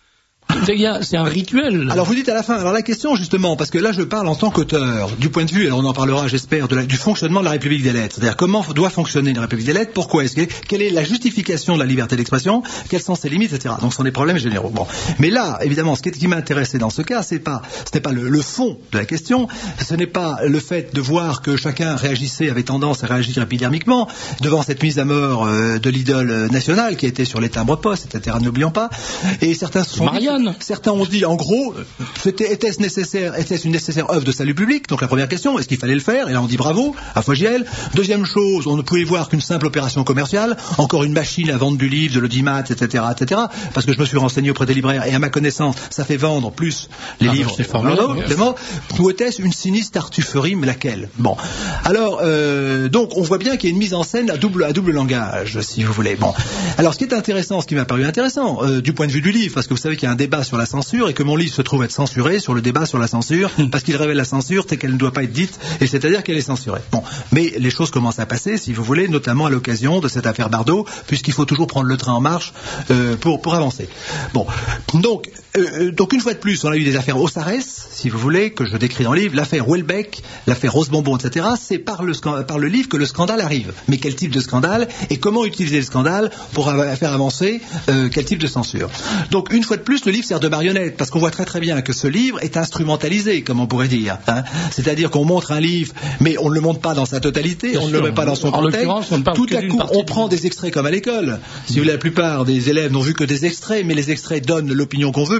Speaker 2: C'est un rituel.
Speaker 8: Alors vous dites à la fin, alors la question justement, parce que là je parle en tant qu'auteur, du point de vue, alors on en parlera j'espère, de la, du fonctionnement de la République des lettres, c'est-à-dire comment doit fonctionner une République des lettres, pourquoi est-ce que, quelle est la justification de la liberté d'expression, quelles sont ses limites, et cetera. Donc ce sont des problèmes généraux. Bon. Mais là, évidemment, ce qui, qui m'a intéressé dans ce cas, c'est pas, ce n'est pas le, le fond de la question, ce n'est pas le fait de voir que chacun réagissait, avait tendance à réagir épidermiquement devant cette mise à mort euh, de l'idole nationale qui était sur les timbres-poste, et cetera. N'oublions pas. Et certains se sont
Speaker 2: Marianne.
Speaker 8: Certains ont dit, en gros, c'était, était-ce nécessaire, était-ce une nécessaire œuvre de salut public? Donc la première question, est-ce qu'il fallait le faire? Et là on dit bravo, à Fogiel. Deuxième chose, on ne pouvait voir qu'une simple opération commerciale, encore une machine à vendre du livre, de l'audimat, et cetera, et cetera. Parce que je me suis renseigné auprès des libraires, et à ma connaissance, ça fait vendre plus les
Speaker 2: ah,
Speaker 8: livres.
Speaker 2: C'est formidable.
Speaker 8: Ou était-ce une sinistre tartufferie, mais laquelle? Bon. Alors, euh, donc on voit bien qu'il y a une mise en scène à double, à double langage, si vous voulez. Bon. Alors ce qui est intéressant, ce qui m'a paru intéressant, euh, du point de vue du livre, parce que vous savez qu'il y a un débat sur la censure et que mon livre se trouve être censuré sur le débat sur la censure parce qu'il révèle la censure c'est qu'elle ne doit pas être dite et c'est-à-dire qu'elle est censurée. Bon, mais les choses commencent à passer si vous voulez, notamment à l'occasion de cette affaire Bardot, puisqu'il faut toujours prendre le train en marche euh, pour pour avancer. Bon, donc euh, donc une fois de plus, on a eu des affaires Ossarès, si vous voulez, que je décris dans le livre, l'affaire Houellebecq, l'affaire Rose Bonbon, et cetera. C'est par le par le livre que le scandale arrive. Mais quel type de scandale et comment utiliser le scandale pour faire avancer euh, quel type de censure. Donc une fois de plus, le livre sert de marionnette, parce qu'on voit très très bien que ce livre est instrumentalisé, comme on pourrait dire. Hein. C'est-à-dire qu'on montre un livre, mais on ne le montre pas dans sa totalité, bien on ne le met pas dans son
Speaker 2: en
Speaker 8: contexte.
Speaker 2: Tout
Speaker 8: à coup, on prend des extraits comme à l'école. Si vous voulez, la plupart des élèves n'ont vu que des extraits, mais les extraits donnent l'opinion qu'on veut,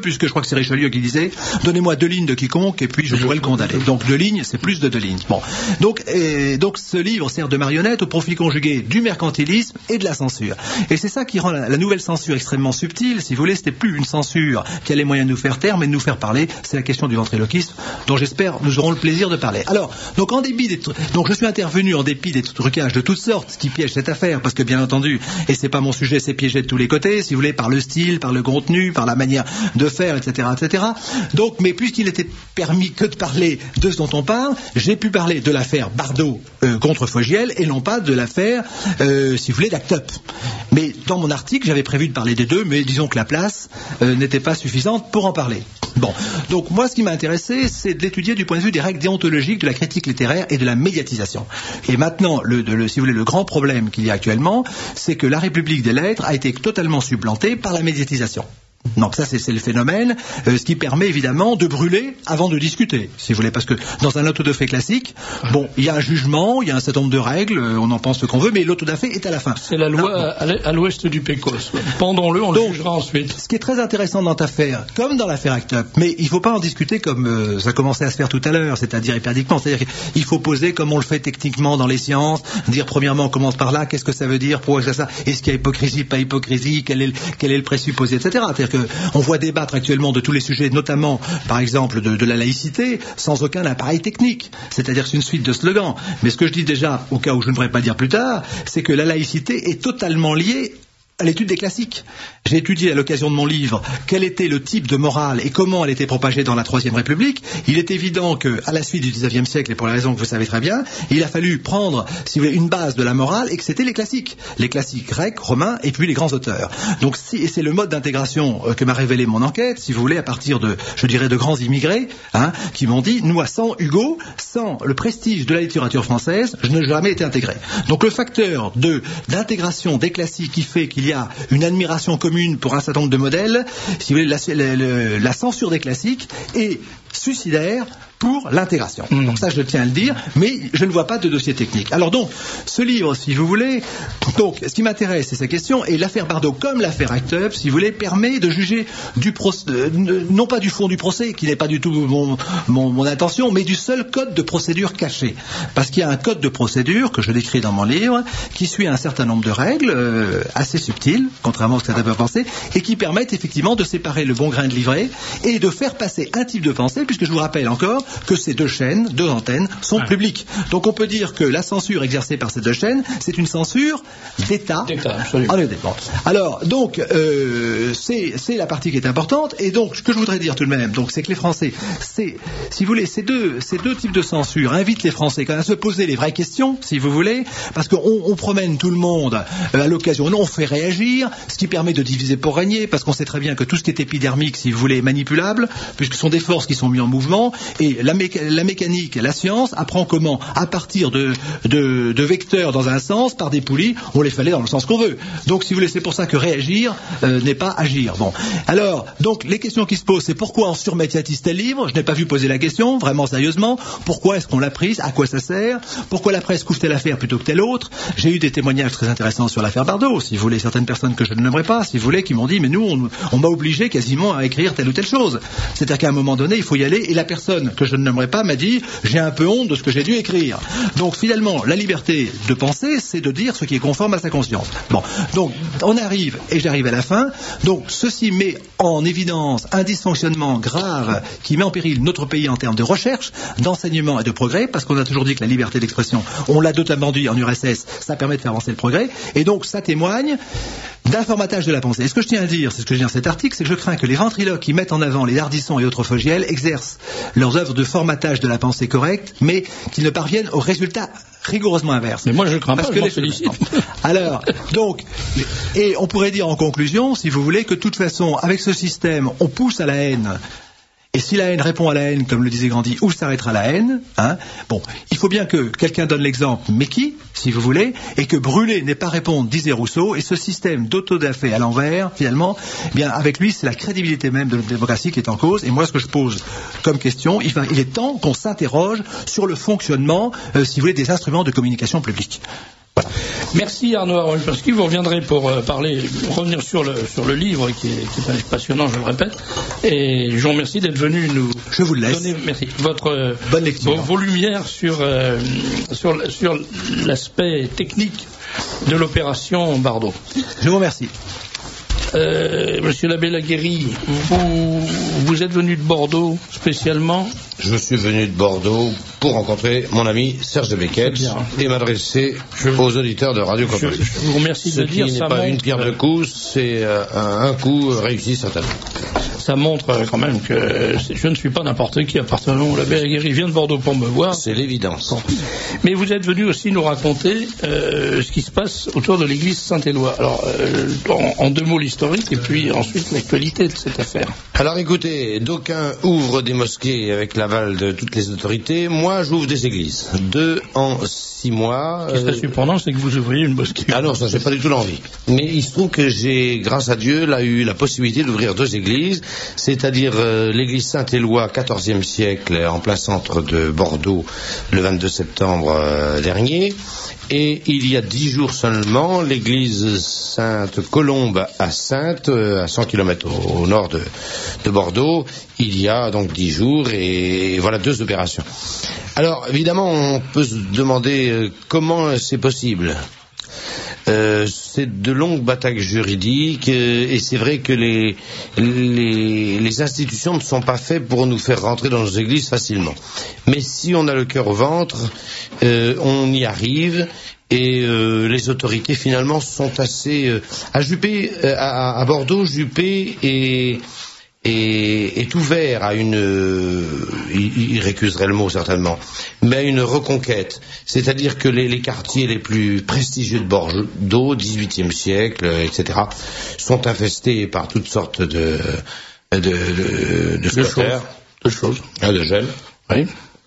Speaker 8: puisque je crois que c'est Richelieu qui disait « Donnez-moi deux lignes de quiconque et puis je pourrai le condamner ». Donc deux lignes, c'est plus de deux lignes. Bon. Donc, et, donc ce livre sert de marionnette au profit conjugué du mercantilisme et de la censure. Et c'est ça qui rend la, la nouvelle censure extrêmement subtile. Si vous voulez, c'était plus une censure qui a les moyens de nous faire taire, mais de nous faire parler. C'est la question du ventriloquisme, dont j'espère nous aurons le plaisir de parler. Alors, donc en dépit des, donc je suis intervenu en dépit des trucages de toutes sortes qui piègent cette affaire, parce que bien entendu, et c'est pas mon sujet, c'est piégé de tous les côtés, si vous voulez, par le style, par le contenu, par la manière de faire, et cetera, et cetera. Donc, mais puisqu'il n'était permis que de parler de ce dont on parle, j'ai pu parler de l'affaire Bardot euh, contre Fogiel et non pas de l'affaire, euh, si vous voulez, d'Act Up. Mais dans mon article, j'avais prévu de parler des deux, mais disons que la place euh, n'était pas suffisante pour en parler. Bon, donc moi, ce qui m'a intéressé, c'est de l'étudier du point de vue des règles déontologiques de la critique littéraire et de la médiatisation. Et maintenant, le, le, si vous voulez, le grand problème qu'il y a actuellement, c'est que la République des lettres a été totalement supplantée par la médiatisation. Donc ça, c'est, c'est le phénomène, euh, ce qui permet évidemment de brûler avant de discuter, si vous voulez, parce que dans un auto de fait classique, bon, il y a un jugement, il y a un certain nombre de règles, euh, on en pense ce qu'on veut, mais l'auto de fait est à la fin.
Speaker 2: C'est la loi à, à l'ouest du Pécos. Pendons-le, on Donc, le jugera ensuite.
Speaker 8: Ce qui est très intéressant dans cette affaire, comme dans l'affaire Act Up, mais il ne faut pas en discuter comme euh, ça commençait à se faire tout à l'heure, c'est-à-dire éperdiquement, c'est-à-dire qu'il faut poser comme on le fait techniquement dans les sciences, dire premièrement on commence par là, qu'est-ce que ça veut dire, pourquoi ça, ça, est-ce qu'il y a hypocrisie, pas hypocrisie, quel est, quel est le présupposé, et cetera. C'est-à-dire que on voit débattre actuellement de tous les sujets, notamment, par exemple, de, de la laïcité, sans aucun appareil technique. C'est-à-dire c'est une suite de slogans. Mais ce que je dis déjà, au cas où je ne devrais pas le dire plus tard, c'est que la laïcité est totalement liée à l'étude des classiques. J'ai étudié à l'occasion de mon livre quel était le type de morale et comment elle était propagée dans la Troisième République. Il est évident qu'à la suite du dix-neuvième siècle, et pour la raison que vous savez très bien, il a fallu prendre, si vous voulez, une base de la morale et que c'était les classiques. Les classiques grecs, romains et puis les grands auteurs. Donc si, et c'est le mode d'intégration que m'a révélé mon enquête, si vous voulez, à partir de, je dirais, de grands immigrés, hein, qui m'ont dit, nous, sans Hugo, sans le prestige de la littérature française, je n'ai jamais été intégré. Donc le facteur de, d'intégration des classiques qui fait qu'il y a une admiration commune pour un certain nombre de modèles, si vous voulez, la, la, la censure des classiques est suicidaire pour l'intégration. Mmh. Donc ça, je tiens à le dire, mais je ne vois pas de dossier technique. Alors donc, ce livre, si vous voulez, donc, ce qui m'intéresse, c'est ces questions, et l'affaire Bardot, comme l'affaire Act Up, si vous voulez, permet de juger du procès, euh, non pas du fond du procès, qui n'est pas du tout mon, mon, mon intention, mais du seul code de procédure caché. Parce qu'il y a un code de procédure, que je décris dans mon livre, qui suit un certain nombre de règles, euh, assez subtiles, contrairement à ce que ça peut penser, et qui permettent effectivement de séparer le bon grain de l'ivraie, et de faire passer un type de pensée, puisque je vous rappelle encore, que ces deux chaînes, deux antennes, sont ouais. publiques. Donc on peut dire que la censure exercée par ces deux chaînes, c'est une censure d'État.
Speaker 2: D'État, absolument.
Speaker 8: En Alors, donc, euh, c'est, c'est la partie qui est importante. Et donc, ce que je voudrais dire tout de même, donc, c'est que les Français, c'est, si vous voulez, ces deux, ces deux types de censure invitent les Français quand même à se poser les vraies questions, si vous voulez, parce qu'on on promène tout le monde euh, à l'occasion. Non, on fait réagir, ce qui permet de diviser pour régner, parce qu'on sait très bien que tout ce qui est épidermique, si vous voulez, est manipulable, puisque ce sont des forces qui sont mises en mouvement, et la, méca- la mécanique, la science apprend comment, à partir de, de, de vecteurs dans un sens, par des poulies, on les fallait dans le sens qu'on veut. Donc, si vous voulez, c'est pour ça que réagir euh, n'est pas agir. Bon. Alors, donc, les questions qui se posent, c'est pourquoi on surmédiatise tel livre? Je n'ai pas vu poser la question, vraiment sérieusement. Pourquoi est-ce qu'on l'a prise? À quoi ça sert? Pourquoi la presse couvre telle affaire plutôt que telle autre? J'ai eu des témoignages très intéressants sur l'affaire Bardot, si vous voulez, certaines personnes que je ne nommerai pas, si vous voulez, qui m'ont dit, mais nous, on, on m'a obligé quasiment à écrire telle ou telle chose. C'est-à-dire qu'à un moment donné, il faut y aller, et la personne que je ne nommerai pas m'a dit, j'ai un peu honte de ce que j'ai dû écrire. Donc, finalement, la liberté de penser, c'est de dire ce qui est conforme à sa conscience. Bon, donc, on arrive, et j'arrive à la fin, donc, ceci met en évidence un dysfonctionnement grave qui met en péril notre pays en termes de recherche, d'enseignement et de progrès, parce qu'on a toujours dit que la liberté d'expression, on l'a notamment dit en U R S S, ça permet de faire avancer le progrès, et donc, ça témoigne d'un formatage de la pensée. Et ce que je tiens à dire, c'est ce que je dis dans cet article, c'est que je crains que les ventriloques qui mettent en avant les Ardisson et autres Fogiel exercent leurs œuvres de formatage de la pensée correcte, mais qu'ils ne parviennent au résultat rigoureusement inverse.
Speaker 2: Mais moi je crains
Speaker 8: parce
Speaker 2: pas,
Speaker 8: que
Speaker 2: je
Speaker 8: les
Speaker 2: félicite.
Speaker 8: Alors, donc, et on pourrait dire en conclusion, si vous voulez, que de toute façon, avec ce système, on pousse à la haine. Et si la haine répond à la haine, comme le disait Gandhi, où s'arrêtera la haine, hein? Bon, il faut bien que quelqu'un donne l'exemple, mais qui, si vous voulez, et que brûler n'est pas répondre, disait Rousseau, et ce système d'autodafé à l'envers, finalement, eh bien, avec lui, c'est la crédibilité même de notre démocratie qui est en cause. Et moi, ce que je pose comme question, il, il est temps qu'on s'interroge sur le fonctionnement, euh, si vous voulez, des instruments de communication publique.
Speaker 2: Voilà. Merci Arnaud Aronchowski. Vous reviendrez pour euh, parler, revenir sur le sur le livre qui est, qui est passionnant, je le répète. Et je vous remercie d'être venu nous.
Speaker 8: Je vous laisse.
Speaker 2: Donner, merci. Votre euh,
Speaker 8: bonne lecture.
Speaker 2: Vos, vos lumières sur euh, sur sur l'aspect technique de l'opération Bardot.
Speaker 8: Je vous remercie.
Speaker 2: Euh, Monsieur l'abbé Laguérie, vous, vous êtes venu de Bordeaux spécialement?
Speaker 7: Je suis venu de Bordeaux pour rencontrer mon ami Serge de Beckett et m'adresser je, aux auditeurs de Radio Copole.
Speaker 2: Je, je vous remercie
Speaker 7: Ce
Speaker 2: de dire
Speaker 7: ça. Ce qui n'est pas
Speaker 2: montre,
Speaker 7: une pierre de coups, c'est euh, un, un coup réussi certainement.
Speaker 2: Ça montre quand même que je ne suis pas n'importe qui appartenant à l'abbé Laguérie. Vient de Bordeaux pour me voir.
Speaker 7: C'est l'évidence.
Speaker 2: Mais vous êtes venu aussi nous raconter euh, ce qui se passe autour de l'église Saint-Éloi. Alors, euh, en, en deux mots l'historique et puis ensuite l'actualité de cette affaire.
Speaker 7: Alors écoutez, d'aucuns ouvrent des mosquées avec l'aval de toutes les autorités. Moi, j'ouvre des églises. Deux en six mois.
Speaker 2: Ce qui serait euh... surprenant, c'est que vous ouvriez une mosquée.
Speaker 7: Ah non, ça, j'ai pas du tout l'envie. Mais il se trouve que j'ai, grâce à Dieu, là, eu la possibilité d'ouvrir deux églises, c'est-à-dire euh, l'église Saint-Éloi, quatorzième siècle, en plein centre de Bordeaux, le vingt-deux septembre euh, dernier. Et il y a dix jours seulement, l'église Sainte-Colombe à Saintes, à cent kilomètres au, au nord de, de Bordeaux, il y a donc dix jours, et, et voilà deux opérations. Alors, évidemment, on peut se demander euh, comment c'est possible. Euh, c'est de longues batailles juridiques euh, et c'est vrai que les, les, les institutions ne sont pas faites pour nous faire rentrer dans nos églises facilement. Mais si on a le cœur au ventre, euh, on y arrive et euh, les autorités finalement sont assez... Euh, à Juppé, euh, à, à Bordeaux, Juppé est... Est, est ouvert à une, euh, il, il récuserait le mot certainement, mais à une reconquête. C'est-à-dire que les, les quartiers les plus prestigieux de Bordeaux, dix-huitième siècle, et cetera, sont infestés par toutes sortes de de, de, de squatters,
Speaker 2: de choses,
Speaker 7: ah, de gel.
Speaker 2: Oui.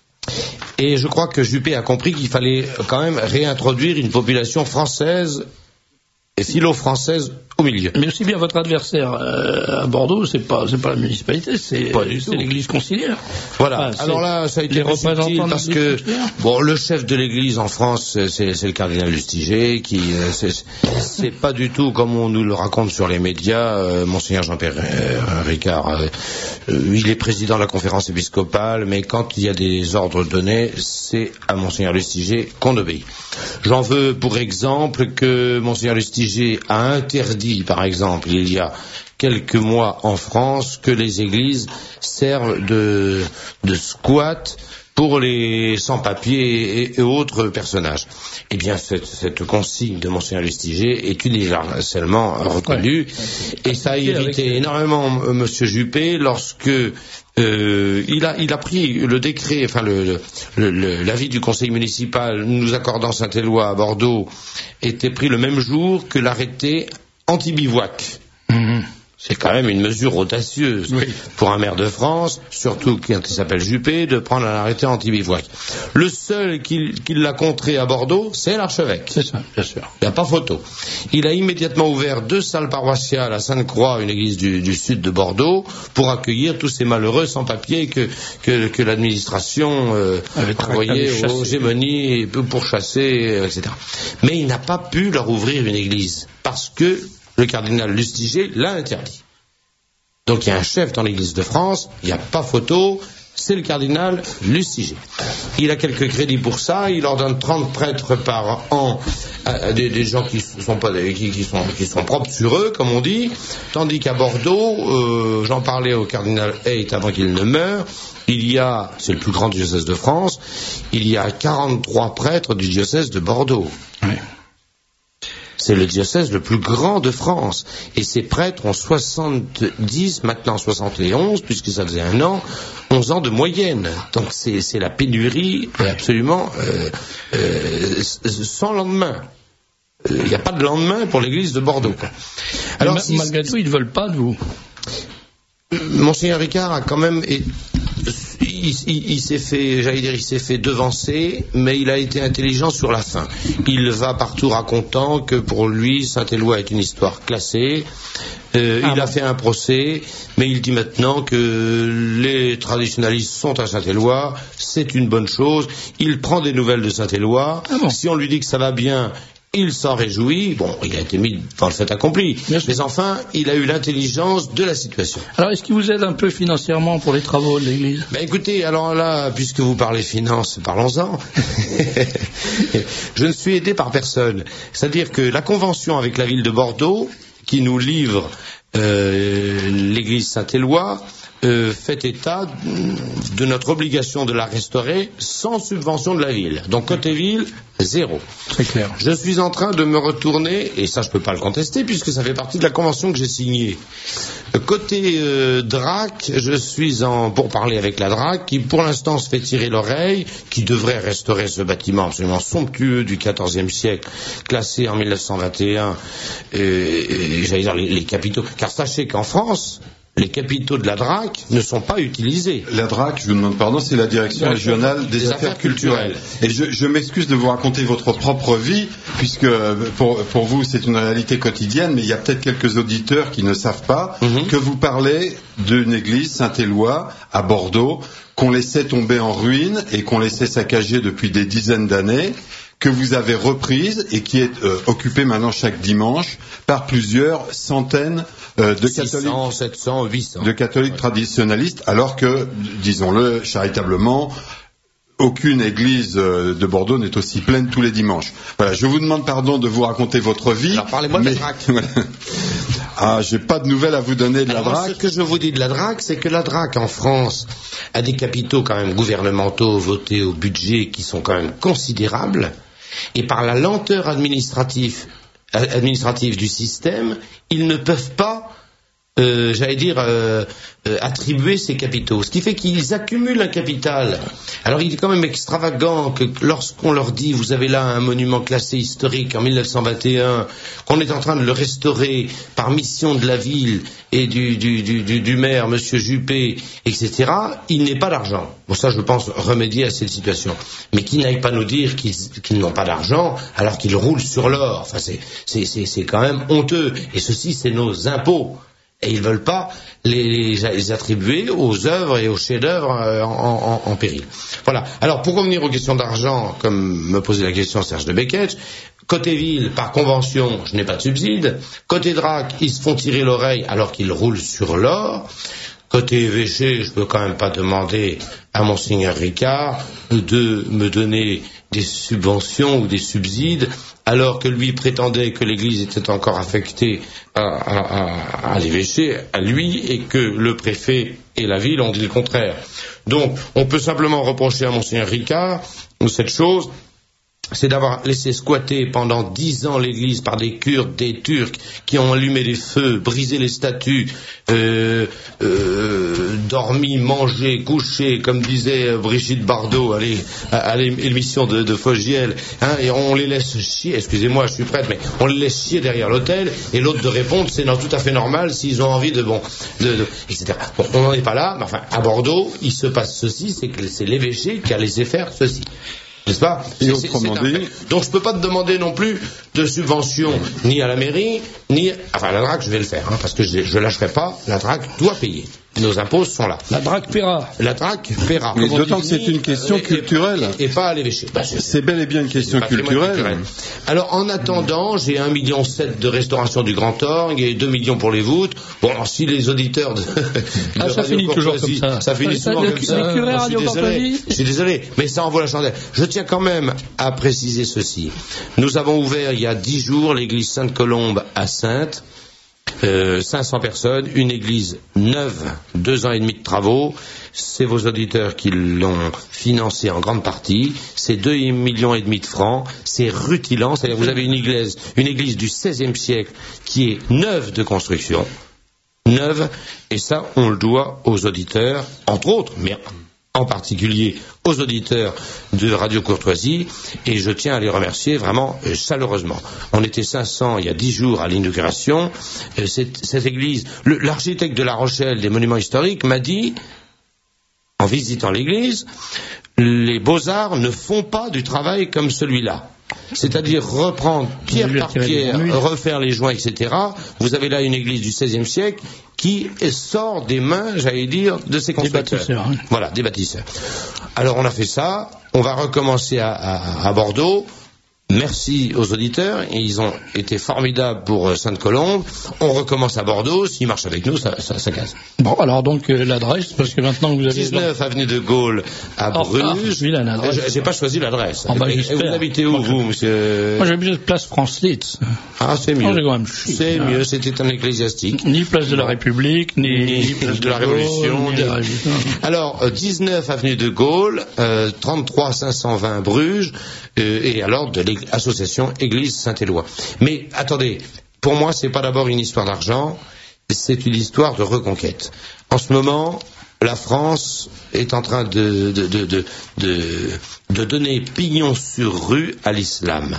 Speaker 7: Et je crois que Juppé a compris qu'il fallait quand même réintroduire une population française et philo-française au milieu.
Speaker 2: Mais aussi bien votre adversaire euh, à Bordeaux, c'est pas c'est pas la municipalité, c'est c'est l'église conciliaire.
Speaker 7: Voilà.
Speaker 2: Enfin,
Speaker 7: alors là, ça a été plus subtil parce que bon, le chef de l'église en France, c'est c'est le cardinal Lustiger, qui c'est c'est pas du tout comme on nous le raconte sur les médias. Euh, Monseigneur Jean-Pierre euh, Ricard, euh, il est président de la conférence épiscopale, mais quand il y a des ordres donnés, c'est à Monseigneur Lustiger qu'on obéit. J'en veux pour exemple que Monseigneur Lustiger a interdit, par exemple, il y a quelques mois en France, que les églises servent de, de squat pour les sans-papiers et, et autres personnages. Eh bien, cette, cette consigne de Monseigneur Lustiger est universellement reconnue, ouais. Et ça a irrité énormément Monsieur Juppé lorsque euh, il a il a pris le décret, enfin le, le, le l'avis du conseil municipal nous accordant Saint-Éloi à Bordeaux était pris le même jour que l'arrêté anti-bivouac. Mmh. C'est quand même une mesure audacieuse, oui, pour un maire de France, surtout quand il s'appelle Juppé, de prendre un arrêté anti-bivouac. Le seul qui, qui l'a contré à Bordeaux, c'est l'archevêque.
Speaker 2: C'est ça, bien sûr.
Speaker 7: Il n'y a pas photo. Il a immédiatement ouvert deux salles paroissiales à Sainte-Croix, une église du, du sud de Bordeaux, pour accueillir tous ces malheureux sans-papiers que, que, que l'administration euh, envoyait aux gémonies pour chasser, et cetera. Mais il n'a pas pu leur ouvrir une église, parce que le cardinal Lustiger l'a interdit. Donc il y a un chef dans l'église de France, il n'y a pas photo, c'est le cardinal Lustiger. Il a quelques crédits pour ça, il ordonne trente prêtres par an à des, des gens qui sont pas qui, qui sont qui sont propres sur eux, comme on dit, tandis qu'à Bordeaux, euh, j'en parlais au cardinal Hayt avant qu'il ne meure, il y a, c'est le plus grand diocèse de France, il y a quarante-trois prêtres du diocèse de Bordeaux. Oui. C'est le diocèse le plus grand de France. Et ces prêtres ont soixante-dix, maintenant soixante et onze, puisque ça faisait un an, onze ans de moyenne. Donc c'est, c'est la pénurie absolument euh, euh, sans lendemain. Il n'y a pas de lendemain pour l'église de Bordeaux.
Speaker 2: Alors, ma- si, malgré tout, ils ne veulent pas de vous.
Speaker 7: Monseigneur Ricard a quand même... Et, Il, il, il s'est fait, j'allais dire, il s'est fait devancer, mais il a été intelligent sur la fin. Il va partout racontant que pour lui, Saint-Éloi est une histoire classée. Euh, ah il bon. a fait un procès, mais il dit maintenant que les traditionalistes sont à Saint-Éloi, c'est une bonne chose. Il prend des nouvelles de Saint-Éloi. Ah bon. Si on lui dit que ça va bien, il s'en réjouit. Bon, il a été mis dans le fait accompli. Mais enfin, il a eu l'intelligence de la situation.
Speaker 2: Alors, est-ce qu'il vous aide un peu financièrement pour les travaux de l'église?
Speaker 7: Ben écoutez, alors là, puisque vous parlez finances, parlons-en. Je ne suis aidé par personne. C'est-à-dire que la convention avec la ville de Bordeaux, qui nous livre euh, l'église Saint-Éloi, Euh, fait état de notre obligation de la restaurer sans subvention de la ville. Donc côté ville, zéro.
Speaker 2: Très clair.
Speaker 7: Je suis en train de me retourner, et ça je peux pas le contester puisque ça fait partie de la convention que j'ai signée. Côté euh, D R A C, je suis en pour parler avec la D R A C qui pour l'instant se fait tirer l'oreille, qui devrait restaurer ce bâtiment absolument somptueux du quatorzième siècle, classé en mille neuf cent vingt et un, et, et j'allais dire les, les capitaux. Car sachez qu'en France, les capitaux de la D R A C ne sont pas utilisés.
Speaker 5: La D R A C, je vous demande pardon, c'est la Direction régionale des, des affaires, affaires culturelles. culturelles. Et je, je m'excuse de vous raconter votre propre vie, puisque pour, pour vous c'est une réalité quotidienne, mais il y a peut-être quelques auditeurs qui ne savent pas mm-hmm. que vous parlez d'une église Saint-Éloi à Bordeaux, qu'on laissait tomber en ruine et qu'on laissait saccager depuis des dizaines d'années, que vous avez reprise et qui est euh, occupée maintenant chaque dimanche par plusieurs centaines euh, de
Speaker 7: six cents,
Speaker 5: catholiques,
Speaker 7: sept cents, huit cents.
Speaker 5: de catholiques ouais. traditionnalistes, alors que, disons-le charitablement, aucune église de Bordeaux n'est aussi pleine tous les dimanches. Voilà, je vous demande pardon de vous raconter votre vie.
Speaker 7: Alors parlez-moi mais... de la D R A C.
Speaker 5: Ah, j'ai pas de nouvelles à vous donner de
Speaker 7: Alors,
Speaker 5: la D R A C.
Speaker 7: Ce que je vous dis de la D R A C, c'est que la D R A C en France a des capitaux quand même gouvernementaux votés au budget qui sont quand même considérables. Et par la lenteur administrative, administrative du système, ils ne peuvent pas, euh, j'allais dire, euh, euh, attribuer ces capitaux. Ce qui fait qu'ils accumulent un capital. Alors il est quand même extravagant que lorsqu'on leur dit, vous avez là un monument classé historique en mille neuf cent vingt et un, qu'on est en train de le restaurer par mission de la ville et du, du, du, du, du maire, monsieur Juppé, et cetera, il n'est pas d'argent. Bon, ça, je pense remédier à cette situation. Mais qu'ils n'aillent pas nous dire qu'ils, qu'ils n'ont pas d'argent alors qu'ils roulent sur l'or. Enfin, c'est, c'est, c'est, c'est quand même honteux. Et ceci, c'est nos impôts. Et ils ne veulent pas les, les attribuer aux œuvres et aux chefs-d'œuvre en, en, en péril. Voilà. Alors, pour revenir aux questions d'argent, comme me posait la question Serge de Beketch, côté ville, par convention, je n'ai pas de subside. Côté D R A C, ils se font tirer l'oreille alors qu'ils roulent sur l'or. Côté évêché, je peux quand même pas demander à Monseigneur Ricard de me donner des subventions ou des subsides, alors que lui prétendait que l'Église était encore affectée à, à, à, à l'évêché, à lui, et que le préfet et la ville ont dit le contraire. Donc, on peut simplement reprocher à Monseigneur Ricard cette chose, c'est d'avoir laissé squatter pendant dix ans l'église par des Kurdes, des Turcs, qui ont allumé des feux, brisé les statues, euh, euh, dormi, mangé, couché, comme disait Brigitte Bardot allez, à, à l'émission de, de Fogiel, hein, et on les laisse chier, excusez-moi, je suis prêtre, mais on les laisse chier derrière l'autel, et l'autre de répondre, c'est non, tout à fait normal s'ils ont envie de, bon, de, de et cetera. Bon, on n'en est pas là, mais enfin, à Bordeaux, il se passe ceci, c'est que c'est l'évêché qui a laissé faire ceci. N'est-ce pas?
Speaker 5: Et autrement dit...
Speaker 7: Donc je ne peux pas te demander non plus de subvention ni à la mairie, ni... Enfin, la D R A C, je vais le faire, hein, parce que je ne lâcherai pas, la D R A C doit payer. Nos impôts sont là.
Speaker 2: La D R A C paiera.
Speaker 7: La D R A C paiera.
Speaker 5: Mais d'autant que c'est une question
Speaker 7: et,
Speaker 5: culturelle.
Speaker 7: Et, et pas à l'évêché. Bah,
Speaker 5: c'est, c'est bel et bien une question culturelle.
Speaker 7: culturelle. Alors, en attendant, j'ai un million sept de restauration du Grand Orgue et deux millions pour les voûtes. Bon, alors, si les auditeurs de, de
Speaker 2: ah, ça finit toujours comme ça.
Speaker 7: Ça finit souvent comme ça. Je suis désolé. Je suis désolé. Mais ça envoie la chandelle. Je tiens quand même à préciser ceci. Nous avons ouvert il y a dix jours l'église Sainte-Colombe à Saintes. Euh, cinq cents personnes, une église neuve, deux ans et demi de travaux. C'est vos auditeurs qui l'ont financé en grande partie. C'est deux millions et demi de francs. C'est rutilant. C'est-à-dire que vous avez une église, une église du seizième siècle qui est neuve de construction, neuve, et ça on le doit aux auditeurs, entre autres, mais en particulier aux auditeurs de Radio Courtoisie, et je tiens à les remercier vraiment euh, chaleureusement. On était cinq cents il y a dix jours à l'inauguration. Euh, cette, cette église, le, l'architecte de La Rochelle des monuments historiques m'a dit, en visitant l'église, les beaux-arts ne font pas du travail comme celui-là. C'est-à-dire reprendre pierre par pierre, refaire les joints, et cetera. Vous avez là une église du seizième siècle qui sort des mains, j'allais dire, de ses constructeurs. Des bâtisseurs. Hein. Voilà, des bâtisseurs. Alors on a fait ça, on va recommencer à, à, à Bordeaux. merci aux auditeurs, ils ont été formidables pour Sainte-Colombe. On recommence à Bordeaux, s'ils marchent avec nous, ça, ça, ça casse.
Speaker 2: Bon, alors donc euh, l'adresse, parce que maintenant vous avez...
Speaker 7: dix-neuf avenue de Gaulle à
Speaker 2: oh,
Speaker 7: Bruges.
Speaker 2: Ah, oui, là,
Speaker 7: j'ai pas choisi l'adresse.
Speaker 2: Oh, bah,
Speaker 7: et, et vous habitez où,
Speaker 2: moi,
Speaker 7: vous, monsieur?
Speaker 2: Moi j'habite place France-Litz.
Speaker 7: Ah, c'est mieux.
Speaker 2: Oh, chic,
Speaker 7: c'est
Speaker 2: hein.
Speaker 7: mieux, c'était un ecclésiastique.
Speaker 2: Ni place de la République, ni,
Speaker 7: ni, ni place de, de la Révolution. Ni... De la Révolution. Alors, euh, dix-neuf avenue de Gaulle, euh, trente-trois cinq cent vingt Bruges, euh, et alors de l'association Église Saint-Éloi. Mais attendez, pour moi, c'est pas d'abord une histoire d'argent, c'est une histoire de reconquête. En ce moment, la France est en train de, de, de, de, de, de donner pignon sur rue à l'islam.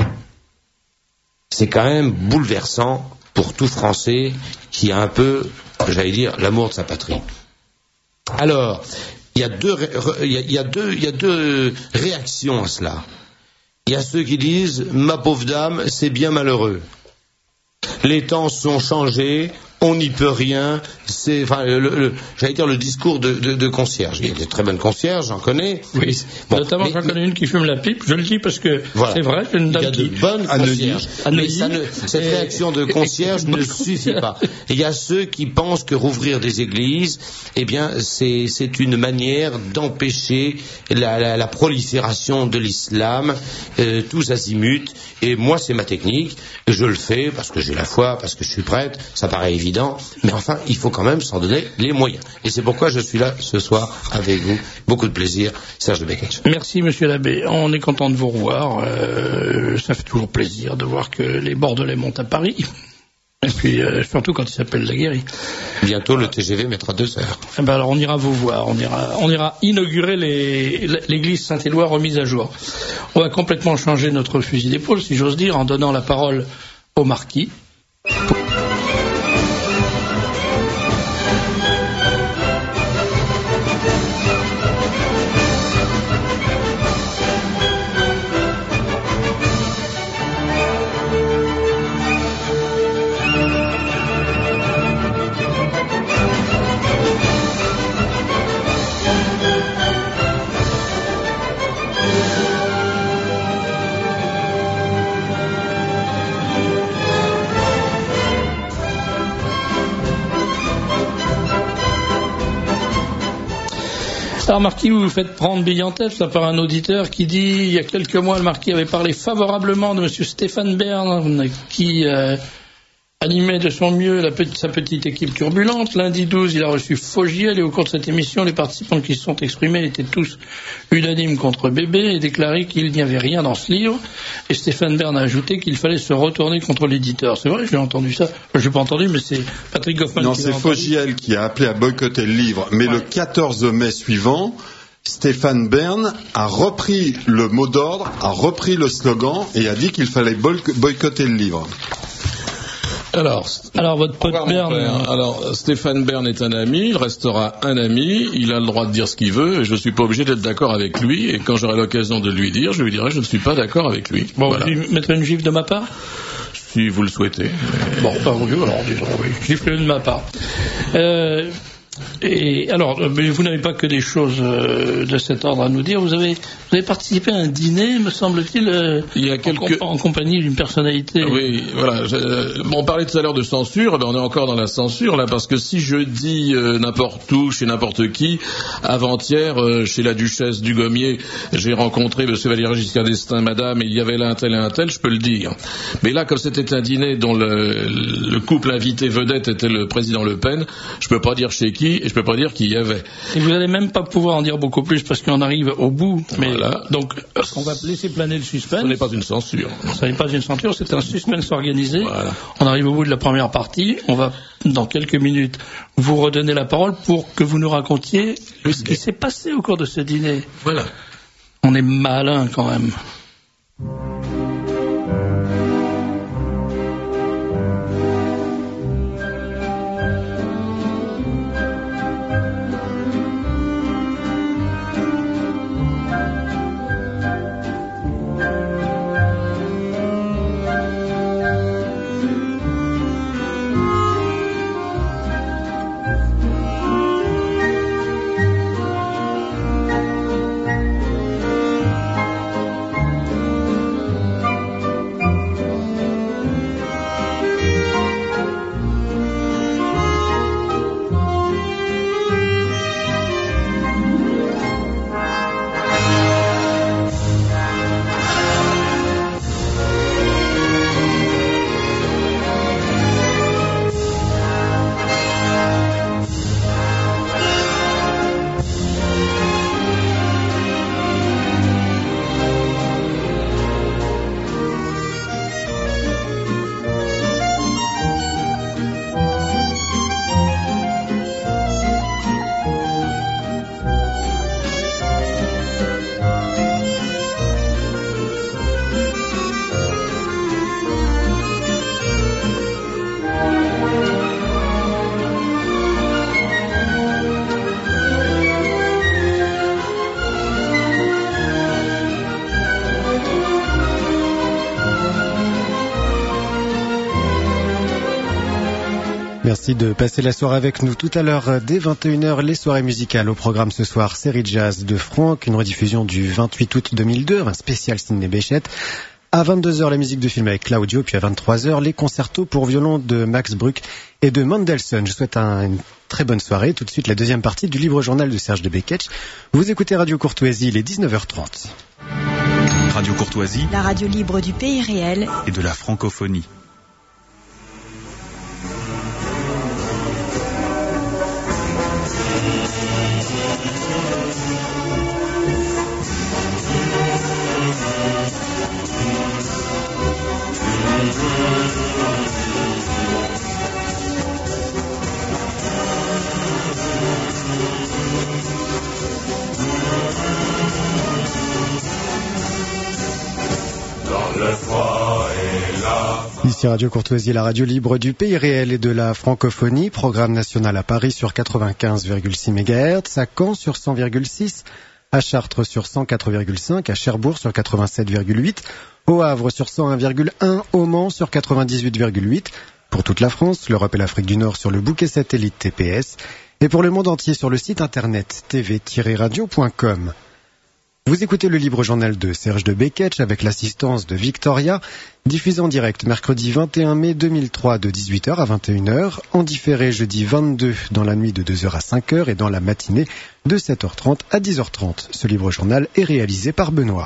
Speaker 7: C'est quand même bouleversant pour tout Français qui a un peu, j'allais dire, l'amour de sa patrie. Alors, il y a deux, il y a, il y a deux, il y a deux réactions à cela. Il y a ceux qui disent, ma pauvre dame, c'est bien malheureux. Les temps sont changés, on n'y peut rien. C'est, enfin, le, le, j'allais dire le discours de, de, de concierge. Il y a des très bonnes concierges, j'en connais.
Speaker 2: Oui. Bon, notamment, j'en connais une qui fume la pipe. Je le dis parce que voilà. C'est vrai, c'est une dame qui...
Speaker 7: Il y a de bonnes concierges. Mais ça ne, cette et... réaction de concierge ne suffit pas. Il y a ceux qui pensent que rouvrir des églises, eh bien, c'est, c'est une manière d'empêcher la, la, la prolifération de l'islam, euh, tous azimuts. Et moi, c'est ma technique. Je le fais parce que j'ai la foi, parce que je suis prêtre. Ça paraît évident. Mais enfin, il faut quand même s'en donner les moyens. Et c'est pourquoi je suis là ce soir avec vous. Beaucoup de plaisir. Serge de Beketch.
Speaker 2: Merci, monsieur l'abbé. On est content de vous revoir. Euh, ça fait toujours plaisir de voir que les Bordelais montent à Paris. Et puis, euh, surtout quand il s'appelle Laguérie.
Speaker 7: Bientôt, le T G V mettra deux heures.
Speaker 2: Eh ben alors, on ira vous voir. On ira, on ira inaugurer les, l'église Saint-Éloi remise à jour. On va complètement changer notre fusil d'épaule, si j'ose dire, en donnant la parole au marquis. Alors, Marquis, vous vous faites prendre bille en tête par un auditeur qui dit, il y a quelques mois, le Marquis avait parlé favorablement de M. Stéphane Bern, qui euh, animait de son mieux la petite, sa petite équipe turbulente. Lundi douze, il a reçu Fogiel, et au cours de cette émission, les participants qui se sont exprimés étaient tous unanimes contre Bébé et déclaraient qu'il n'y avait rien dans ce livre. Et Stéphane Bern a ajouté qu'il fallait se retourner contre l'éditeur. C'est vrai, j'ai entendu ça. Enfin, je n'ai pas entendu, mais c'est Patrick Goffman
Speaker 5: non,
Speaker 2: qui l'a entendu.
Speaker 5: Non, c'est Fogiel qui a appelé à boycotter le livre. Mais ouais. Le quatorze mai suivant, Stéphane Bern a repris le mot d'ordre, a repris le slogan et a dit qu'il fallait boycotter le livre.
Speaker 3: Alors,
Speaker 2: alors votre pote Bern.
Speaker 3: Alors, Stéphane Bern est un ami, il restera un ami, il a le droit de dire ce qu'il veut, et je ne suis pas obligé d'être d'accord avec lui, et quand j'aurai l'occasion de lui dire, je lui dirai je ne suis pas d'accord avec lui.
Speaker 2: Bon,
Speaker 3: voilà.
Speaker 2: Vous lui mettrez une gifle de ma part ?
Speaker 3: Si vous le souhaitez.
Speaker 2: Bon, ben oui, alors disons oui, gifle de ma part. Euh, Et alors, mais vous n'avez pas que des choses euh, de cet ordre à nous dire. Vous avez, vous avez participé à un dîner, me semble-t-il, euh,
Speaker 3: il y a quelques...
Speaker 2: en, en compagnie d'une personnalité.
Speaker 3: Oui, voilà. Je, bon, on parlait tout à l'heure de censure. Ben on est encore dans la censure là, parce que si je dis euh, n'importe où, chez n'importe qui, avant-hier, euh, chez la duchesse du Gommier, j'ai rencontré M. Valéry Giscard d'Estaing, Madame, et il y avait là un tel et un tel, je peux le dire. Mais là, comme c'était un dîner dont le, le couple invité vedette était le président Le Pen, je peux pas dire chez qui. Et je peux pas dire qu'il y avait.
Speaker 2: Et vous n'allez même pas pouvoir en dire beaucoup plus parce qu'on arrive au bout. Mais
Speaker 3: voilà.
Speaker 2: Donc, on va laisser planer le suspense.
Speaker 3: Ce n'est pas une censure.
Speaker 2: Ce n'est pas une censure, c'est un suspense organisé.
Speaker 3: Voilà.
Speaker 2: On arrive au bout de la première partie. On va, dans quelques minutes, vous redonner la parole pour que vous nous racontiez ce qui s'est passé au cours de ce dîner.
Speaker 3: Voilà.
Speaker 2: On est malin quand même.
Speaker 9: Merci de passer la soirée avec nous. Tout à l'heure, dès vingt et une heures, les soirées musicales. Au programme ce soir, série jazz de Franck, une rediffusion du vingt-huit août deux mille deux, un spécial Sidney Bechet. À vingt-deux heures, la musique de film avec Claudio, puis à vingt-trois heures, les concertos pour violon de Max Bruch et de Mendelssohn. Je souhaite un, une très bonne soirée. Tout de suite, la deuxième partie du Libre Journal de Serge de Beketch. Vous écoutez Radio Courtoisie, il est dix-neuf heures trente.
Speaker 10: Radio Courtoisie,
Speaker 11: la radio libre du pays réel
Speaker 10: et de la francophonie.
Speaker 9: Ici Radio Courtoisie, la radio libre du pays réel et de la francophonie, programme national à Paris sur quatre-vingt-quinze virgule six mégahertz, à Caen sur cent virgule six, à Chartres sur cent quatre virgule cinq, à Cherbourg sur quatre-vingt-sept virgule huit, au Havre sur cent un virgule un, au Mans sur quatre-vingt-dix-huit virgule huit, pour toute la France, l'Europe et l'Afrique du Nord sur le bouquet satellite T P S, et pour le monde entier sur le site internet t v tiret radio point com. Vous écoutez le Libre Journal de Serge de Beketch avec l'assistance de Victoria, diffusé en direct mercredi vingt et un mai deux mille trois de dix-huit heures à vingt et une heures, en différé jeudi vingt-deux dans la nuit de deux heures à cinq heures et dans la matinée de sept heures trente à dix heures trente. Ce Libre Journal est réalisé par Benoît.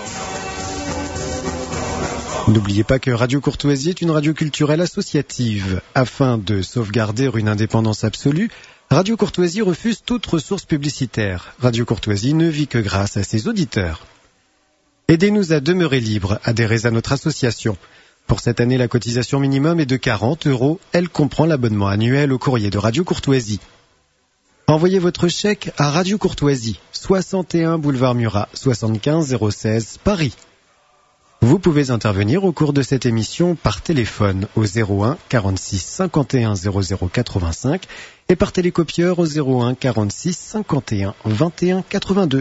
Speaker 9: N'oubliez pas que Radio Courtoisie est une radio culturelle associative. Afin de sauvegarder une indépendance absolue, Radio Courtoisie refuse toute ressource publicitaire. Radio Courtoisie ne vit que grâce à ses auditeurs. Aidez-nous à demeurer libres, adhérez à notre association. Pour cette année, la cotisation minimum est de quarante euros. Elle comprend l'abonnement annuel au courrier de Radio Courtoisie. Envoyez votre chèque à Radio Courtoisie, soixante et un boulevard Murat, soixante-quinze zéro seize, Paris. Vous pouvez intervenir au cours de cette émission par téléphone au zéro un quarante-six cinquante et un zéro zéro quatre-vingt-cinq et par télécopieur au zéro un quarante-six cinquante et un vingt et un quatre-vingt-deux.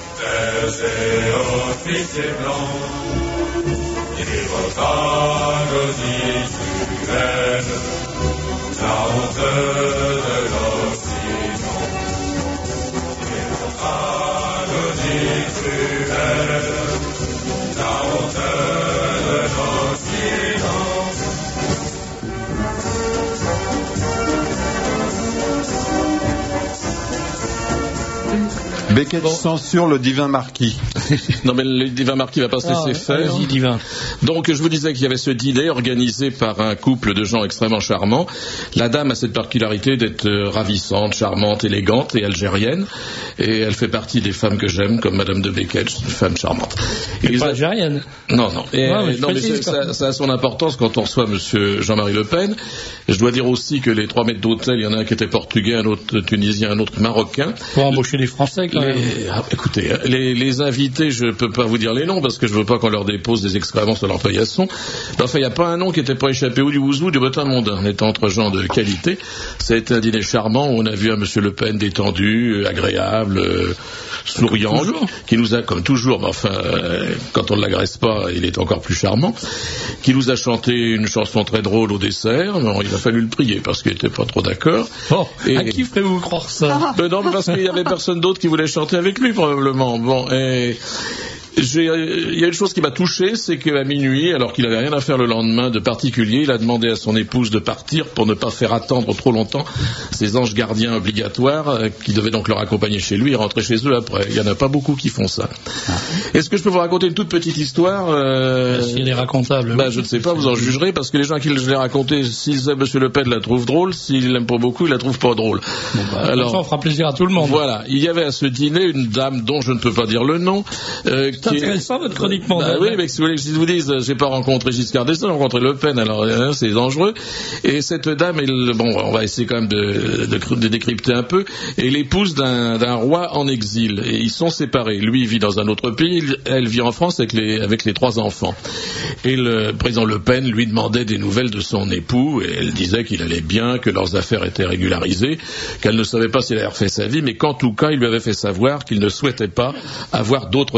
Speaker 5: Beketch bon. Censure le divin marquis.
Speaker 3: Non mais le divin marquis va pas se laisser ah, faire.
Speaker 2: Allez-y, divin.
Speaker 3: Donc je vous disais qu'il y avait ce dîner organisé par un couple de gens extrêmement charmants. La dame a cette particularité d'être ravissante, charmante, élégante et algérienne. Et elle fait partie des femmes que j'aime, comme Madame de Beketch, une femme charmante.
Speaker 2: Elle n'est pas algérienne.
Speaker 3: Non, non. Et, ouais, non mais c'est, ça, ça a son importance quand on reçoit Monsieur Jean-Marie Le Pen. Et je dois dire aussi que les trois maîtres d'hôtel, il y en a un qui était portugais, un autre tunisien, un autre marocain.
Speaker 2: Pour embaucher des Français quand même.
Speaker 3: Les, ah, écoutez, les, les invités, je peux pas vous dire les noms parce que je veux pas qu'on leur dépose des excréments sur leur paillasson. Enfin, il n'y a pas un nom qui était pas échappé ou du ouzou, du bottin mondain. On était entre gens de qualité. Ça a été un dîner charmant où on a vu un Monsieur Le Pen détendu, agréable, euh, souriant, toujours. Qui nous a, comme toujours, mais enfin, euh, quand on ne l'agresse pas, il est encore plus charmant, qui nous a chanté une chanson très drôle au dessert. Non, il a fallu le prier parce qu'il était pas trop d'accord.
Speaker 2: Oh, et, à qui ferez-vous croire ça?
Speaker 3: euh, Non, parce qu'il y avait personne d'autre qui voulait chanter avec lui probablement. Bon, et j'ai, il y a une chose qui m'a touché, c'est qu'à minuit, alors qu'il n'avait rien à faire le lendemain de particulier, il a demandé à son épouse de partir pour ne pas faire attendre trop longtemps ses anges gardiens obligatoires, euh, qui devaient donc leur accompagner chez lui et rentrer chez eux après. Il n'y en a pas beaucoup qui font ça. Ah. Est-ce que je peux vous raconter une toute petite histoire euh...
Speaker 2: Si elle est racontable.
Speaker 3: Ben, je ne sais pas, vous en jugerez, parce que les gens à qui je l'ai raconté, s'ils aiment Monsieur Le Pen, la trouvent drôle, s'ils l'aiment pas beaucoup, ils la trouvent pas drôle.
Speaker 2: Bon, bah, alors, ça, on fera plaisir à tout le monde.
Speaker 3: Voilà. Il y avait à ce dîner une dame dont je ne peux pas dire le nom, euh,
Speaker 2: C'est intéressant, votre chronique mondiale.
Speaker 3: Bah oui, mais si vous voulez que je vous dise, j'ai pas rencontré Giscard d'Estaing, j'ai rencontré Le Pen, alors hein, c'est dangereux. Et cette dame, elle, bon, on va essayer quand même de, de, de décrypter un peu, est l'épouse d'un, d'un roi en exil. Et ils sont séparés. Lui, il vit dans un autre pays, elle vit en France avec les, avec les trois enfants. Et le président Le Pen lui demandait des nouvelles de son époux, et elle disait qu'il allait bien, que leurs affaires étaient régularisées, qu'elle ne savait pas s'il avait refait sa vie, mais qu'en tout cas, il lui avait fait savoir qu'il ne souhaitait pas avoir d'autres enfants et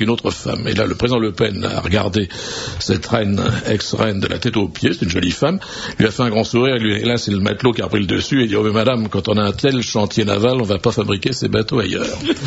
Speaker 3: une autre femme. Et là, le président Le Pen a regardé cette reine, ex-reine, de la tête aux pieds, c'est une jolie femme, lui a fait un grand sourire, et, lui, et là, c'est le matelot qui a pris le dessus, et il dit, oh mais madame, quand on a un tel chantier naval, on va pas fabriquer ces bateaux ailleurs.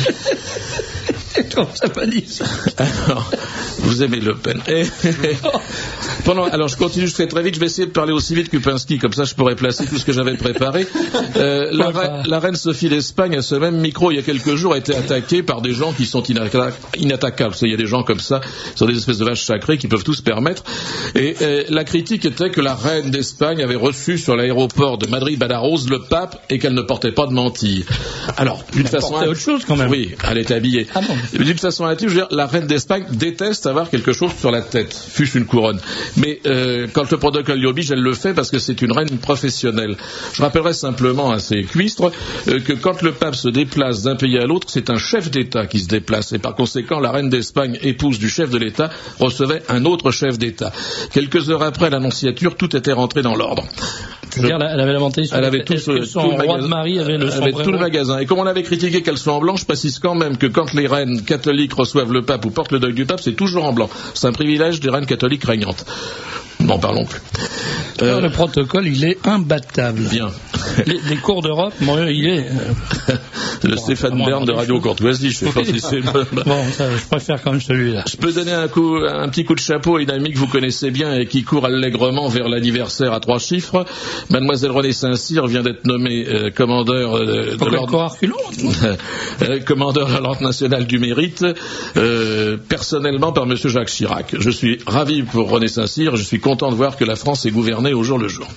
Speaker 2: Comment ça va dire ça?
Speaker 3: Alors, vous aimez Le Pen. Et, pendant, alors, je continue, je fais très vite, je vais essayer de parler aussi vite que Pinsky, comme ça je pourrais placer tout ce que j'avais préparé. Euh, la, re, la reine Sophie d'Espagne, à ce même micro, il y a quelques jours, a été attaquée par des gens qui sont inatta- inattaquables. Il y a des gens comme ça, qui sont des espèces de vaches sacrées, qui peuvent tout se permettre. Et euh, la critique était que la reine d'Espagne avait reçu sur l'aéroport de Madrid-Badajoz le pape et qu'elle ne portait pas de mantille. Alors, d'une façon...
Speaker 2: Elle portait autre chose quand même.
Speaker 3: Oui, elle était habillée.
Speaker 2: Ah bon.
Speaker 3: D'une façon intuitive, je veux dire, la reine d'Espagne déteste avoir quelque chose sur la tête, fût-ce une couronne. Mais euh, quand le protocole lui oblige, elle le fait parce que c'est une reine professionnelle. Je rappellerai simplement à ces cuistres euh, que quand le pape se déplace d'un pays à l'autre, c'est un chef d'État qui se déplace. Et par conséquent, la reine d'Espagne, épouse du chef de l'État, recevait un autre chef d'État. Quelques heures après l'annonciature, tout était rentré dans l'ordre.
Speaker 2: C'est-à-dire, elle avait la montée sur
Speaker 3: elle avait tout,
Speaker 2: ce, son
Speaker 3: tout le
Speaker 2: roi de Marie avait le,
Speaker 3: avait tout le magasin. Et comme on avait critiqué qu'elle soit en blanc, je précise quand même que quand les reines catholiques reçoivent le pape ou portent le deuil du pape, c'est toujours en blanc. C'est un privilège des reines catholiques régnantes. N'en parlons plus.
Speaker 2: Euh, le protocole, il est imbattable.
Speaker 3: Bien.
Speaker 2: Les, les cours d'Europe, bon, il est... Euh...
Speaker 3: le bon, Stéphane Bern de Radio Courtoisie, je sais pas si c'est...
Speaker 2: Bon, ça, je préfère quand même celui-là.
Speaker 3: Je peux donner un, coup, un petit coup de chapeau à une amie que vous connaissez bien et qui court allègrement vers l'anniversaire à trois chiffres. Mademoiselle Renée Saint-Cyr vient d'être nommée euh, commandeur euh, de l'ordre... euh, commandeur de l'ordre national du mérite, euh, personnellement par Monsieur Jacques Chirac. Je suis ravi pour Renée Saint-Cyr, je suis content de voir que la France est gouvernée au jour le jour.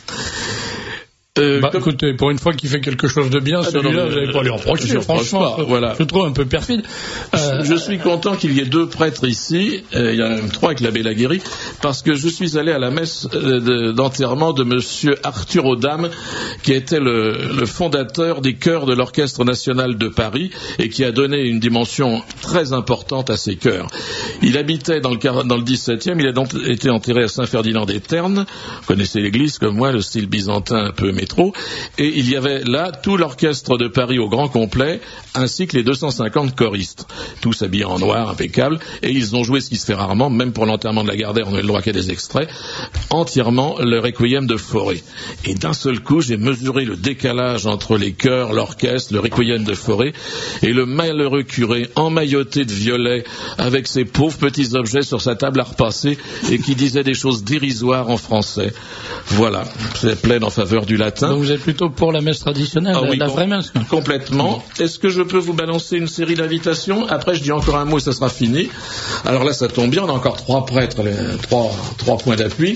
Speaker 2: Euh, bah, comme... écoutez, pour une fois qu'il fait quelque chose de bien, ah, celui-là, vous n'allez pas lui reprocher, franchement.
Speaker 3: Pas, voilà.
Speaker 2: Je trouve un peu perfide.
Speaker 3: Euh... Je suis content qu'il y ait deux prêtres ici, euh, il y en a même trois avec l'abbé Laguéry, parce que je suis allé à la messe euh, de, d'enterrement de monsieur Arthur Audame, qui était le, le fondateur des chœurs de l'Orchestre National de Paris, et qui a donné une dimension très importante à ces chœurs. Il habitait dans le, dans le dix-septième, il a donc été enterré à Saint-Ferdinand-des-Ternes. Vous connaissez l'église comme moi, le style byzantin un peu métro. Et il y avait là tout l'orchestre de Paris au grand complet, ainsi que les deux cent cinquante choristes, tous habillés en noir, impeccables, et ils ont joué ce qui se fait rarement, même pour l'enterrement de Lagardère, on n'a le droit qu'à des extraits, entièrement le requiem de Fauré. Et d'un seul coup, j'ai mesuré le décalage entre les chœurs, l'orchestre, le requiem de Fauré, et le malheureux curé, emmailloté de violet, avec ses pauvres petits objets sur sa table à repasser, et qui disait des choses dérisoires en français. Voilà, c'est plein en faveur du latin.
Speaker 2: Donc vous êtes plutôt pour la messe traditionnelle, ah,
Speaker 3: la,
Speaker 2: oui,
Speaker 3: la
Speaker 2: com- vraie messe.
Speaker 3: Complètement. Est-ce que je peux vous balancer une série d'invitations? Après, je dis encore un mot et ça sera fini. Alors là, ça tombe bien, on a encore trois prêtres, les, trois, trois points d'appui.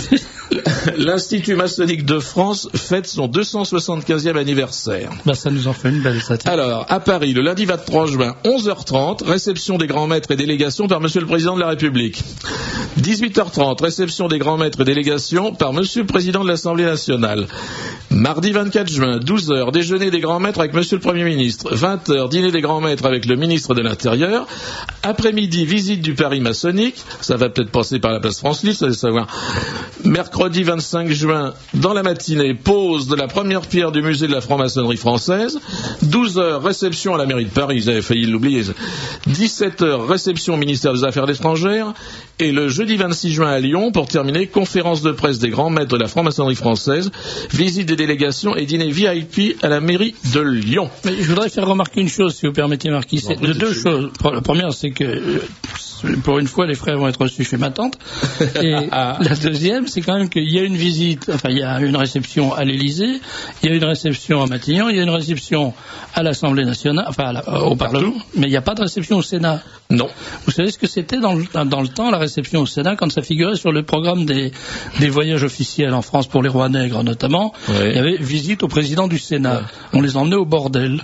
Speaker 3: L'Institut maçonnique de France fête son deux cent soixante-quinzième anniversaire.
Speaker 2: Bah, ça nous en fait une belle statistique.
Speaker 3: Alors, à Paris, le lundi vingt-trois juin, onze heures trente, réception des grands maîtres et délégations par Monsieur le Président de la République. dix-huit heures trente, réception des grands maîtres et délégations par Monsieur le Président de l'Assemblée nationale. Mardi vingt-quatre juin, douze heures, déjeuner des grands maîtres avec Monsieur le Premier ministre. vingt heures, dîner des grands maîtres avec le ministre de l'Intérieur. Après-midi, visite du Paris maçonnique. Ça va peut-être passer par la place France-Lille, ça va savoir. Mercredi vingt-cinq juin, dans la matinée, pose de la première pierre du musée de la franc-maçonnerie française. douze heures, réception à la mairie de Paris, ils avaient failli l'oublier. dix-sept heures, réception au ministère des Affaires étrangères. Et le jeudi vingt-six juin à Lyon, pour terminer, conférence de presse des grands maîtres de la franc-maçonnerie française, visite des délégations et dîner V I P à la mairie de Lyon.
Speaker 2: Mais je voudrais faire remarquer une chose, si vous permettez, Marquis. C'est de deux choses. La première, c'est que pour une fois, les frères vont être reçus chez ma tante. Et la deuxième, c'est quand même qu'il y a une visite, enfin, il y a une réception à l'Élysée, il y a une réception à Matignon, il y a une réception à l'Assemblée nationale, enfin, à la, au Parlement, mais il n'y a pas de réception au Sénat.
Speaker 3: Non.
Speaker 2: Vous savez ce que c'était dans le, dans le temps, la réception au Sénat, quand ça figurait sur le programme des, des voyages officiels en France pour les rois nègres notamment, oui. Il y avait visite au président du Sénat. Ouais. On les emmenait au bordel.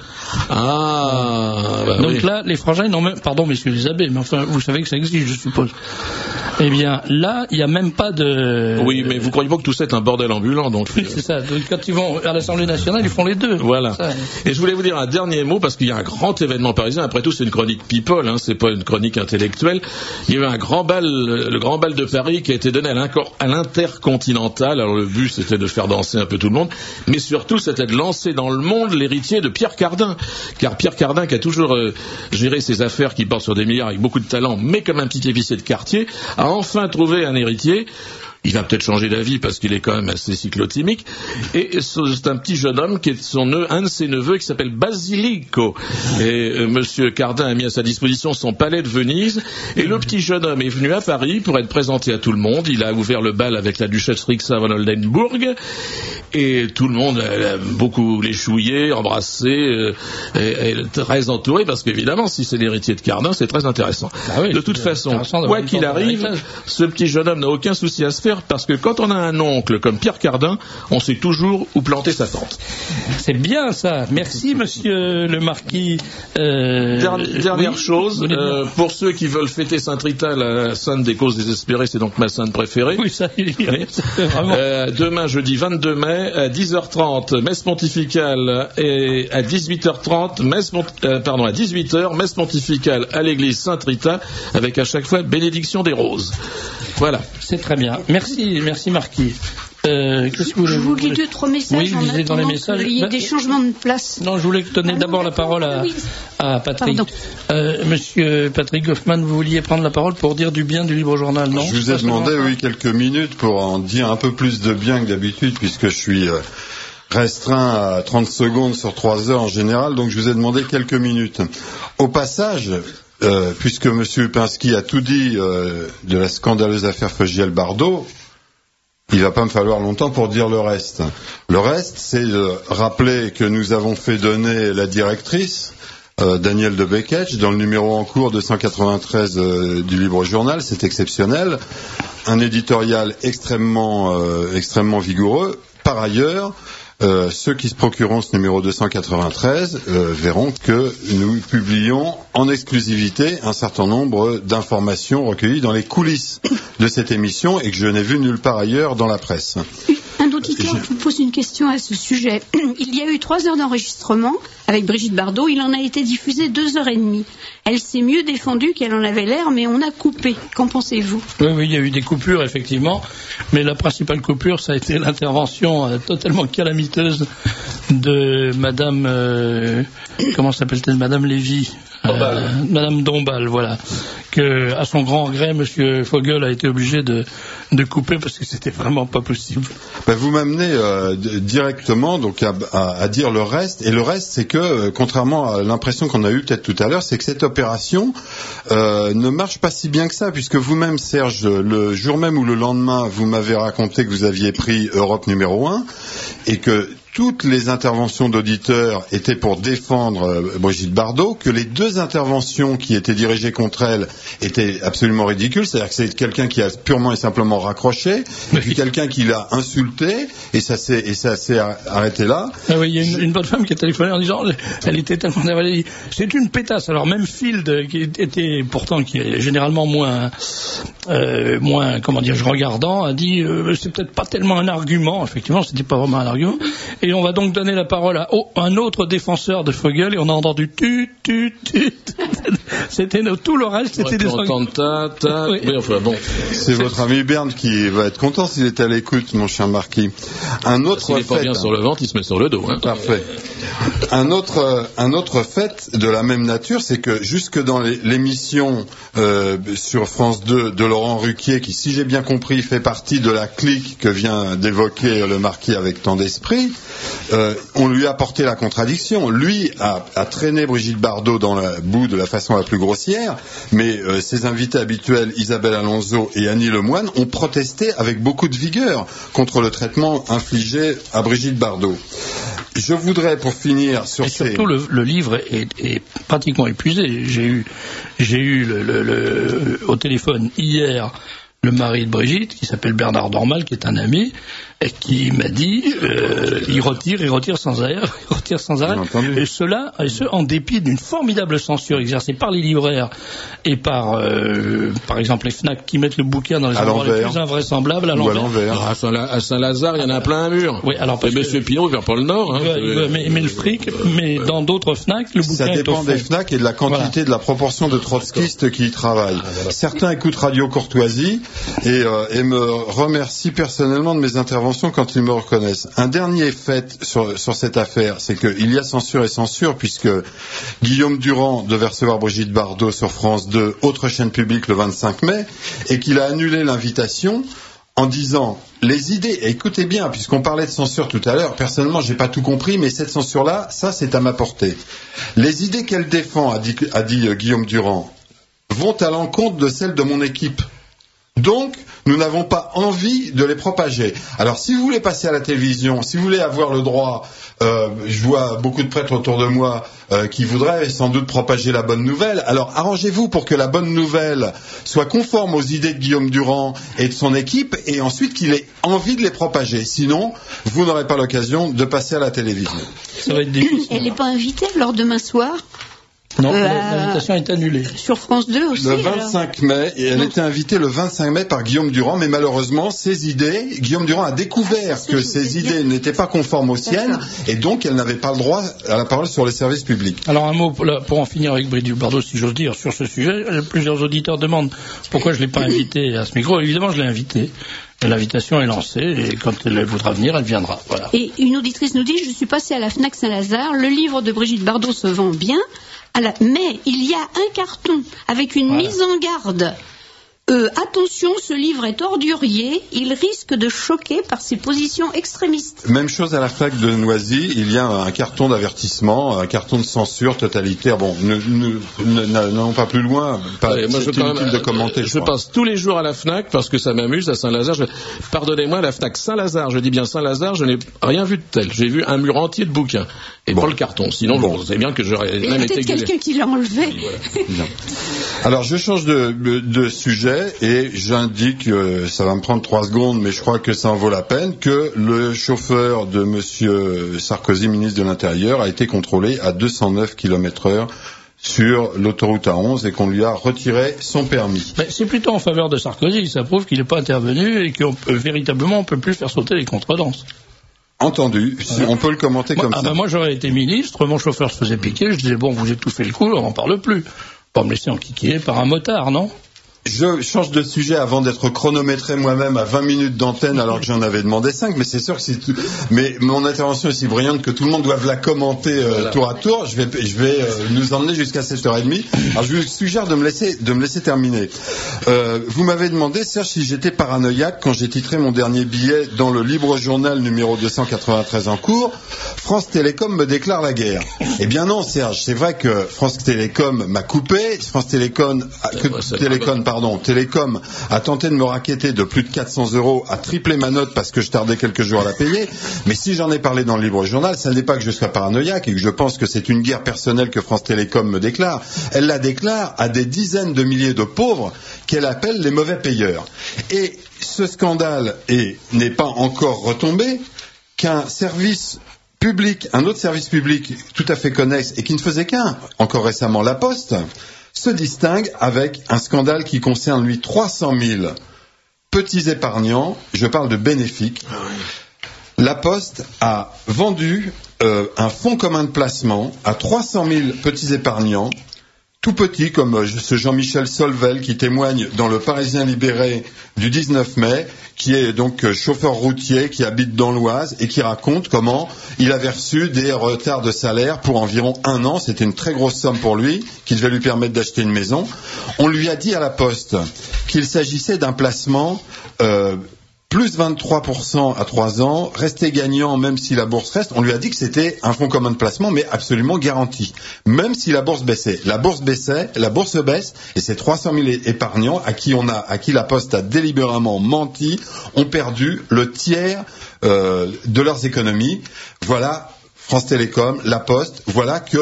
Speaker 3: Ah, bah
Speaker 2: donc
Speaker 3: oui.
Speaker 2: là, les frangins n'ont même, pardon messieurs les abbés, mais enfin, vous savez que ça existe, je suppose. Eh bien, là, il n'y a même pas de...
Speaker 3: Oui, mais vous croyez pas que tout ça est un bordel ambulant, donc...
Speaker 2: Oui, c'est ça. Donc, quand ils vont à l'Assemblée nationale, ils font les deux.
Speaker 3: Voilà.
Speaker 2: Ça,
Speaker 3: et je voulais vous dire un dernier mot, parce qu'il y a un grand événement parisien. Après tout, c'est une chronique people, hein, c'est pas une chronique intellectuelle. Il y a eu un grand bal, le grand bal de Paris, qui a été donné à l'Intercontinental. Alors, le but, c'était de faire danser un peu tout le monde, mais surtout, c'était de lancer dans le monde l'héritier de Pierre Cardin. Car Pierre Cardin, qui a toujours euh, géré ses affaires, qui portent sur des milliards avec beaucoup de talent, mais comme un petit épicier de quartier, a enfin trouvé un héritier. Il va peut-être changer d'avis parce qu'il est quand même assez cyclotimique. Et c'est un petit jeune homme qui est son, un de ses neveux qui s'appelle Basilico. Et euh, Monsieur Cardin a mis à sa disposition son palais de Venise. Et le petit jeune homme est venu à Paris pour être présenté à tout le monde. Il a ouvert le bal avec la duchesse Rixa von Oldenburg. Et tout le monde a beaucoup les chouillé, embrassé, euh, et, et très entouré parce qu'évidemment, si c'est l'héritier de Cardin, c'est très intéressant. Ah oui, de toute façon, quoi qu'il arrive, ce petit jeune homme n'a aucun souci à se faire parce que quand on a un oncle comme Pierre Cardin, on sait toujours où planter sa tente.
Speaker 2: C'est bien ça. Merci, monsieur le marquis. Euh...
Speaker 3: Dernière, dernière oui, chose, euh, pour ceux qui veulent fêter Sainte-Rita, la sainte des causes désespérées, c'est donc ma sainte préférée.
Speaker 2: Oui, ça, il y a, c'est vraiment...
Speaker 3: euh, demain, jeudi vingt-deux mai, à dix heures trente, messe pontificale, et à dix-huit heures trente, messe, euh, pardon, à dix-huit heures, messe pontificale à l'église Sainte-Rita, avec à chaque fois bénédiction des roses. Voilà.
Speaker 2: C'est très bien. Merci, merci Marquis. Euh, qu'est-ce que vous
Speaker 1: je vous lis deux, trois messages.
Speaker 2: Oui, vous lisez dans les messages.
Speaker 1: Il y a des changements de place.
Speaker 2: Non, je voulais donner ah, d'abord la parole à, à Patrick. Euh, Monsieur Patrick Hoffman, vous vouliez prendre la parole pour dire du bien du Libre Journal, non?
Speaker 5: Je vous ai demandé, oui, quelques minutes pour en dire un peu plus de bien que d'habitude, puisque je suis euh, restreint à trente secondes sur trois heures en général, donc je vous ai demandé quelques minutes. Au passage, euh, puisque M. Lupinski a tout dit euh, de la scandaleuse affaire Fogiel-Bardot, il va pas me falloir longtemps pour dire le reste. Le reste, c'est de rappeler que nous avons fait donner la directrice, euh, Danielle de Beketch, dans le numéro en cours deux cent quatre-vingt-treize euh, du Libre Journal, c'est exceptionnel, un éditorial extrêmement, euh, extrêmement vigoureux. Par ailleurs, Euh, ceux qui se procureront ce numéro deux cent quatre-vingt-treize euh, verront que nous publions en exclusivité un certain nombre d'informations recueillies dans les coulisses de cette émission et que je n'ai vu nulle part ailleurs dans la presse.
Speaker 1: Un auditeur vous pose une question à ce sujet. Il y a eu trois heures d'enregistrement avec Brigitte Bardot. Il en a été diffusé deux heures et demie. Elle s'est mieux défendue qu'elle en avait l'air, mais on a coupé. Qu'en pensez-vous?
Speaker 2: Oui, oui, il y a eu des coupures, effectivement. Mais la principale coupure, ça a été l'intervention euh, totalement calamiteuse de Madame... Euh, comment s'appelle-t-elle? Madame Lévy. Euh, Madame Dombal, voilà. Que, à son grand regret, Monsieur Fogel a été obligé de, de couper parce que c'était vraiment pas possible.
Speaker 5: Ben vous m'amenez euh, directement donc à, à, à dire le reste. Et le reste, c'est que, euh, contrairement à l'impression qu'on a eue peut-être tout à l'heure, c'est que cette opération euh, ne marche pas si bien que ça, puisque vous-même, Serge, le jour même ou le lendemain, vous m'avez raconté que vous aviez pris Europe numéro un et que toutes les interventions d'auditeurs étaient pour défendre euh, Brigitte Bardot, que les deux interventions qui étaient dirigées contre elle étaient absolument ridicules, c'est-à-dire que c'est quelqu'un qui a purement et simplement raccroché, et puis quelqu'un qui l'a insulté, et ça s'est, et ça s'est arrêté là.
Speaker 2: Ah oui, il y a une, une bonne femme qui a téléphoné en disant, elle était tellement nerveuse, c'est une pétasse. Alors même Field, qui était pourtant, qui est généralement moins, euh, moins, comment dire, regardant, a dit, euh, c'est peut-être pas tellement un argument, effectivement, c'était pas vraiment un argument. Et on va donc donner la parole à oh, un autre défenseur de Fogel, et on a entendu tu, tu, tu. C'était tout le reste, c'était des
Speaker 3: sons. Oui. Oui, enfin, bon.
Speaker 5: C'est votre ami Berne qui va être content s'il est à l'écoute, mon cher Marquis. Un autre
Speaker 3: S'il n'est pas bien sur le ventre, il se met sur le dos. Hein.
Speaker 5: Parfait. Un autre, un autre fait de la même nature, c'est que jusque dans l'émission euh, sur France deux de Laurent Ruquier, qui, si j'ai bien compris, fait partie de la clique que vient d'évoquer le Marquis avec tant d'esprit, Euh, on lui a porté la contradiction. Lui a, a traîné Brigitte Bardot dans la boue de la façon la plus grossière, mais euh, ses invités habituels, Isabelle Alonso et Annie Lemoine, ont protesté avec beaucoup de vigueur contre le traitement infligé à Brigitte Bardot. Je voudrais, pour finir sur
Speaker 2: et
Speaker 5: ces...
Speaker 2: surtout, le, le livre est, est pratiquement épuisé. J'ai eu, j'ai eu le, le, le, au téléphone hier le mari de Brigitte, qui s'appelle Bernard Dormal, qui est un ami, et qui m'a dit, euh, il retire, il retire sans arrêt, il retire sans arrêt, et cela, et ce, en dépit d'une formidable censure exercée par les libraires et par, euh, par exemple, les FNAC qui mettent le bouquin dans les endroits les plus invraisemblables à l'envers.
Speaker 3: À Saint-Lazare, il y en a plein un mur.
Speaker 2: Oui, alors
Speaker 3: et Monsieur Pinault vers Pôle Nord. Hein,
Speaker 2: il veut, mais, mais le fric, mais dans d'autres FNAC, le bouquin
Speaker 5: ça
Speaker 2: est au
Speaker 5: dépend
Speaker 2: fond.
Speaker 5: des FNAC et de la quantité, voilà. de la proportion de trotskistes qui y travaillent. Ah, voilà. Certains écoutent Radio Courtoisie et, euh, et me remercient personnellement de mes interventions quand ils me reconnaissent. Un dernier fait sur, sur cette affaire, c'est qu'il y a censure et censure, puisque Guillaume Durand devait recevoir Brigitte Bardot sur France deux, autre chaîne publique, le vingt-cinq mai, et qu'il a annulé l'invitation en disant les idées, et écoutez bien, puisqu'on parlait de censure tout à l'heure, personnellement j'ai pas tout compris, mais cette censure-là, ça c'est à ma portée. Les idées qu'elle défend, a dit, a dit euh, Guillaume Durand, vont à l'encontre de celles de mon équipe. Donc, nous n'avons pas envie de les propager. Alors, si vous voulez passer à la télévision, si vous voulez avoir le droit, euh, je vois beaucoup de prêtres autour de moi euh, qui voudraient sans doute propager la bonne nouvelle, alors arrangez-vous pour que la bonne nouvelle soit conforme aux idées de Guillaume Durand et de son équipe, et ensuite qu'il ait envie de les propager. Sinon, vous n'aurez pas l'occasion de passer à la télévision.
Speaker 2: Ça va être difficile.
Speaker 1: Elle n'est pas invitée alors demain soir?
Speaker 2: Non,
Speaker 1: euh,
Speaker 2: l'invitation est annulée.
Speaker 1: Sur France deux aussi.
Speaker 5: Le vingt-cinq mai, et elle était invitée le vingt-cinq mai par Guillaume Durand, mais malheureusement, ses idées, Guillaume Durand a découvert que ses idées n'étaient pas conformes aux siennes, et donc elle n'avait pas le droit à la parole sur les services publics.
Speaker 2: Alors un mot pour, la, pour en finir avec Brigitte Bardot, si j'ose dire, sur ce sujet. Plusieurs auditeurs demandent pourquoi je ne l'ai pas invitée à ce micro. Évidemment, je l'ai invitée. L'invitation est lancée et quand elle voudra venir, elle viendra. Voilà.
Speaker 1: Et une auditrice nous dit, je suis passée à la FNAC Saint-Lazare, le livre de Brigitte Bardot se vend bien, à la... mais il y a un carton avec une voilà. mise en garde. Euh, attention, ce livre est ordurier, il risque de choquer par ses positions extrémistes.
Speaker 5: Même chose à la FNAC de Noisy, il y a un carton d'avertissement, un carton de censure totalitaire. Bon, n'allons pas plus loin, pas,
Speaker 3: ouais, moi
Speaker 5: c'est
Speaker 3: je
Speaker 5: inutile de commenter.
Speaker 3: Je, je passe tous les jours à la FNAC parce que ça m'amuse à Saint-Lazare. Je... Pardonnez-moi, la FNAC Saint-Lazare, je dis bien Saint-Lazare, je n'ai rien vu de tel. J'ai vu un mur entier de bouquins et bon. pas le carton. Sinon, bon. vous savez bien que j'aurais
Speaker 1: et
Speaker 3: même été...
Speaker 1: peut-être quelqu'un qui l'a enlevé.
Speaker 5: Voilà. Alors, je change de, de, de sujet. Et j'indique, euh, ça va me prendre trois secondes, mais je crois que ça en vaut la peine, que le chauffeur de Monsieur Sarkozy, ministre de l'Intérieur, a été contrôlé à deux cent neuf kilomètres heure sur l'autoroute A onze et qu'on lui a retiré son permis.
Speaker 2: Mais c'est plutôt en faveur de Sarkozy, ça prouve qu'il n'est pas intervenu et qu'on peut, véritablement on ne peut plus faire sauter les contredanses.
Speaker 5: Entendu, si on peut le commenter
Speaker 2: moi,
Speaker 5: comme
Speaker 2: ah
Speaker 5: ça.
Speaker 2: Ben moi j'aurais été ministre, mon chauffeur se faisait piquer, je disais bon vous étouffez le coup, on n'en parle plus. Pas me laisser enquiquiner par un motard, non?
Speaker 5: Je change de sujet avant d'être chronométré moi-même à vingt minutes d'antenne alors que j'en avais demandé cinq, mais c'est sûr que c'est tout... mais mon intervention est si brillante que tout le monde doit la commenter euh, voilà. tour à tour. Je vais, je vais euh, nous emmener jusqu'à sept heures trente. Alors je vous suggère de me laisser, de me laisser terminer. Euh, vous m'avez demandé, Serge, si j'étais paranoïaque quand j'ai titré mon dernier billet dans le Libre Journal numéro deux cent quatre-vingt-treize en cours. France Télécom me déclare la guerre. Eh bien non, Serge, c'est vrai que France Télécom m'a coupé. France Télécom, que, ouais, Télécom pardon, Télécom a tenté de me racketter de plus de quatre cents euros, a triplé ma note parce que je tardais quelques jours à la payer. Mais si j'en ai parlé dans le Libre Journal, ça n'est pas que je sois paranoïaque et que je pense que c'est une guerre personnelle que France Télécom me déclare. Elle la déclare à des dizaines de milliers de pauvres qu'elle appelle les mauvais payeurs. Et ce scandale est, n'est pas encore retombé qu'un service public, un autre service public tout à fait connexe et qui ne faisait qu'un, encore récemment La Poste, se distingue avec un scandale qui concerne, lui, trois cent mille petits épargnants. Je parle de Bénéfique. La Poste a vendu euh, un fonds commun de placement à trois cent mille petits épargnants, tout petits, comme euh, ce Jean-Michel Solvel qui témoigne dans le Parisien libéré du dix-neuf mai, qui est donc euh, chauffeur routier, qui habite dans l'Oise et qui raconte comment il avait reçu des retards de salaire pour environ un an. C'était une très grosse somme pour lui, qui devait lui permettre d'acheter une maison. On lui a dit à la Poste qu'il s'agissait d'un placement euh, plus vingt-trois pour cent à trois ans, resté gagnant même si la bourse reste. On lui a dit que c'était un fonds commun de placement, mais absolument garanti. Même si la bourse baissait. La bourse baissait, la bourse baisse, et ces trois cent mille épargnants à qui on a, à qui la Poste a délibérément menti, ont perdu le tiers euh, de leurs économies. Voilà France Télécom, la Poste, voilà que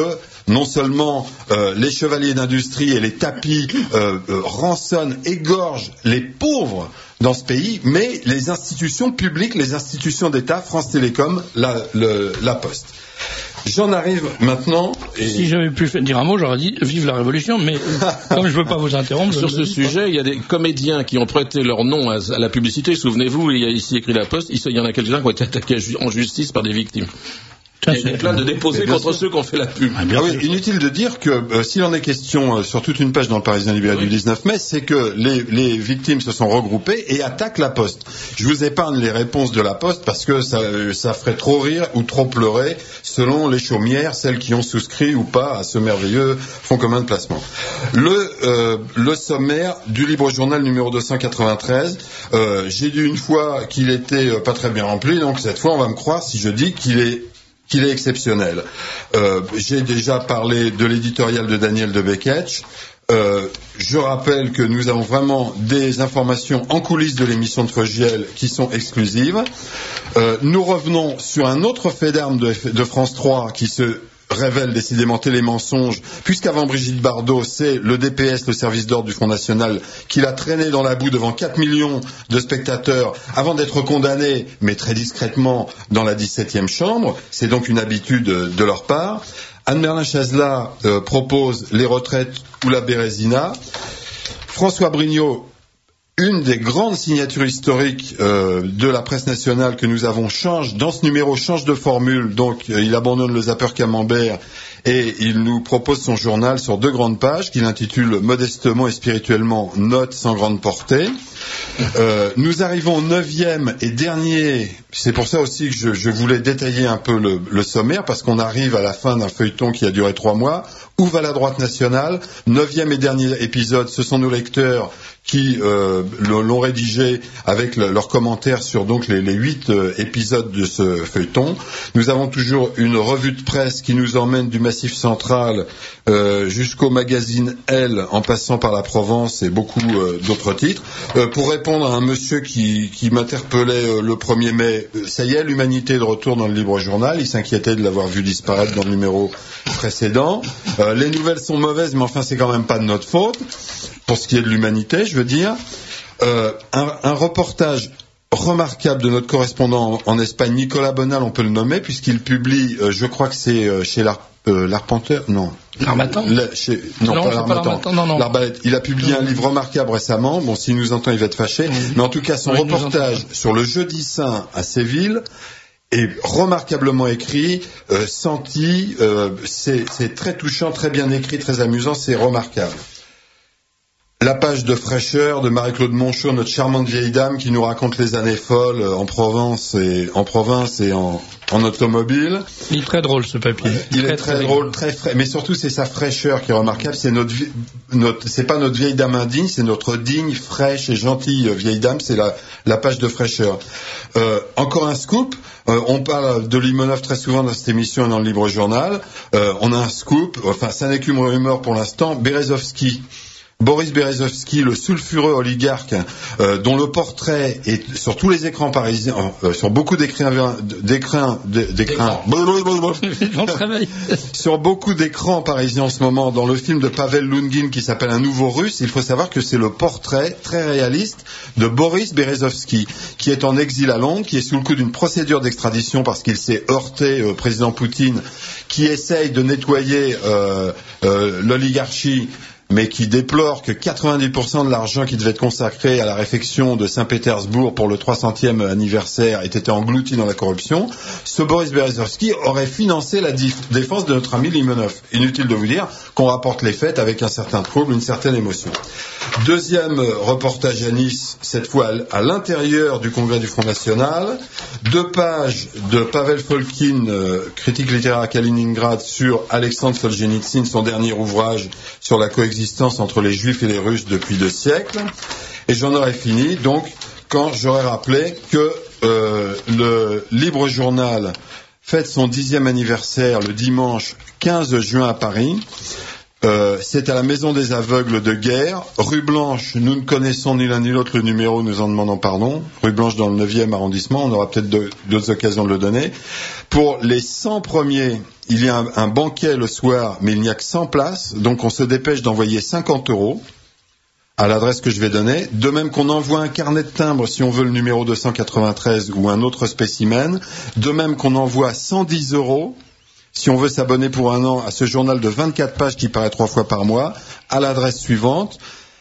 Speaker 5: non seulement euh, les chevaliers d'industrie et les tapis euh, euh, rançonnent, égorgent les pauvres dans ce pays, mais les institutions publiques, les institutions d'État, France Télécom, la, le, la Poste. J'en arrive maintenant. Et...
Speaker 2: Si j'avais pu dire un mot, j'aurais dit vive la Révolution, mais comme je ne veux pas vous interrompre.
Speaker 3: Sur ce sujet, il y a des comédiens qui ont prêté leur nom à, à la publicité. Souvenez-vous, il y a ici écrit la Poste, il y en a quelques-uns qui ont été attaqués en justice par des victimes. Il y a des plaintes de déposer contre sûr. Ceux qui ont fait la pub.
Speaker 5: Ah, ah oui, inutile de dire que euh, s'il en est question euh, sur toute une page dans le Parisien libéré oui. du dix-neuf mai, c'est que les, les victimes se sont regroupées et attaquent la Poste. Je vous épargne les réponses de la Poste parce que ça, ça ferait trop rire ou trop pleurer selon les chaumières, celles qui ont souscrit ou pas à ce merveilleux fonds commun de placement. Le, euh, le sommaire du Libre Journal numéro deux cent quatre-vingt-treize, euh, j'ai dit une fois qu'il était euh, pas très bien rempli, donc cette fois on va me croire si je dis qu'il est qu'il est exceptionnel. Euh, j'ai déjà parlé de l'éditorial de Daniel de Beketch. Euh, je rappelle que nous avons vraiment des informations en coulisses de l'émission de Fogiel qui sont exclusives. Euh, nous revenons sur un autre fait d'armes de, de France trois qui se révèle décidément télémensonge, puisqu'avant Brigitte Bardot, c'est le D P S, le service d'ordre du Front National, qui l'a traîné dans la boue devant quatre millions de spectateurs avant d'être condamné, mais très discrètement, dans la dix-septième chambre. C'est donc une habitude de leur part. Anne-Merlin Chazela euh, propose les retraites ou la Bérésina. François Brignot, une des grandes signatures historiques euh, de la presse nationale que nous avons, change, dans ce numéro, change de formule, donc euh, il abandonne le zapper camembert et il nous propose son journal sur deux grandes pages qu'il intitule modestement et spirituellement Notes sans grande portée. Euh, nous arrivons au neuvième et dernier, c'est pour ça aussi que je, je voulais détailler un peu le, le sommaire, parce qu'on arrive à la fin d'un feuilleton qui a duré trois mois. Où va la droite nationale? Neuvième et dernier épisode, ce sont nos lecteurs qui euh, l'ont rédigé avec le, leurs commentaires sur donc les, les huit euh, épisodes de ce feuilleton. Nous avons toujours une revue de presse qui nous emmène du Massif central euh, jusqu'au magazine L, en passant par la Provence et beaucoup euh, d'autres titres. Euh, pour répondre à un monsieur qui, qui m'interpellait euh, le premier mai, ça y est, l'humanité est de retour dans le Libre Journal. Il s'inquiétait de l'avoir vu disparaître dans le numéro précédent. Euh, les nouvelles sont mauvaises, mais enfin c'est quand même pas de notre faute. Pour ce qui est de l'humanité, je veux dire, euh, un, un reportage remarquable de notre correspondant en, en Espagne, Nicolas Bonal, on peut le nommer, puisqu'il publie, euh, je crois que c'est euh, chez l'Ar, euh, l'Arpenteur, non.
Speaker 2: L'Armatan
Speaker 5: Le, chez, non, non, pas l'Armatan. Non, non. L'Arbalète. Il a publié non. un livre remarquable récemment. Bon, s'il nous entend, il va être fâché. Oui. Mais en tout cas, son oui, reportage sur le Jeudi Saint à Séville est remarquablement écrit, euh, senti, euh, c'est, c'est très touchant, très bien écrit, très amusant, c'est remarquable. La page de fraîcheur de Marie-Claude Monchot, notre charmante vieille dame qui nous raconte les années folles en Provence et en province et en, en automobile.
Speaker 2: Il est très drôle ce papier.
Speaker 5: Il très, est très, très drôle, très frais. Mais surtout c'est sa fraîcheur qui est remarquable. C'est notre, notre, c'est pas notre vieille dame indigne, c'est notre digne, fraîche et gentille vieille dame. C'est la, la page de fraîcheur. Euh, encore un scoop. Euh, on parle de Limonov très souvent dans cette émission et dans le Libre Journal. Euh, on a un scoop. Enfin, ça n'est qu'une rumeur pour l'instant. Berezovski. Boris Berezovski, le sulfureux oligarque, euh, dont le portrait est sur tous les écrans parisiens, euh, sur beaucoup d'écrins, d'écrins, d'écrins, sur beaucoup d'écrans parisiens en ce moment, dans le film de Pavel Lungin qui s'appelle Un nouveau russe, il faut savoir que c'est le portrait très réaliste de Boris Berezovski, qui est en exil à Londres, qui est sous le coup d'une procédure d'extradition parce qu'il s'est heurté au président Poutine, qui essaye de nettoyer euh, euh, l'oligarchie, mais qui déplore que quatre-vingt-dix pour cent de l'argent qui devait être consacré à la réfection de Saint-Pétersbourg pour le trois centième anniversaire ait été englouti dans la corruption. Ce Boris Berezovski aurait financé la dif- défense de notre ami Limonov. Inutile de vous dire qu'on rapporte les faits avec un certain trouble, une certaine émotion. Deuxième reportage à Nice, cette fois à l'intérieur du Congrès du Front National. Deux pages de Pavel Folkin, euh, critique littéraire à Kaliningrad, sur Alexandre Solzhenitsyn, son dernier ouvrage sur la coexistence entre les Juifs et les Russes depuis deux siècles. Et j'en aurais fini, donc, quand j'aurais rappelé que euh, le Libre Journal fête son dixième anniversaire le dimanche quinze juin à Paris. Euh, c'est à la Maison des Aveugles de Guerre, rue Blanche. Nous ne connaissons ni l'un ni l'autre le numéro, nous en demandons pardon. Rue Blanche dans le neuvième arrondissement, on aura peut-être deux, d'autres occasions de le donner. Pour les cent premiers, il y a un, un banquet le soir, mais il n'y a que cent places, donc on se dépêche d'envoyer cinquante euros à l'adresse que je vais donner. De même qu'on envoie un carnet de timbre si on veut le numéro deux cent quatre-vingt-treize ou un autre spécimen. De même qu'on envoie cent dix euros si on veut s'abonner pour un an à ce journal de vingt-quatre pages qui paraît trois fois par mois, à l'adresse suivante,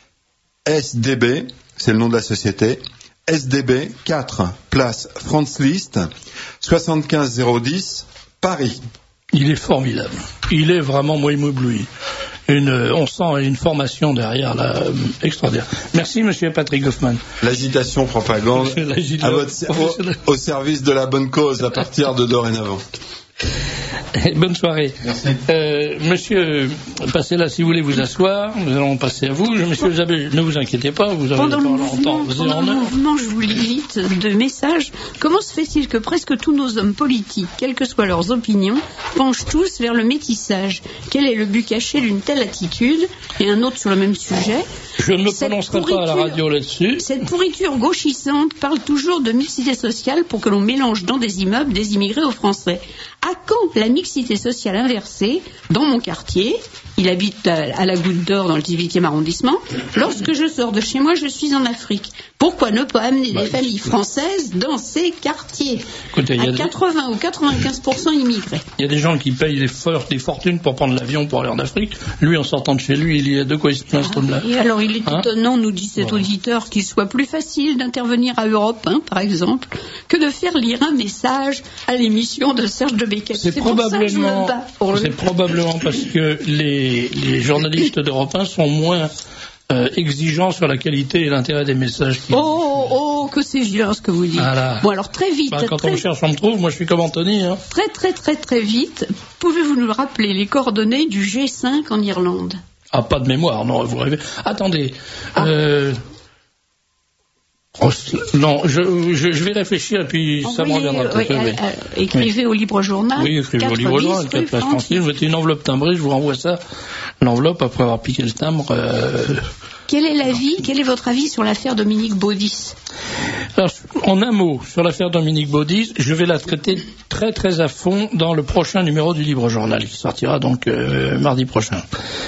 Speaker 5: S D B, c'est le nom de la société, S D B, quatre, place Franz Liszt, soixante-quinze zéro dix, Paris.
Speaker 2: Il est formidable. Il est vraiment, moi, il m'éblouit. Une, on sent une formation derrière, là, euh, extraordinaire. Merci, monsieur Patrick Hoffman.
Speaker 5: L'agitation propagande à votre, au, au service de la bonne cause à partir de dorénavant.
Speaker 2: Bonne soirée.
Speaker 5: Merci.
Speaker 2: Euh, monsieur, passez là si vous voulez vous asseoir. Nous allons passer à vous. Monsieur Zabel, ne vous inquiétez pas, vous avez
Speaker 1: pendant le
Speaker 2: longtemps.
Speaker 1: mouvement, pendant le mouvement, je vous lis vite de messages. Comment se fait-il que presque tous nos hommes politiques, quelles que soient leurs opinions, penchent tous vers le métissage? Quel est le but caché d'une telle attitude? Et un autre sur le même sujet.
Speaker 2: Je ne me prononcerai pas à la radio là-dessus.
Speaker 1: Cette pourriture gauchissante parle toujours de mixité sociale pour que l'on mélange dans des immeubles des immigrés aux Français. À quand la mixité sociale inversée dans mon quartier? Il habite à la Goutte d'Or dans le dix-huitième arrondissement. Lorsque je sors de chez moi, je suis en Afrique. Pourquoi ne pas amener bah, des familles françaises dans ces quartiers? Écoutez, à quatre-vingts des... ou quatre-vingt-quinze pour cent immigrés.
Speaker 2: Il y a des gens qui payent des, for- des fortunes pour prendre l'avion pour aller en Afrique. Lui, en sortant de chez lui, il y a de quoi il se plaint ce homme-là.
Speaker 1: Et alors, il est hein étonnant, nous dit cet
Speaker 2: voilà.
Speaker 1: auditeur, qu'il soit plus facile d'intervenir à Europe un, par exemple, que de faire lire un message à l'émission de Serge de Becquet.
Speaker 2: C'est, c'est probablement, pour ça que je me bats pour le... c'est probablement parce que les, les journalistes d'Europe un sont moins euh, exigeants sur la qualité et l'intérêt des messages.
Speaker 1: Oh, oh, oh, que c'est violent ce que vous dites.
Speaker 2: Voilà.
Speaker 1: Bon, alors très vite.
Speaker 2: Bah, quand
Speaker 1: très...
Speaker 2: on me cherche, on me trouve. Moi, je suis comme Anthony. Hein.
Speaker 1: Très, très, très, très vite. Pouvez-vous nous rappeler les coordonnées du G cinq en Irlande?
Speaker 2: Ah, pas de mémoire, non, vous rêvez. Attendez. Ah. Euh... Oh, non, je, je, je vais réfléchir et puis
Speaker 1: Envoyez,
Speaker 2: ça me reviendra
Speaker 1: oui,
Speaker 2: peut-être.
Speaker 1: à, à, écrivez oui. au Libre Journal.
Speaker 2: Oui, écrivez au Libre Journal, quatre places Francine. Vous mettez une enveloppe timbrée, je vous renvoie ça, l'enveloppe après avoir piqué le timbre. Euh...
Speaker 1: Quel est l'avis, quel est votre avis sur l'affaire Dominique Baudis?
Speaker 2: Alors, en un mot, sur l'affaire Dominique Baudis, je vais la traiter très très à fond dans le prochain numéro du Libre Journal, qui sortira donc euh, mardi prochain.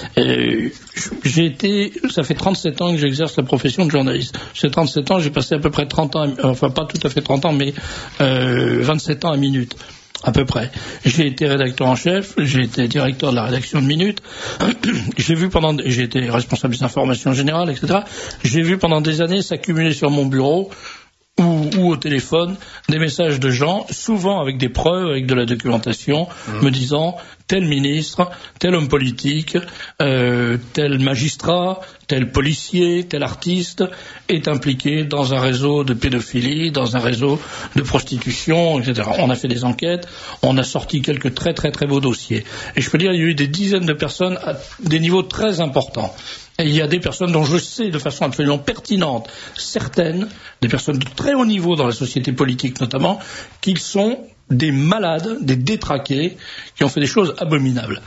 Speaker 2: Et j'ai été, ça fait trente-sept ans que j'exerce la profession de journaliste. Ces trente-sept ans, j'ai passé à peu près trente ans, enfin pas tout à fait trente ans, mais euh, vingt-sept ans à Minute. À peu près. J'ai été rédacteur en chef, j'ai été directeur de la rédaction de Minute, j'ai vu pendant, j'ai été responsable des informations générales, et cetera. J'ai vu pendant des années s'accumuler sur mon bureau ou, ou au téléphone des messages de gens, souvent avec des preuves, avec de la documentation, mmh. me disant tel ministre, tel homme politique, euh, tel magistrat, tel policier, tel artiste est impliqué dans un réseau de pédophilie, dans un réseau de prostitution, et cetera. On a fait des enquêtes, on a sorti quelques très très très beaux dossiers. Et je peux dire, il y a eu des dizaines de personnes à des niveaux très importants. Et il y a des personnes dont je sais de façon absolument pertinente, certaines, des personnes de très haut niveau dans la société politique notamment, qu'ils sont des malades, des détraqués, qui ont fait des choses abominables.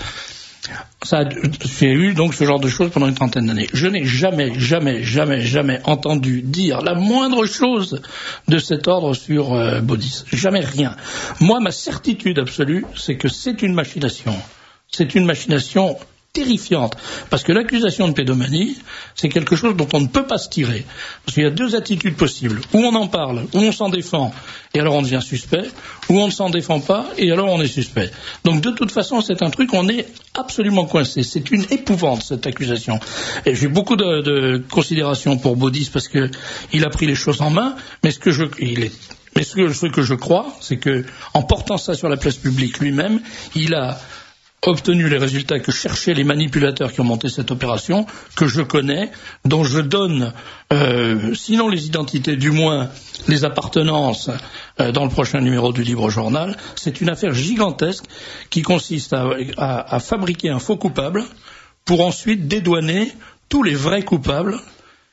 Speaker 2: Ça a, j'ai eu donc ce genre de choses pendant une trentaine d'années. Je n'ai jamais, jamais, jamais, jamais entendu dire la moindre chose de cet ordre sur euh, Baudis. Jamais rien. Moi, ma certitude absolue, c'est que c'est une machination. C'est une machination terrifiante, parce que l'accusation de pédomanie, c'est quelque chose dont on ne peut pas se tirer. Parce qu'il y a deux attitudes possibles. Ou on en parle, ou on s'en défend, et alors on devient suspect, ou on ne s'en défend pas, et alors on est suspect. Donc de toute façon, c'est un truc, on est absolument coincé. C'est une épouvante, cette accusation. Et j'ai beaucoup de, de considération pour Baudis, parce que il a pris les choses en main, mais ce que je... Il est Mais ce que, ce que je crois, c'est que, en portant ça sur la place publique lui-même, il a obtenu les résultats que cherchaient les manipulateurs qui ont monté cette opération, que je connais, dont je donne, euh, sinon les identités, du moins les appartenances euh, dans le prochain numéro du Libre Journal. C'est une affaire gigantesque qui consiste à, à, à fabriquer un faux coupable pour ensuite dédouaner tous les vrais coupables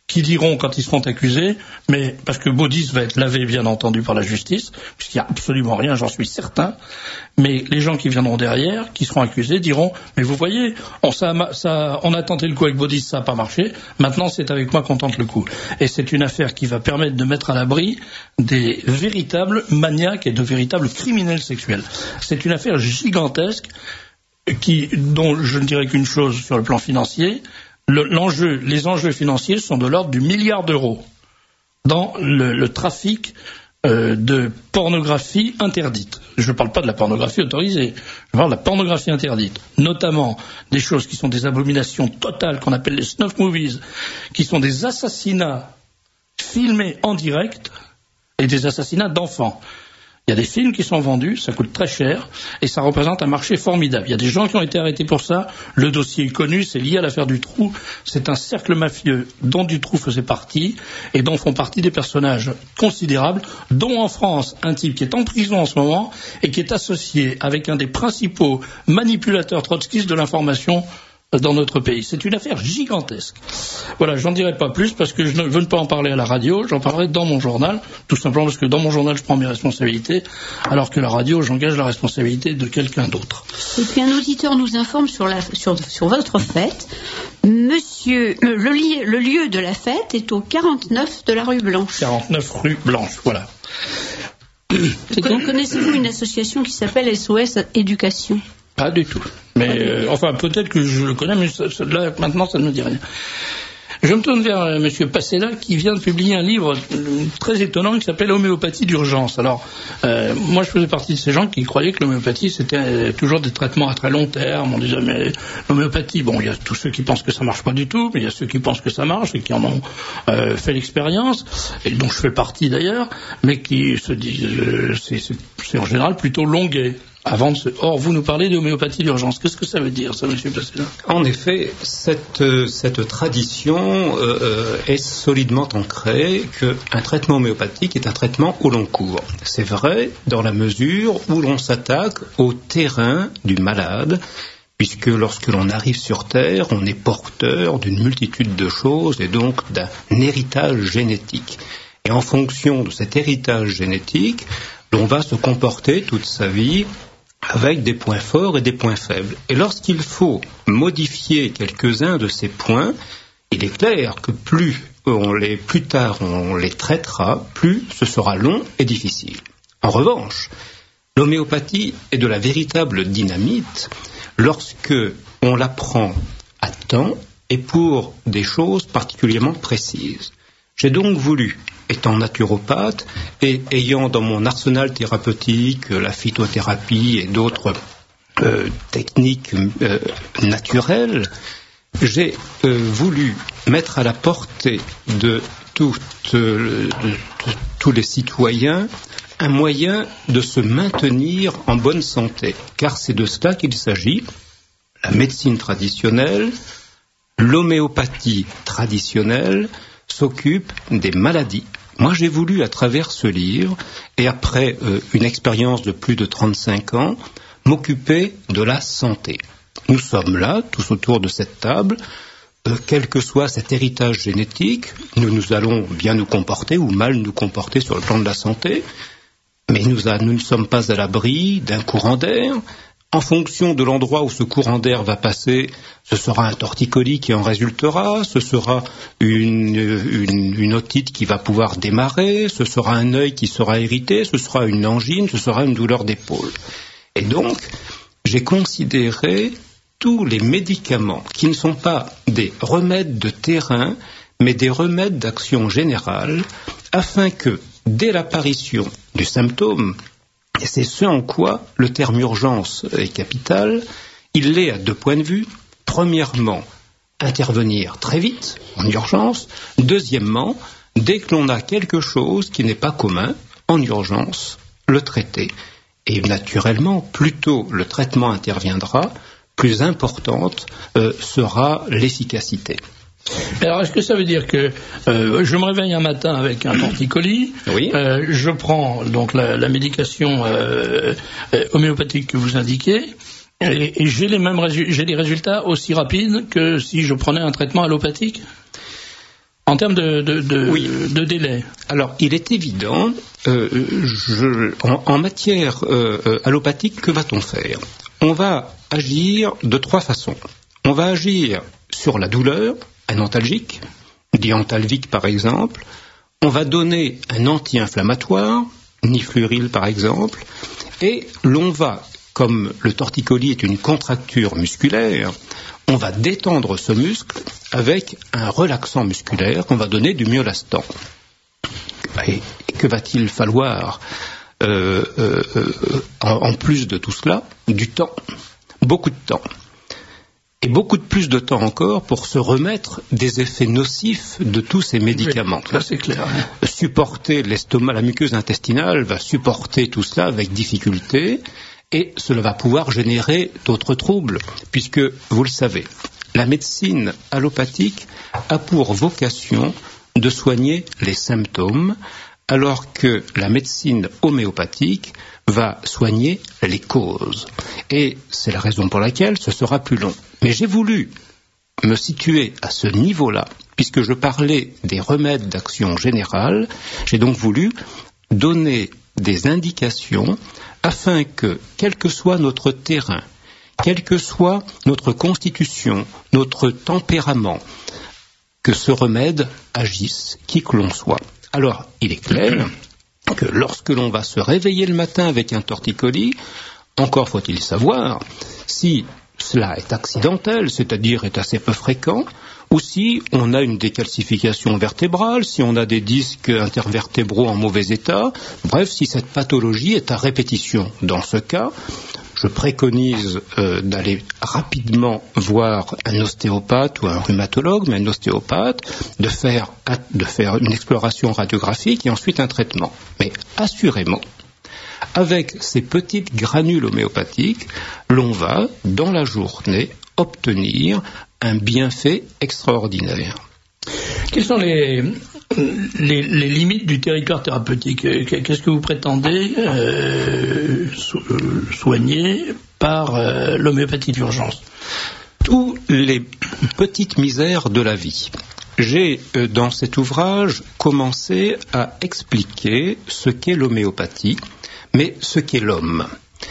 Speaker 2: qui diront quand ils seront accusés, mais parce que Baudis va être lavé bien entendu par la justice, puisqu'il n'y a absolument rien, j'en suis certain, mais les gens qui viendront derrière, qui seront accusés, diront mais vous voyez, on, ça, ça, on a tenté le coup avec Baudis, ça n'a pas marché, maintenant c'est avec moi qu'on tente le coup. Et c'est une affaire qui va permettre de mettre à l'abri des véritables maniaques et de véritables criminels sexuels. C'est une affaire gigantesque qui, dont je ne dirais qu'une chose sur le plan financier. Le, l'enjeu, les enjeux financiers sont de l'ordre du milliard d'euros dans le, le trafic euh, de pornographie interdite. Je ne parle pas de la pornographie autorisée, je parle de la pornographie interdite, notamment des choses qui sont des abominations totales qu'on appelle les snuff movies, qui sont des assassinats filmés en direct et des assassinats d'enfants. Il y a des films qui sont vendus, ça coûte très cher, et ça représente un marché formidable. Il y a des gens qui ont été arrêtés pour ça, le dossier est connu, c'est lié à l'affaire Dutroux, c'est un cercle mafieux dont Dutroux faisait partie, et dont font partie des personnages considérables, dont en France, un type qui est en prison en ce moment, et qui est associé avec un des principaux manipulateurs trotskistes de l'information dans notre pays. C'est une affaire gigantesque. Voilà, j'en dirai pas plus parce que je ne veux pas en parler à la radio, j'en parlerai dans mon journal, tout simplement parce que dans mon journal je prends mes responsabilités, alors que la radio j'engage la responsabilité de quelqu'un d'autre.
Speaker 1: Et puis un auditeur nous informe sur, la, sur, sur votre fête. Monsieur, le, le, le lieu de la fête est au quarante-neuf de la rue Blanche.
Speaker 2: quarante-neuf rue Blanche, voilà.
Speaker 1: Connaissez-vous une association qui s'appelle S O S Éducation ?
Speaker 2: Pas du tout. Mais euh, enfin, peut-être que je le connais, mais ça, ça, là, maintenant, ça ne me dit rien. Je me tourne vers euh, M. Passella, qui vient de publier un livre euh, très étonnant qui s'appelle Homéopathie d'urgence. Alors, euh, moi, je faisais partie de ces gens qui croyaient que l'homéopathie, c'était euh, toujours des traitements à très long terme. On disait, mais l'homéopathie, bon, il y a tous ceux qui pensent que ça marche pas du tout, mais il y a ceux qui pensent que ça marche et qui en ont euh, fait l'expérience, et dont je fais partie d'ailleurs, mais qui se disent, euh, c'est, c'est, c'est en général plutôt longuet. Avant de se... Or, vous nous parlez d'homéopathie d'urgence. Qu'est-ce que ça veut dire, ça, monsieur Passella ?
Speaker 12: En effet, cette, cette tradition euh, est solidement ancrée qu'un traitement homéopathique est un traitement au long cours. C'est vrai dans la mesure où l'on s'attaque au terrain du malade, puisque lorsque l'on arrive sur Terre, on est porteur d'une multitude de choses et donc d'un héritage génétique. Et en fonction de cet héritage génétique, l'on va se comporter toute sa vie avec des points forts et des points faibles. Et lorsqu'il faut modifier quelques-uns de ces points, il est clair que plus, on les, plus tard on les traitera, plus ce sera long et difficile. En revanche, l'homéopathie est de la véritable dynamite lorsque on la prend à temps et pour des choses particulièrement précises. J'ai donc voulu, étant naturopathe et ayant dans mon arsenal thérapeutique la phytothérapie et d'autres euh, techniques euh, naturelles, j'ai euh, voulu mettre à la portée de, tout, euh, de, de tous les citoyens un moyen de se maintenir en bonne santé, car c'est de cela qu'il s'agit. La médecine traditionnelle, l'homéopathie traditionnelle s'occupe des maladies. Moi, j'ai voulu, à travers ce livre, et après euh, une expérience de plus de trente-cinq ans, m'occuper de la santé. Nous sommes là, tous autour de cette table, euh, quel que soit cet héritage génétique, nous, nous allons bien nous comporter ou mal nous comporter sur le plan de la santé, mais nous, a, nous ne sommes pas à l'abri d'un courant d'air. En fonction de l'endroit où ce courant d'air va passer, ce sera un torticolis qui en résultera, ce sera une, une, une otite qui va pouvoir démarrer, ce sera un œil qui sera irrité, ce sera une angine, ce sera une douleur d'épaule. Et donc, j'ai considéré tous les médicaments qui ne sont pas des remèdes de terrain, mais des remèdes d'action générale, afin que, dès l'apparition du symptôme, et c'est ce en quoi le terme urgence est capital, il l'est à deux points de vue. Premièrement, intervenir très vite, en urgence. Deuxièmement, dès que l'on a quelque chose qui n'est pas commun, en urgence, le traiter. Et naturellement, plus tôt le traitement interviendra, plus importante euh, sera l'efficacité.
Speaker 2: Alors, est-ce que ça veut dire que euh, je me réveille un matin avec un torticolis,
Speaker 12: oui.
Speaker 2: euh, je prends donc la, la médication euh, euh, homéopathique que vous indiquez, et, et j'ai les mêmes résu- j'ai des résultats aussi rapides que si je prenais un traitement allopathique ? En termes de, de, de,
Speaker 12: oui.
Speaker 2: de délai.
Speaker 12: Alors, il est évident, euh, je, en, en matière euh, allopathique, que va-t-on faire? On va agir de trois façons. On va agir sur la douleur, un antalgique, diantalvic par exemple. On va donner un anti-inflammatoire, nifluril par exemple, et l'on va, comme le torticolis est une contracture musculaire, on va détendre ce muscle avec un relaxant musculaire qu'on va donner du myolastan. Et que va-t-il falloir euh, euh, en, en plus de tout cela? Du temps, beaucoup de temps. Et beaucoup de plus de temps encore pour se remettre des effets nocifs de tous ces médicaments.
Speaker 2: Oui, ça c'est clair.
Speaker 12: Supporter l'estomac, la muqueuse intestinale va supporter tout cela avec difficulté, et cela va pouvoir générer d'autres troubles, puisque, vous le savez, la médecine allopathique a pour vocation de soigner les symptômes, alors que la médecine homéopathique va soigner les causes. Et c'est la raison pour laquelle ce sera plus long. Mais j'ai voulu me situer à ce niveau-là, puisque je parlais des remèdes d'action générale, j'ai donc voulu donner des indications afin que, quel que soit notre terrain, quelle que soit notre constitution, notre tempérament, que ce remède agisse, qui que l'on soit. Alors, il est clair que lorsque l'on va se réveiller le matin avec un torticolis, encore faut-il savoir si cela est accidentel, c'est-à-dire est assez peu fréquent, ou si on a une décalcification vertébrale, si on a des disques intervertébraux en mauvais état, bref, si cette pathologie est à répétition. Dans ce cas, je préconise euh, d'aller rapidement voir un ostéopathe ou un rhumatologue, mais un ostéopathe, de faire, de faire une exploration radiographique et ensuite un traitement. Mais assurément, avec ces petites granules homéopathiques, l'on va, dans la journée, obtenir un bienfait extraordinaire.
Speaker 2: Quelles sont les, les, les limites du territoire thérapeutique? Qu'est-ce que vous prétendez euh, so, soigner par euh, l'homéopathie d'urgence?
Speaker 12: Tous les petites misères de la vie. J'ai, euh, dans cet ouvrage, commencé à expliquer ce qu'est l'homéopathie, mais ce qu'est l'homme.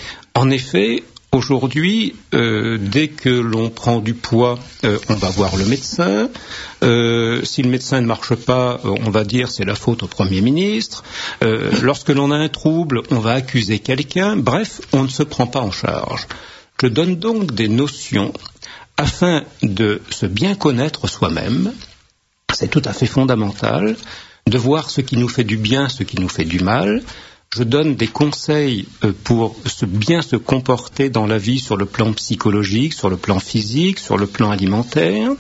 Speaker 12: En effet, aujourd'hui, euh, dès que l'on prend du poids, euh, on va voir le médecin. Euh, si le médecin ne marche pas, on va dire c'est la faute au Premier ministre. Euh, lorsque l'on a un trouble, on va accuser quelqu'un. Bref, on ne se prend pas en charge. Je donne donc des notions afin de se bien connaître soi-même. C'est tout à fait fondamental de voir ce qui nous fait du bien, ce qui nous fait du mal. Je donne des conseils pour se bien se comporter dans la vie sur le plan psychologique, sur le plan physique, sur le plan alimentaire.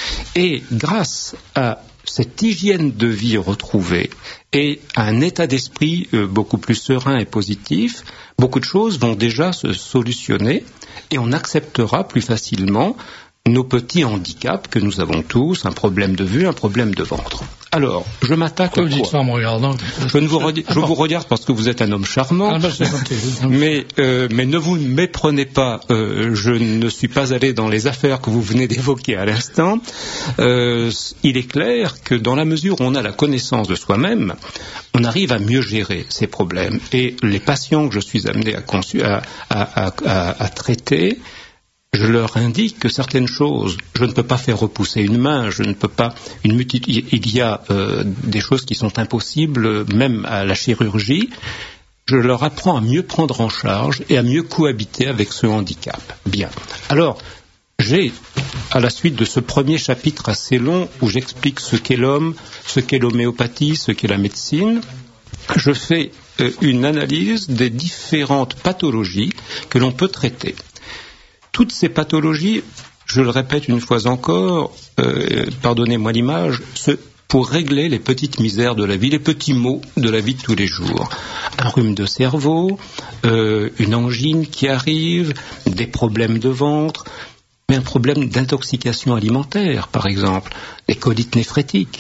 Speaker 12: Et grâce à cette hygiène de vie retrouvée et à un état d'esprit beaucoup plus serein et positif, beaucoup de choses vont déjà se solutionner et on acceptera plus facilement nos petits handicaps que nous avons tous, un problème de vue, un problème de ventre. Alors, je m'attaque à quoi?
Speaker 2: Ça en me regardant.
Speaker 12: Je, ne vous, re- je vous regarde parce que vous êtes un homme charmant,
Speaker 2: ah ben
Speaker 12: mais, euh, mais ne vous méprenez pas, euh, je ne suis pas allé dans les affaires que vous venez d'évoquer à l'instant. Euh, il est clair que dans la mesure où on a la connaissance de soi-même, on arrive à mieux gérer ces problèmes. Et les patients que je suis amené à, consu- à, à, à, à, à traiter, je leur indique que certaines choses, je ne peux pas faire repousser une main, je ne peux pas, une multi- il y a euh, des choses qui sont impossibles, même à la chirurgie. Je leur apprends à mieux prendre en charge et à mieux cohabiter avec ce handicap. Bien. Alors, j'ai, à la suite de ce premier chapitre assez long, où j'explique ce qu'est l'homme, ce qu'est l'homéopathie, ce qu'est la médecine, je fais euh, une analyse des différentes pathologies que l'on peut traiter. Toutes ces pathologies, je le répète une fois encore, euh, pardonnez-moi l'image, ce, pour régler les petites misères de la vie, les petits maux de la vie de tous les jours. Un rhume de cerveau, euh, une angine qui arrive, des problèmes de ventre, mais un problème d'intoxication alimentaire, par exemple, des colites néphrétiques.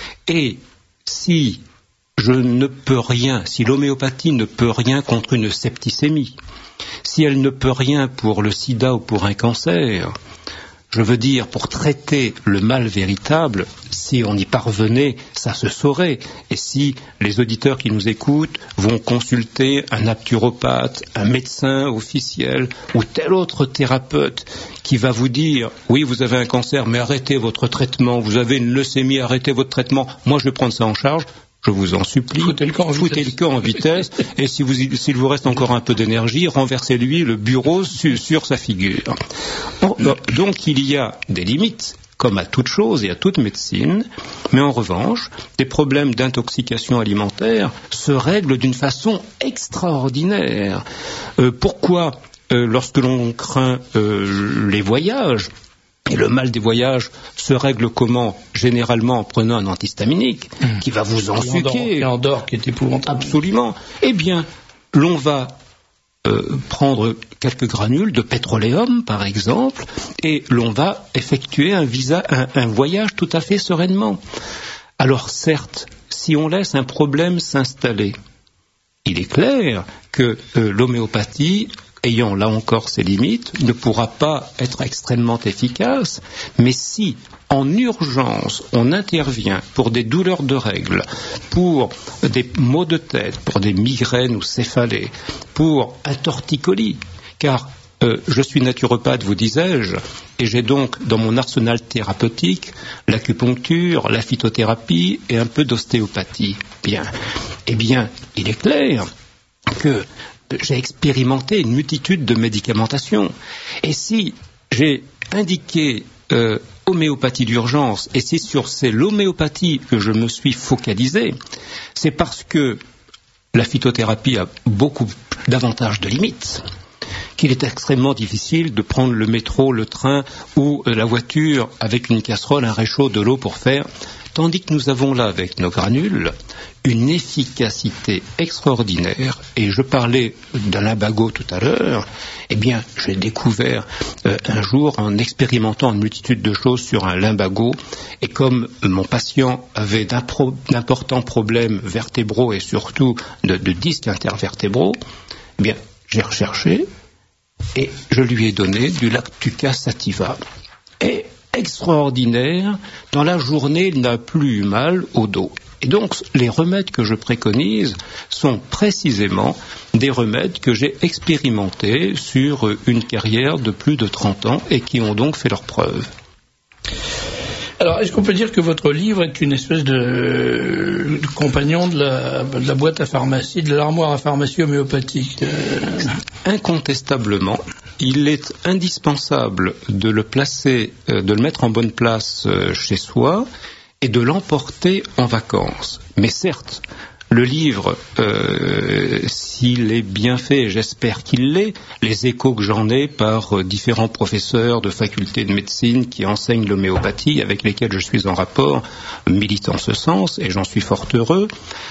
Speaker 12: Et si je ne peux rien, si l'homéopathie ne peut rien contre une septicémie, si elle ne peut rien pour le sida ou pour un cancer, Je veux dire, pour traiter le mal véritable, si on y parvenait, ça se saurait. Et si les auditeurs qui nous écoutent vont consulter un naturopathe, un médecin officiel ou tel autre thérapeute qui va vous dire « Oui, vous avez un cancer, mais arrêtez votre traitement. Vous avez une leucémie, arrêtez votre traitement. Moi, je vais prendre ça en charge. » Je vous en supplie, foutez le camp en foutez vitesse, le camp en vitesse et si vous, s'il vous reste encore un peu d'énergie, renversez-lui le bureau su, sur sa figure. Bon, donc il y a des limites, comme à toute chose et à toute médecine, mais en revanche, des problèmes d'intoxication alimentaire se règlent d'une façon extraordinaire. Euh, pourquoi, euh, lorsque l'on craint euh, les voyages, et le mal des voyages se règle comment? Généralement en prenant un antihistaminique mmh. qui va vous ensuquer.
Speaker 2: Qui endort, qui est épouvantable.
Speaker 12: Absolument. Eh bien, l'on va euh, prendre quelques granules de pétroléum, par exemple, et l'on va effectuer un, visa, un, un voyage tout à fait sereinement. Alors certes, si on laisse un problème s'installer, il est clair que euh, l'homéopathie, ayant là encore ses limites, ne pourra pas être extrêmement efficace, mais si, en urgence, on intervient pour des douleurs de règles, pour des maux de tête, pour des migraines ou céphalées, pour un torticolis, car euh, je suis naturopathe, vous disais-je, et j'ai donc dans mon arsenal thérapeutique l'acupuncture, la phytothérapie et un peu d'ostéopathie. Bien, eh bien, il est clair que j'ai expérimenté une multitude de médicamentation. Et si j'ai indiqué euh, homéopathie d'urgence, et c'est sur c'est l'homéopathie que je me suis focalisé, c'est parce que la phytothérapie a beaucoup davantage de limites, qu'il est extrêmement difficile de prendre le métro, le train ou euh, la voiture avec une casserole, un réchaud, de l'eau pour faire. Tandis que nous avons là, avec nos granules, une efficacité extraordinaire. Et je parlais d'un limbago tout à l'heure. Eh bien, j'ai découvert euh, un jour, en expérimentant une multitude de choses sur un limbago, et comme mon patient avait d'impro- d'importants problèmes vertébraux et surtout de, de disques intervertébraux, eh bien, j'ai recherché et je lui ai donné du Lactuca sativa. Et extraordinaire, dans la journée, il n'a plus eu mal au dos. Et donc, les remèdes que je préconise sont précisément des remèdes que j'ai expérimentés sur une carrière de plus de trente ans et qui ont donc fait leurs preuves.
Speaker 2: Alors, est-ce qu'on peut dire que votre livre est une espèce de, de compagnon de la, de la boîte à pharmacie, de l'armoire à pharmacie homéopathique?
Speaker 12: Incontestablement. Il est indispensable de le placer, de le mettre en bonne place chez soi et de l'emporter en vacances. Mais certes, le livre, euh, s'il est bien fait, et j'espère qu'il l'est, les échos que j'en ai par différents professeurs de faculté de médecine qui enseignent l'homéopathie, avec lesquels je suis en rapport, militent en ce sens, et j'en suis fort heureux.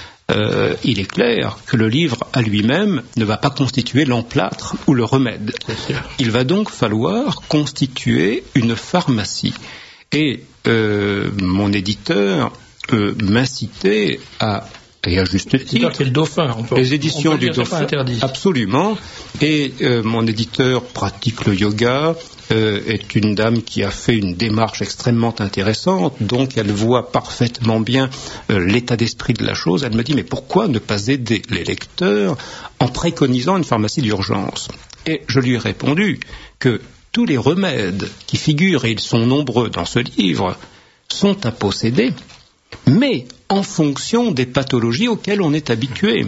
Speaker 12: Euh, il est clair que le livre à lui-même ne va pas constituer l'emplâtre ou le remède. Il va donc falloir constituer une pharmacie. Et euh, mon éditeur euh, m'incitait à, et à juste titre,
Speaker 2: c'est le Dauphin, on peut,
Speaker 12: les éditions
Speaker 2: on peut
Speaker 12: du Dauphin, absolument. Et euh, mon éditeur pratique le yoga, euh, est une dame qui a fait une démarche extrêmement intéressante, donc elle voit parfaitement bien euh, l'état d'esprit de la chose. Elle me dit, mais pourquoi ne pas aider les lecteurs en préconisant une pharmacie d'urgence? Et je lui ai répondu que tous les remèdes qui figurent, et ils sont nombreux dans ce livre, sont à posséder, mais en fonction des pathologies auxquelles on est habitué.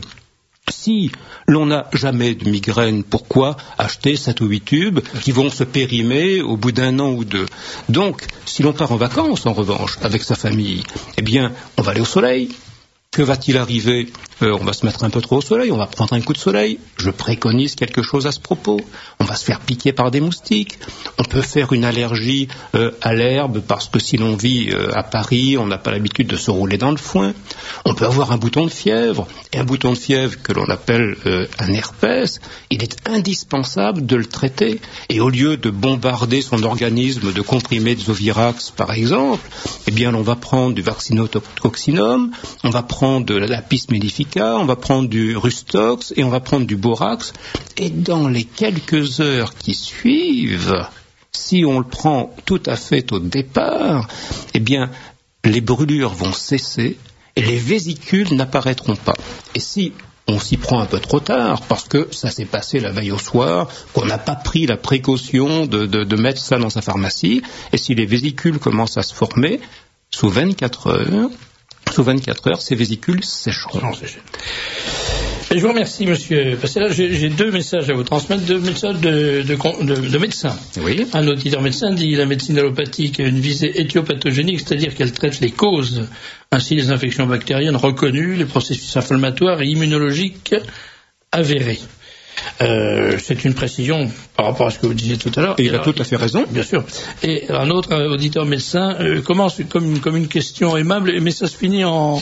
Speaker 12: Si l'on n'a jamais de migraine, pourquoi acheter sept ou huit tubes qui vont se périmer au bout d'un an ou deux? Donc, si l'on part en vacances, en revanche, avec sa famille, eh bien, on va aller au soleil. Que va-t-il arriver? euh, On va se mettre un peu trop au soleil, on va prendre un coup de soleil. Je préconise quelque chose à ce propos. On va se faire piquer par des moustiques. On peut faire une allergie euh, à l'herbe parce que si l'on vit euh, à Paris, on n'a pas l'habitude de se rouler dans le foin. On peut avoir un bouton de fièvre. Et un bouton de fièvre que l'on appelle euh, un herpès, il est indispensable de le traiter. Et au lieu de bombarder son organisme de comprimés de Zovirax, par exemple, eh bien, on va prendre du vaccinococcinum, on va prendre de la lapis mellifica, on va prendre du rustox et on va prendre du borax. Et dans les quelques heures qui suivent, si on le prend tout à fait au départ, eh bien, les brûlures vont cesser et les vésicules n'apparaîtront pas. Et si on s'y prend un peu trop tard, parce que ça s'est passé la veille au soir, qu'on n'a pas pris la précaution de, de, de mettre ça dans sa pharmacie, et si les vésicules commencent à se former, sous vingt-quatre heures, sous vingt-quatre heures, ces vésicules sécheront.
Speaker 2: Et je vous remercie, monsieur. Parce que là, j'ai, j'ai deux messages à vous transmettre, deux messages de, de, de, de médecins.
Speaker 12: Oui.
Speaker 2: Un auditeur médecin dit la médecine allopathique a une visée éthiopathogénique, c'est-à-dire qu'elle traite les causes, ainsi les infections bactériennes reconnues, les processus inflammatoires et immunologiques avérés. Euh, c'est une précision par rapport à ce que vous disiez tout à l'heure.
Speaker 12: Et il a tout à fait raison.
Speaker 2: Bien sûr. Et un autre auditeur médecin euh, commence comme, comme une question aimable, mais ça se finit en,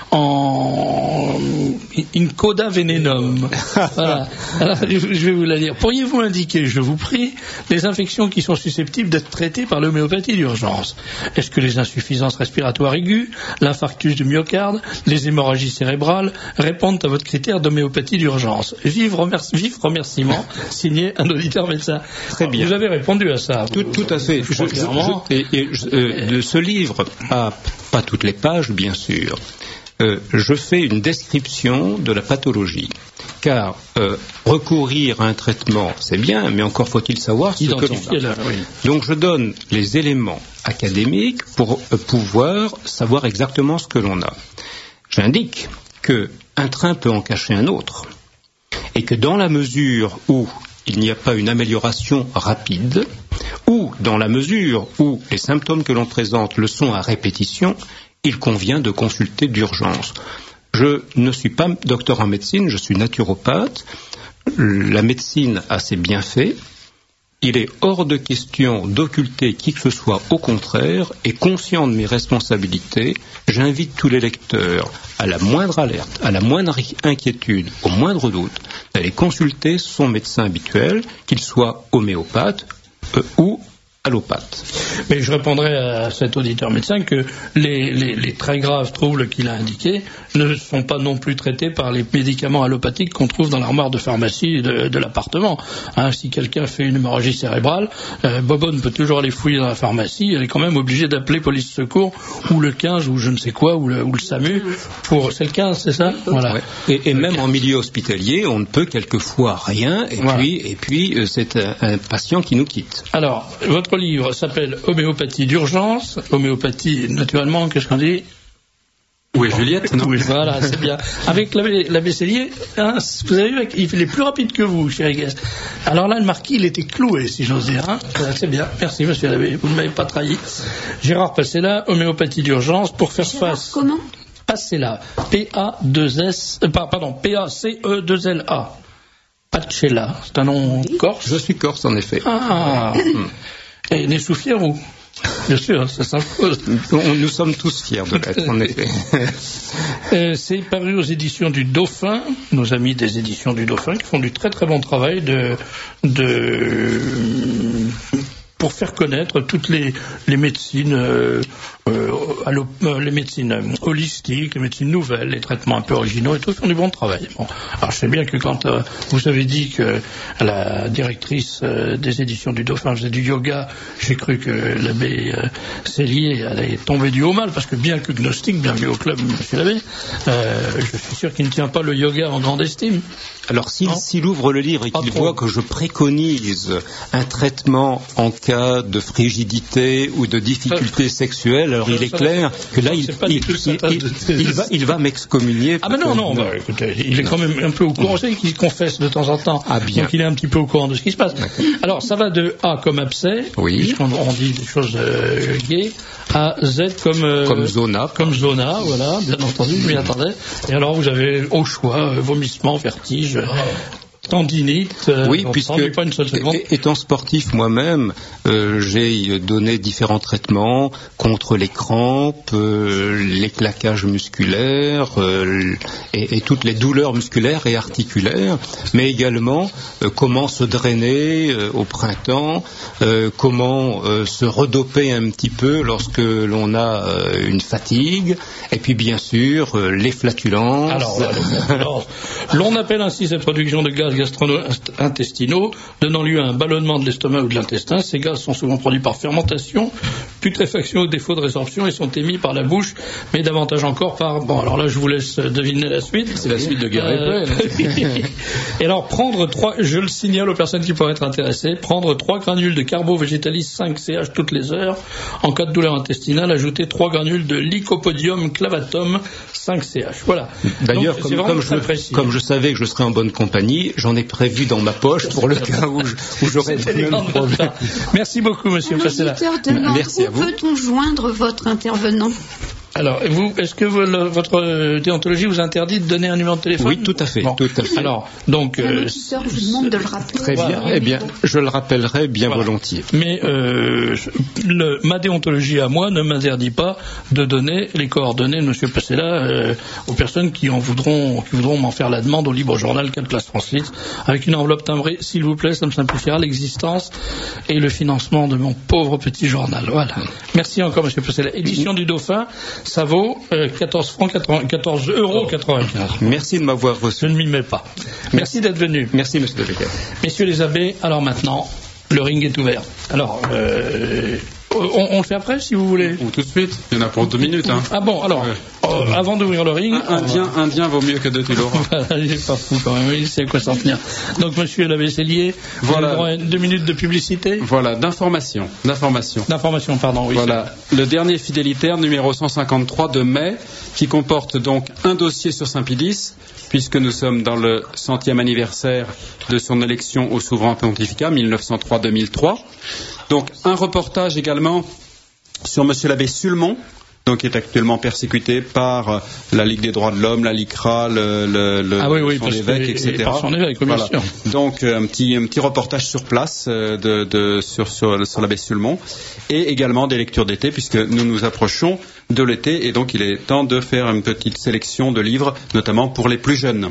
Speaker 2: en in coda venenum. Voilà. Alors, je vais vous la dire. Pourriez-vous indiquer, je vous prie, les infections qui sont susceptibles d'être traitées par l'homéopathie d'urgence? Est-ce que les insuffisances respiratoires aiguës, l'infarctus du myocarde, les hémorragies cérébrales répondent à votre critère d'homéopathie d'urgence? Vive remercie Vif remerciement, signé un auditeur médecin.
Speaker 12: Très bien.
Speaker 2: Vous avez répondu à ça.
Speaker 12: Tout, tout à fait. Je, je, je, et, et, euh, de ce livre, pas, pas toutes les pages, bien sûr, euh, je fais une description de la pathologie. Car euh, recourir à un traitement, c'est bien, mais encore faut-il savoir ce que l'on a. Là, oui. Donc je donne les éléments académiques pour euh, pouvoir savoir exactement ce que l'on a. J'indique qu'un train peut en cacher un autre. Et que dans la mesure où il n'y a pas une amélioration rapide, ou dans la mesure où les symptômes que l'on présente le sont à répétition, il convient de consulter d'urgence. Je ne suis pas docteur en médecine, je suis naturopathe. La médecine a ses bienfaits. Il est hors de question d'occulter qui que ce soit, au contraire, et conscient de mes responsabilités, j'invite tous les lecteurs, à la moindre alerte, à la moindre inquiétude, au moindre doute, d'aller consulter son médecin habituel, qu'il soit homéopathe euh, ou allopathe.
Speaker 2: Mais je répondrai à cet auditeur médecin que les, les, les très graves troubles qu'il a indiqués ne sont pas non plus traités par les médicaments allopathiques qu'on trouve dans l'armoire de pharmacie de, de l'appartement. Hein, si quelqu'un fait une hémorragie cérébrale, euh, Bobonne peut toujours aller fouiller dans la pharmacie, elle est quand même obligée d'appeler police secours ou le quinze ou je ne sais quoi, ou le, ou le SAMU, pour... C'est le quinze, c'est ça? Voilà.
Speaker 12: Ouais. Et, et même quinze. En milieu hospitalier, on ne peut quelquefois rien, et voilà. puis, et puis euh, c'est un, un patient qui nous quitte.
Speaker 2: Alors, votre livre s'appelle Homéopathie d'urgence. Homéopathie, naturellement, qu'est-ce qu'on dit?
Speaker 12: Oui, Juliette, non?
Speaker 2: Oui, voilà, c'est bien. Avec l'abbé Cellier, hein, vous avez vu, il est plus rapide que vous, cher Guest. Alors là, le marquis, il était cloué, si j'ose dire. Hein. C'est bien. Merci, monsieur l'abbé. Vous ne m'avez pas trahi. Gérard Passella, homéopathie d'urgence pour faire
Speaker 1: Gérard,
Speaker 2: face.
Speaker 1: Comment?
Speaker 2: Passella. P A deux S, euh, pardon, P A C E deux L A. Pacella. C'est un nom corse?
Speaker 12: Je suis corse, en effet.
Speaker 2: Ah. Et né sous fier ou? Bien sûr, ça s'impose.
Speaker 12: Nous sommes tous fiers de l'être, en effet.
Speaker 2: euh, c'est paru aux éditions du Dauphin, nos amis des éditions du Dauphin, qui font du très très bon travail de, de pour faire connaître toutes les, les médecines, euh, euh, allo, euh, les médecines holistiques, les médecines nouvelles, les traitements un peu originaux et tout, font du bon travail. Bon. Alors je sais bien que quand euh, vous avez dit que la directrice euh, des éditions du Dauphin faisait du yoga, j'ai cru que l'abbé euh, Cellier allait tomber du haut mal, parce que bien que gnostique, bienvenue au club, monsieur l'abbé, euh, je suis sûr qu'il ne tient pas le yoga en grande estime.
Speaker 12: Alors s'il, s'il ouvre le livre et qu'il voit que je préconise un traitement en cas de frigidité ou de difficulté sexuelle, alors il est clair que là il, il, il, il, il va, il va m'excommunier.
Speaker 2: Ah ben non, non, bah, écoutez, il est quand même un peu au courant, c'est qu'il confesse de temps en temps,
Speaker 12: ah, bien.
Speaker 2: Donc il est un petit peu au courant de ce qui se passe. Alors ça va de A comme abcès,
Speaker 12: oui.
Speaker 2: puisqu'on on dit des choses euh, gays, à Z comme... Euh,
Speaker 12: comme zona.
Speaker 2: Comme zona, voilà, bien entendu, je m'y attendais. Et alors vous avez au choix, euh, vomissement, vertige... tendinite, euh,
Speaker 12: oui, puisque
Speaker 2: pas une seule seconde.
Speaker 12: Étant sportif moi-même, euh, j'ai donné différents traitements contre les crampes, euh, les claquages musculaires euh, et, et toutes les douleurs musculaires et articulaires, mais également euh, comment se drainer euh, au printemps, euh, comment euh, se redoper un petit peu lorsque l'on a euh, une fatigue, et puis bien sûr euh, les flatulences.
Speaker 2: Alors, là, les flatulences, L'on appelle ainsi cette production de gaz gastro-intestinaux, donnant lieu à un ballonnement de l'estomac ou de l'intestin. Ces gaz sont souvent produits par fermentation, putréfaction ou défaut de résorption et sont émis par la bouche, mais davantage encore par... Bon, alors là, je vous laisse deviner la suite.
Speaker 3: C'est la suite de Guerre
Speaker 2: euh... Et alors, prendre trois... Je le signale aux personnes qui pourraient être intéressées, prendre trois granules de Carbo-Végétalis cinq C H toutes les heures. En cas de douleur intestinale, ajouter trois granules de Lycopodium clavatum cinq C H. Voilà.
Speaker 12: D'ailleurs, comme, comme, je, comme je savais que je serais en bonne compagnie, j'en ai prévu dans ma poche pour le cas où, où j'aurais des problèmes.
Speaker 2: Merci beaucoup, monsieur Passela.
Speaker 1: Merci à vous. Où peut-on joindre votre intervenant?
Speaker 2: Alors, vous, est-ce que vous, le, votre déontologie vous interdit de donner un numéro de téléphone?
Speaker 12: Oui, tout à fait. Bon. Tout à fait.
Speaker 2: Alors, donc,
Speaker 1: euh, je vous demande de le rappeler.
Speaker 12: Très bien. Voilà. Eh bien, je le rappellerai bien voilà. volontiers.
Speaker 2: Mais euh, le, ma déontologie à moi ne m'interdit pas de donner les coordonnées de monsieur Passela euh, aux personnes qui en voudront, qui voudront m'en faire la demande au Libre Journal quatre Place Francis, avec une enveloppe timbrée, s'il vous plaît, ça me simplifiera l'existence et le financement de mon pauvre petit journal. Voilà. Merci encore, monsieur Passela. Édition du Dauphin. Ça vaut euh, quatorze francs quatorze euros quatre-vingt-quinze.
Speaker 12: Merci de m'avoir reçu.
Speaker 2: Je ne m'y mets pas. Merci d'être venu.
Speaker 12: Merci, monsieur de Becker.
Speaker 2: Messieurs les abbés, alors maintenant, le ring est ouvert. Alors, euh, on, on le fait après, si vous voulez.
Speaker 13: Ou tout de suite. Il y en a pour deux minutes. Hein.
Speaker 2: Ah bon, alors, ouais. euh, avant d'ouvrir le ring...
Speaker 13: Un indien, va... indien vaut mieux que deux Tulorins.
Speaker 2: Il n'est pas fou quand même, il sait à quoi s'en tenir. Donc, monsieur l'abbé Cellier, voilà. Vous avez deux minutes de publicité.
Speaker 13: Voilà, d'information. D'information.
Speaker 2: D'information, pardon, oui.
Speaker 13: Voilà, le dernier fidélitaire, numéro cent cinquante-trois de mai, qui comporte donc un dossier sur Saint-Pidis, puisque nous sommes dans le centième anniversaire de son élection au souverain pontificat, mille neuf cent trois à deux mille trois. Donc, un reportage également sur monsieur l'abbé Sulmon, donc qui est actuellement persécuté par la Ligue des droits de l'homme, la LICRA, le, le, le
Speaker 2: ah oui, oui,
Speaker 13: son évêque, et cetera.
Speaker 2: Par son évêque, bien
Speaker 13: voilà.
Speaker 2: sûr.
Speaker 13: Donc un petit, un petit reportage sur place euh, de, de, sur, sur, sur l'abbé Sulmon, et également des lectures d'été, puisque nous nous approchons de l'été, et donc il est temps de faire une petite sélection de livres, notamment pour les plus jeunes.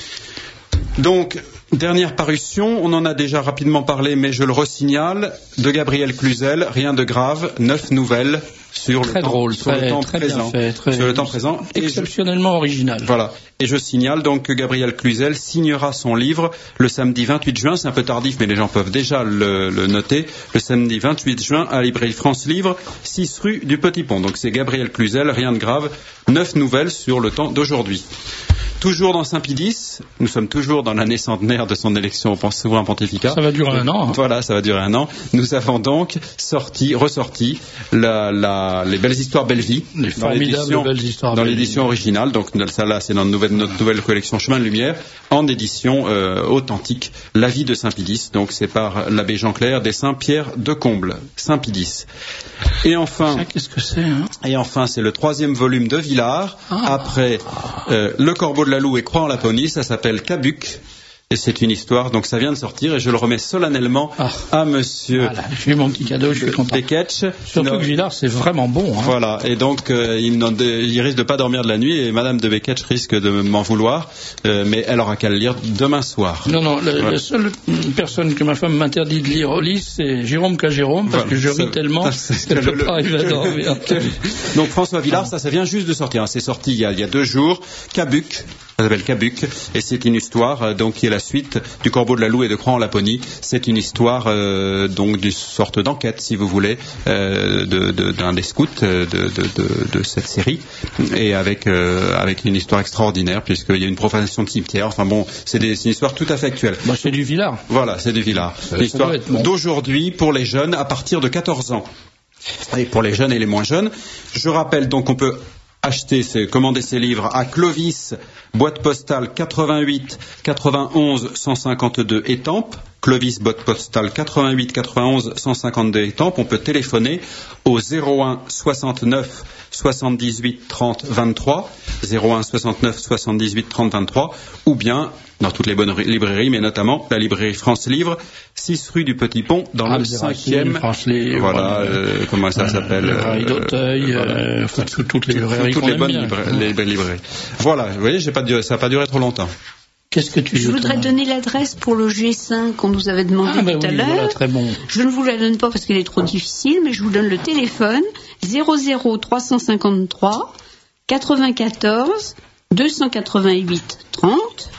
Speaker 13: Donc, dernière parution, on en a déjà rapidement parlé, mais je le resignale, de Gabriel Cluzel, Rien de grave, neuf nouvelles sur
Speaker 2: très
Speaker 13: le
Speaker 2: drôle,
Speaker 13: temps, sur
Speaker 2: très,
Speaker 13: le temps
Speaker 2: très
Speaker 13: présent.
Speaker 2: Bien fait, très
Speaker 13: sur le temps présent.
Speaker 2: Exceptionnellement
Speaker 13: et je,
Speaker 2: original.
Speaker 13: Voilà. Et je signale donc que Gabriel Cluzel signera son livre le samedi vingt-huit juin, c'est un peu tardif, mais les gens peuvent déjà le, le noter, le samedi vingt-huit juin à la librairie France Livre, six rue du Petit Pont. Donc c'est Gabriel Cluzel, Rien de grave, neuf nouvelles sur le temps d'aujourd'hui. Toujours dans Saint-Pidis, nous sommes toujours dans l'année centenaire de son élection au souverain pontificat.
Speaker 2: Ça va durer un an. Hein.
Speaker 13: Voilà, ça va durer un an. Nous avons donc sorti, ressorti la, la, les belles histoires belle vie.
Speaker 2: Les formidables belles histoires
Speaker 13: dans l'édition originale. Donc ça là, c'est dans notre nouvelle, notre nouvelle collection Chemin de Lumière, en édition euh, authentique. La vie de Saint-Pidis. Donc c'est par l'abbé Jean-Clair, dessin Pierre de Comble. Saint-Pidis. Et enfin,
Speaker 2: ça, qu'est-ce que c'est hein
Speaker 13: Et enfin, c'est le troisième volume de Villard. Ah. Après euh, Le Corbeau de la Loue et Croix en Laponie, ça s'appelle Cabuc. Et c'est une histoire, donc ça vient de sortir et je le remets solennellement ah. à monsieur
Speaker 2: voilà, j'ai eu mon petit cadeau, je suis content.
Speaker 13: Beketch.
Speaker 2: Surtout no... que Villard, c'est vraiment bon. Hein.
Speaker 13: Voilà, et donc euh, il, il risque de pas dormir de la nuit et madame de Beketch risque de m'en vouloir, euh, mais elle aura qu'à le lire demain soir.
Speaker 2: Non, non, le, voilà. La seule personne que ma femme m'interdit de lire au lit, c'est Jérôme K. Jérôme, parce voilà, que je ris ça, tellement ça, que je ne peux pas arriver à dormir.
Speaker 13: Donc François Villard, ça, ça vient juste de sortir, hein. C'est sorti il y, a, il y a deux jours, Cabuc. Ça s'appelle Cabuc, et c'est une histoire euh, donc qui est la suite du Corbeau de la Loue et de Croix en Laponie. C'est une histoire euh, donc d'une sorte d'enquête, si vous voulez, euh, de, de, d'un des scouts de, de, de, de cette série, et avec euh, avec une histoire extraordinaire puisqu'il y a une profanation de cimetière. Enfin bon, c'est, des, c'est une histoire tout à fait actuelle.
Speaker 2: Bah, c'est du Villard.
Speaker 13: Voilà, c'est du Villard. L'histoire bon. d'aujourd'hui pour les jeunes à partir de quatorze ans. Et pour les jeunes et les moins jeunes, je rappelle donc qu'on peut acheter, ces, commander ces livres à Clovis, boîte postale quatre-vingt-huit quatre-vingt-onze cent cinquante-deux Étampes. Clovis, boîte postale quatre-vingt-huit quatre-vingt-onze cent cinquante-deux Étampes. On peut téléphoner au zéro un soixante-neuf soixante-dix-huit trente vingt-trois, zéro un soixante-neuf soixante-dix-huit trente vingt-trois, ou bien dans toutes les bonnes librairies, mais notamment la librairie France Livre, six rue du Petit Pont, dans ah, le cinquième.
Speaker 2: France Livre,
Speaker 13: voilà, euh, comment ça euh, s'appelle
Speaker 2: euh, d'Auteuil,
Speaker 13: voilà.
Speaker 2: euh, enfin, toutes les librairies,
Speaker 13: toutes les bonnes
Speaker 2: bien.
Speaker 13: Libra- les belles librairies. Voilà, vous voyez, j'ai pas duré, ça n'a pas duré trop longtemps.
Speaker 2: Qu'est-ce que tu
Speaker 1: Je voudrais
Speaker 2: Thomas
Speaker 1: donner l'adresse pour le G cinq qu'on nous avait demandé
Speaker 2: ah, bah
Speaker 1: tout
Speaker 2: oui,
Speaker 1: à l'heure.
Speaker 2: Voilà, très bon.
Speaker 1: Je ne vous la donne pas parce qu'elle est trop difficile, mais je vous donne le téléphone zéro zéro trois cent cinquante-trois quatre-vingt-quatorze deux cent quatre-vingt-huit trente.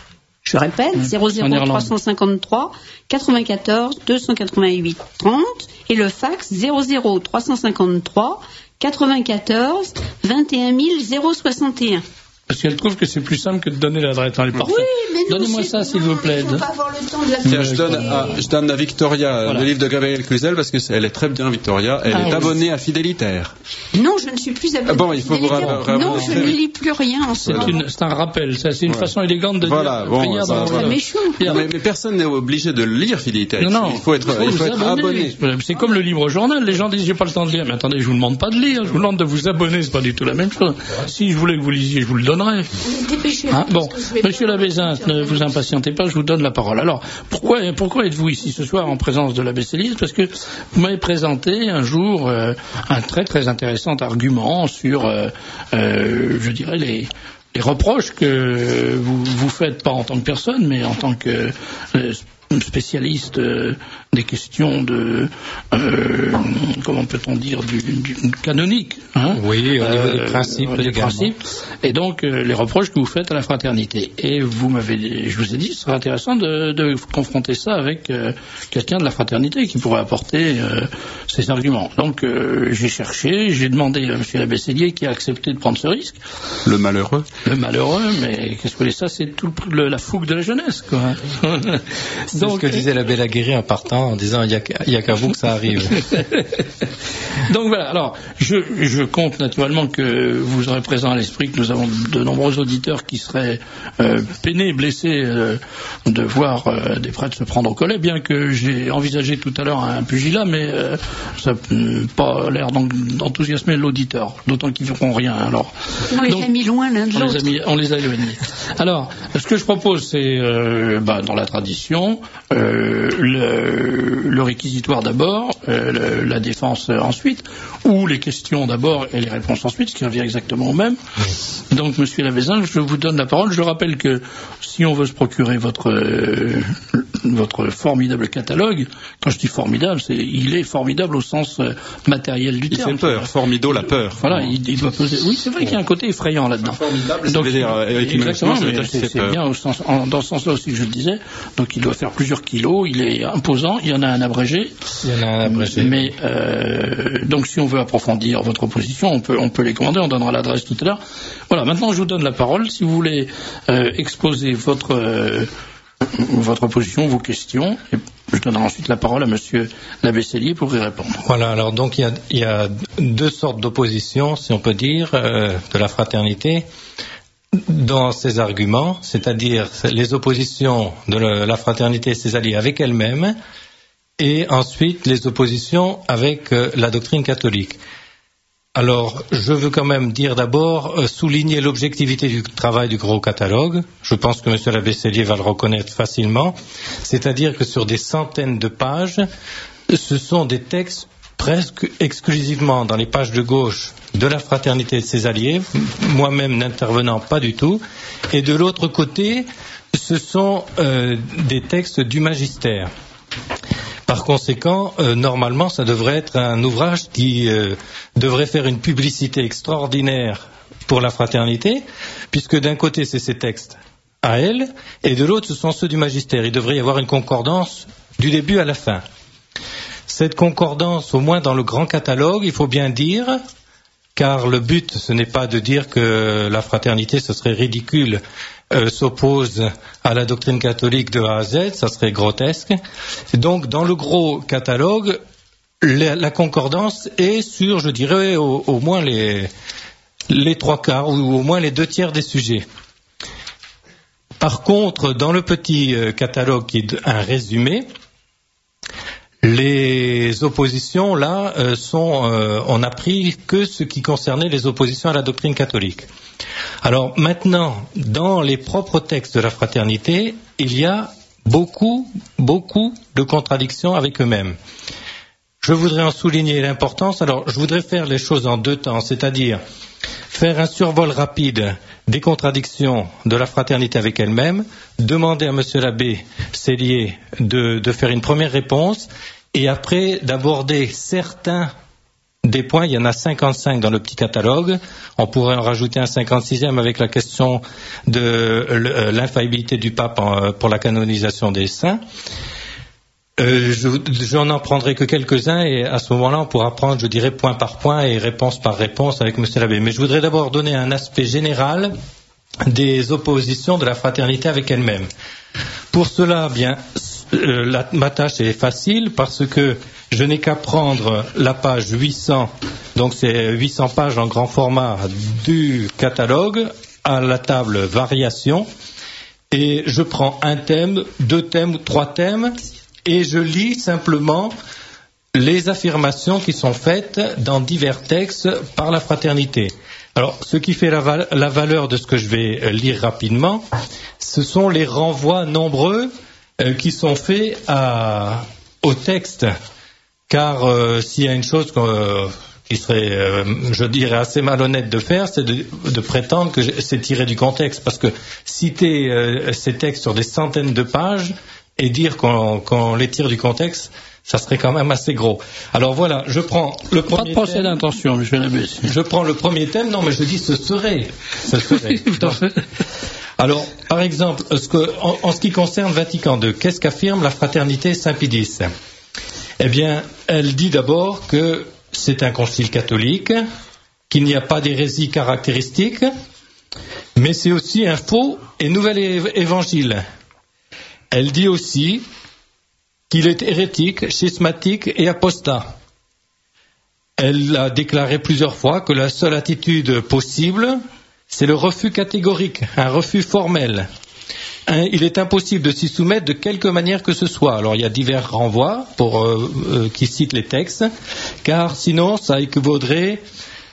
Speaker 1: Je répète, zéro zéro trois cent cinquante-trois quatre-vingt-quatorze deux cent quatre-vingt-huit trente et le fax zéro zéro trois cent cinquante-trois quatre-vingt-quatorze vingt et un mille soixante et un.
Speaker 2: Parce qu'elle trouve que c'est plus simple que de donner l'adresse dans les portails.
Speaker 1: Oui, mais non,
Speaker 2: donnez-moi ça, s'il vous plaît.
Speaker 1: Il faut pas avoir le temps de la
Speaker 13: Tiens, je donne, à, je donne à Victoria voilà. le livre de Gabriel Cluzel parce qu'elle est très bien, Victoria. Elle ah, est oui. abonnée à Fidélitaire.
Speaker 1: Non, je ne suis plus abonnée.
Speaker 13: Ah bon, il faut vous ra-
Speaker 1: Non, je ne lis plus rien en ce
Speaker 2: moment. C'est un rappel, ça, c'est une ouais. façon élégante de
Speaker 13: voilà,
Speaker 2: dire.
Speaker 13: Bon,
Speaker 2: prière
Speaker 13: ça,
Speaker 2: dans
Speaker 13: voilà.
Speaker 1: Mais,
Speaker 13: mais, mais personne n'est obligé de lire Fidélitaire.
Speaker 2: Non, non.
Speaker 13: Il faut être, il faut il faut être abonné.
Speaker 2: C'est comme le livre journal. Les gens disent j'ai pas le temps de lire. Mais attendez, je vous demande pas de lire. Je vous demande de vous abonner. C'est pas du tout la même chose. Si je voulais que vous lisiez, je vous le donnerais. Hein, bon, Monsieur Labézin, ne vous impatientez pas, je vous donne la parole. Alors, pourquoi, pourquoi êtes-vous ici ce soir en présence de l'abbé Célise ? Parce que vous m'avez présenté un jour euh, un très très intéressant argument sur, euh, euh, je dirais, les, les reproches que vous vous faites, pas en tant que personne, mais en tant que euh, spécialiste euh, des questions de euh, comment peut-on dire du, du canonique hein
Speaker 14: oui au niveau euh, des principes
Speaker 2: des principes et donc euh, les reproches que vous faites à la fraternité et vous m'avez je vous ai dit ce serait intéressant de, de confronter ça avec euh, quelqu'un de la fraternité qui pourrait apporter euh, ces arguments donc euh, j'ai cherché j'ai demandé à monsieur l'abbé Cellier qui a accepté de prendre ce risque
Speaker 13: le malheureux
Speaker 2: le malheureux mais qu'est-ce que c'est ça c'est tout le, la fougue de la jeunesse quoi.
Speaker 14: C'est donc, ce que disait l'abbé Laguéry en partant, en disant il n'y a, a qu'à vous que ça arrive.
Speaker 2: Donc voilà, alors je, je compte naturellement que vous aurez présent à l'esprit que nous avons de nombreux auditeurs qui seraient euh, peinés, blessés euh, de voir euh, des prêtres se prendre au collet, bien que j'ai envisagé tout à l'heure un pugilat, mais euh, ça n'a pas l'air d'enthousiasmer l'auditeur, d'autant qu'ils ne feront rien. Alors,
Speaker 1: on les donc, a mis loin l'un de l'autre.
Speaker 2: On les a éloignés. Alors, ce que je propose, c'est euh, bah, dans la tradition, Euh, le, le réquisitoire d'abord, euh, le, la défense ensuite, ou les questions d'abord et les réponses ensuite, ce qui revient exactement au même. Oui. Donc, monsieur Labézin, je vous donne la parole. Je rappelle que si on veut se procurer votre euh, votre formidable catalogue, quand je dis formidable, c'est il est formidable au sens euh, matériel du
Speaker 13: il
Speaker 2: terme.
Speaker 13: Il fait peur, formido la peur.
Speaker 2: Voilà, il, il doit peser. Oui, c'est vrai qu'il y a un côté effrayant là-dedans.
Speaker 13: Formidable, donc,
Speaker 2: dire,
Speaker 13: euh,
Speaker 2: exactement, mais c'est, c'est bien au sens, en, dans ce sens-là aussi que je le disais. Donc, il doit faire plusieurs kilos, il est imposant, il y en a un abrégé.
Speaker 14: Il y en a un abrégé.
Speaker 2: Mais euh, donc, si on veut approfondir votre position, on peut, on peut les commander, on donnera l'adresse tout à l'heure. Voilà, maintenant je vous donne la parole. Si vous voulez euh, exposer votre euh, votre position, vos questions, et je donnerai ensuite la parole à monsieur l'abbé Cellier pour y répondre.
Speaker 14: Voilà, alors donc il y a, il y a deux sortes d'opposition, si on peut dire, euh, de la fraternité dans ses arguments, c'est-à-dire les oppositions de la fraternité et ses alliés avec elle-même, et ensuite les oppositions avec euh, la doctrine catholique. Alors, je veux quand même dire d'abord, euh, souligner l'objectivité du travail du gros catalogue. Je pense que M. l'abbé Cellier va le reconnaître facilement. C'est-à-dire que sur des centaines de pages, ce sont des textes presque exclusivement dans les pages de gauche de la fraternité et de ses alliés, moi-même n'intervenant pas du tout. Et de l'autre côté, ce sont euh, des textes du magistère. Par conséquent, euh, normalement, ça devrait être un ouvrage qui euh, devrait faire une publicité extraordinaire pour la fraternité, puisque d'un côté, c'est ses textes à elle, et de l'autre, ce sont ceux du magistère. Il devrait y avoir une concordance du début à la fin. Cette concordance, au moins dans le grand catalogue, il faut bien dire, car le but, ce n'est pas de dire que la fraternité, ce serait ridicule, Euh, s'oppose à la doctrine catholique de A à Z, ça serait grotesque. Donc, dans le gros catalogue, la, la concordance est sur, je dirais, au, au moins les, les trois quarts, ou au moins les deux tiers des sujets. Par contre, dans le petit euh, catalogue qui est un résumé, les oppositions, là, euh, sont, euh, on n'a pris que ce qui concernait les oppositions à la doctrine catholique. Alors maintenant, dans les propres textes de la fraternité, il y a beaucoup, beaucoup de contradictions avec eux-mêmes. Je voudrais en souligner l'importance. Alors, je voudrais faire les choses en deux temps, c'est-à-dire faire un survol rapide des contradictions de la fraternité avec elle-même, demander à monsieur l'abbé Cellier de, de faire une première réponse, et après d'aborder certains des points, il y en a cinquante-cinq dans le petit catalogue. On pourrait en rajouter un cinquante-sixième avec la question de l'infaillibilité du pape pour la canonisation des saints. Euh, je, je n'en prendrai que quelques-uns et à ce moment-là, on pourra prendre, je dirais, point par point et réponse par réponse avec Monsieur l'abbé. Mais je voudrais d'abord donner un aspect général des oppositions de la fraternité avec elle-même. Pour cela, bien, euh, la, ma tâche est facile parce que je n'ai qu'à prendre la page huit cents, donc c'est huit cents pages en grand format du catalogue, à la table variation, et je prends un thème, deux thèmes, trois thèmes, et je lis simplement les affirmations qui sont faites dans divers textes par la fraternité. Alors, ce qui fait la, val- la valeur de ce que je vais lire rapidement, ce sont les renvois nombreux euh, qui sont faits à, au texte. Car euh, s'il y a une chose euh, qui serait, euh, je dirais, assez malhonnête de faire, c'est de, de prétendre que c'est tiré du contexte. Parce que citer euh, ces textes sur des centaines de pages et dire qu'on, qu'on les tire du contexte, ça serait quand même assez gros. Alors voilà, je prends le premier thème.
Speaker 2: Pas de procès d'intention, monsieur l'abbé.
Speaker 14: Je prends le premier thème, non mais je dis ce serait. Ce serait. Tout à fait. Alors, par exemple, ce que, en, en ce qui concerne Vatican deux, qu'est-ce qu'affirme la fraternité Saint-Pie X ? Eh bien, elle dit d'abord que c'est un concile catholique, qu'il n'y a pas d'hérésie caractéristique, mais c'est aussi un faux et nouvel évangile. Elle dit aussi qu'il est hérétique, schismatique et apostat. Elle a déclaré plusieurs fois que la seule attitude possible, c'est le refus catégorique, un refus formel. Il est impossible de s'y soumettre de quelque manière que ce soit. Alors il y a divers renvois pour, euh, euh, qui citent les textes, car sinon ça équivaudrait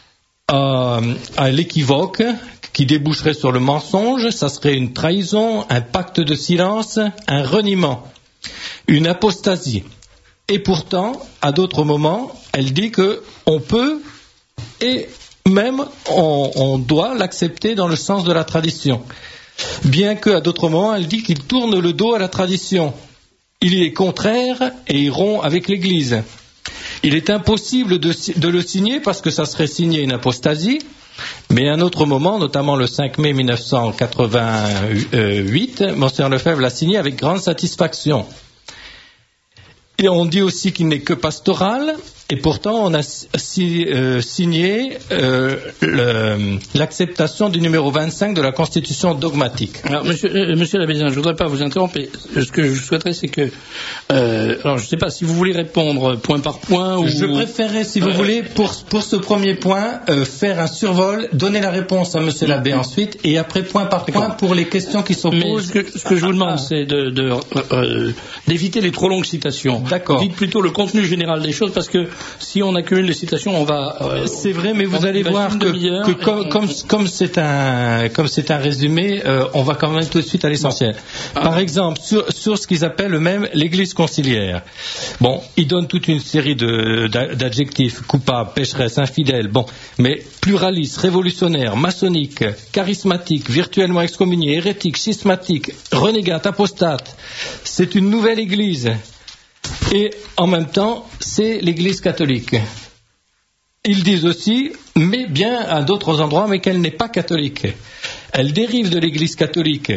Speaker 14: à, à l'équivoque qui déboucherait sur le mensonge, ça serait une trahison, un pacte de silence, un reniement, une apostasie. Et pourtant, à d'autres moments, elle dit que on peut et même on, on doit l'accepter dans le sens de la tradition. Bien qu'à d'autres moments, elle dit qu'il tourne le dos à la tradition. Il est contraire et il rompt avec l'Église. Il est impossible de, de le signer parce que ça serait signer une apostasie, mais à un autre moment, notamment le cinq mai mille neuf cent quatre-vingt-huit, Monseigneur Lefebvre l'a signé avec grande satisfaction. Et on dit aussi qu'il n'est que pastoral, et pourtant on a si, euh, signé euh, le, l'acceptation du numéro vingt-cinq de la Constitution dogmatique.
Speaker 2: Alors, monsieur, euh, monsieur Labézin, je voudrais pas vous interrompre. Ce que je souhaiterais, c'est que, euh, alors je ne sais pas si vous voulez répondre point par point ou.
Speaker 14: Je préférerais, si vous euh, voulez, pour pour ce premier point, euh, faire un survol, donner la réponse à monsieur l'abbé ensuite, et après point par point pour les questions qui s'opposent.
Speaker 2: Mais ce que, ce que je vous demande, c'est de, de euh, d'éviter les trop longues citations.
Speaker 14: D'accord.
Speaker 2: Dites plutôt le contenu général des choses, parce que si on accumule les citations, on va. Euh,
Speaker 14: c'est vrai, mais vous allez voir que, que comme, comme, comme c'est un, comme c'est un résumé, euh, on va quand même tout de suite à l'essentiel. Ah. Par exemple, sur, sur ce qu'ils appellent eux-mêmes l'Église conciliaire. Bon, ils donnent toute une série de, d'adjectifs: coupable, pécheresse, infidèle. Bon, mais pluraliste, révolutionnaire, maçonnique, charismatique, virtuellement excommunié, hérétique, schismatique, renégate, apostate. C'est une nouvelle Église. Et en même temps, c'est l'Église catholique. Ils disent aussi, mais bien à d'autres endroits, mais qu'elle n'est pas catholique. Elle dérive de l'Église catholique.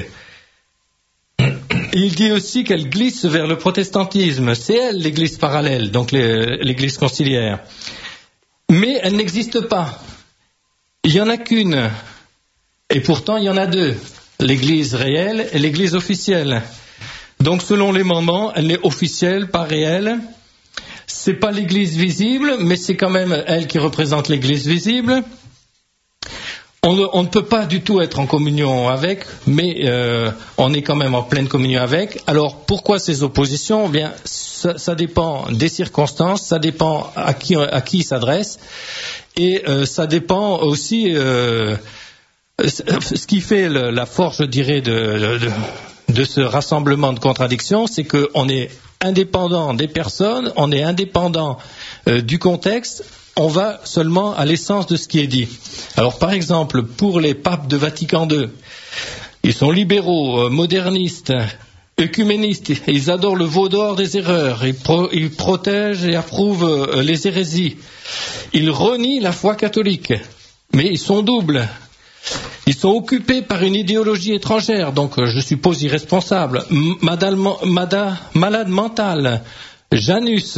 Speaker 14: Il dit aussi qu'elle glisse vers le protestantisme. C'est elle, l'Église parallèle, donc l'Église conciliaire. Mais elle n'existe pas. Il n'y en a qu'une. Et pourtant, il y en a deux. L'Église réelle et l'Église officielle. Donc, selon les moments, elle est officielle, pas réelle. C'est pas l'Église visible, mais c'est quand même elle qui représente l'Église visible. On ne, on ne peut pas du tout être en communion avec, mais euh, on est quand même en pleine communion avec. Alors, pourquoi ces oppositions ? Eh bien, ça, ça dépend des circonstances, ça dépend à qui, à qui il s'adresse, et euh, ça dépend aussi. Euh, ce qui fait le, la force, je dirais, de, de de ce rassemblement de contradictions, c'est qu'on est indépendant des personnes, on est indépendant euh, du contexte, on va seulement à l'essence de ce qui est dit. Alors par exemple, pour les papes de Vatican deux, ils sont libéraux, euh, modernistes, œcuménistes, ils adorent le veau d'or des erreurs, ils, pro, ils protègent et approuvent euh, les hérésies. Ils renient la foi catholique, mais ils sont doubles. Ils sont occupés par une idéologie étrangère, donc euh, je suppose irresponsable. Madal, mada, malade mental, Janus.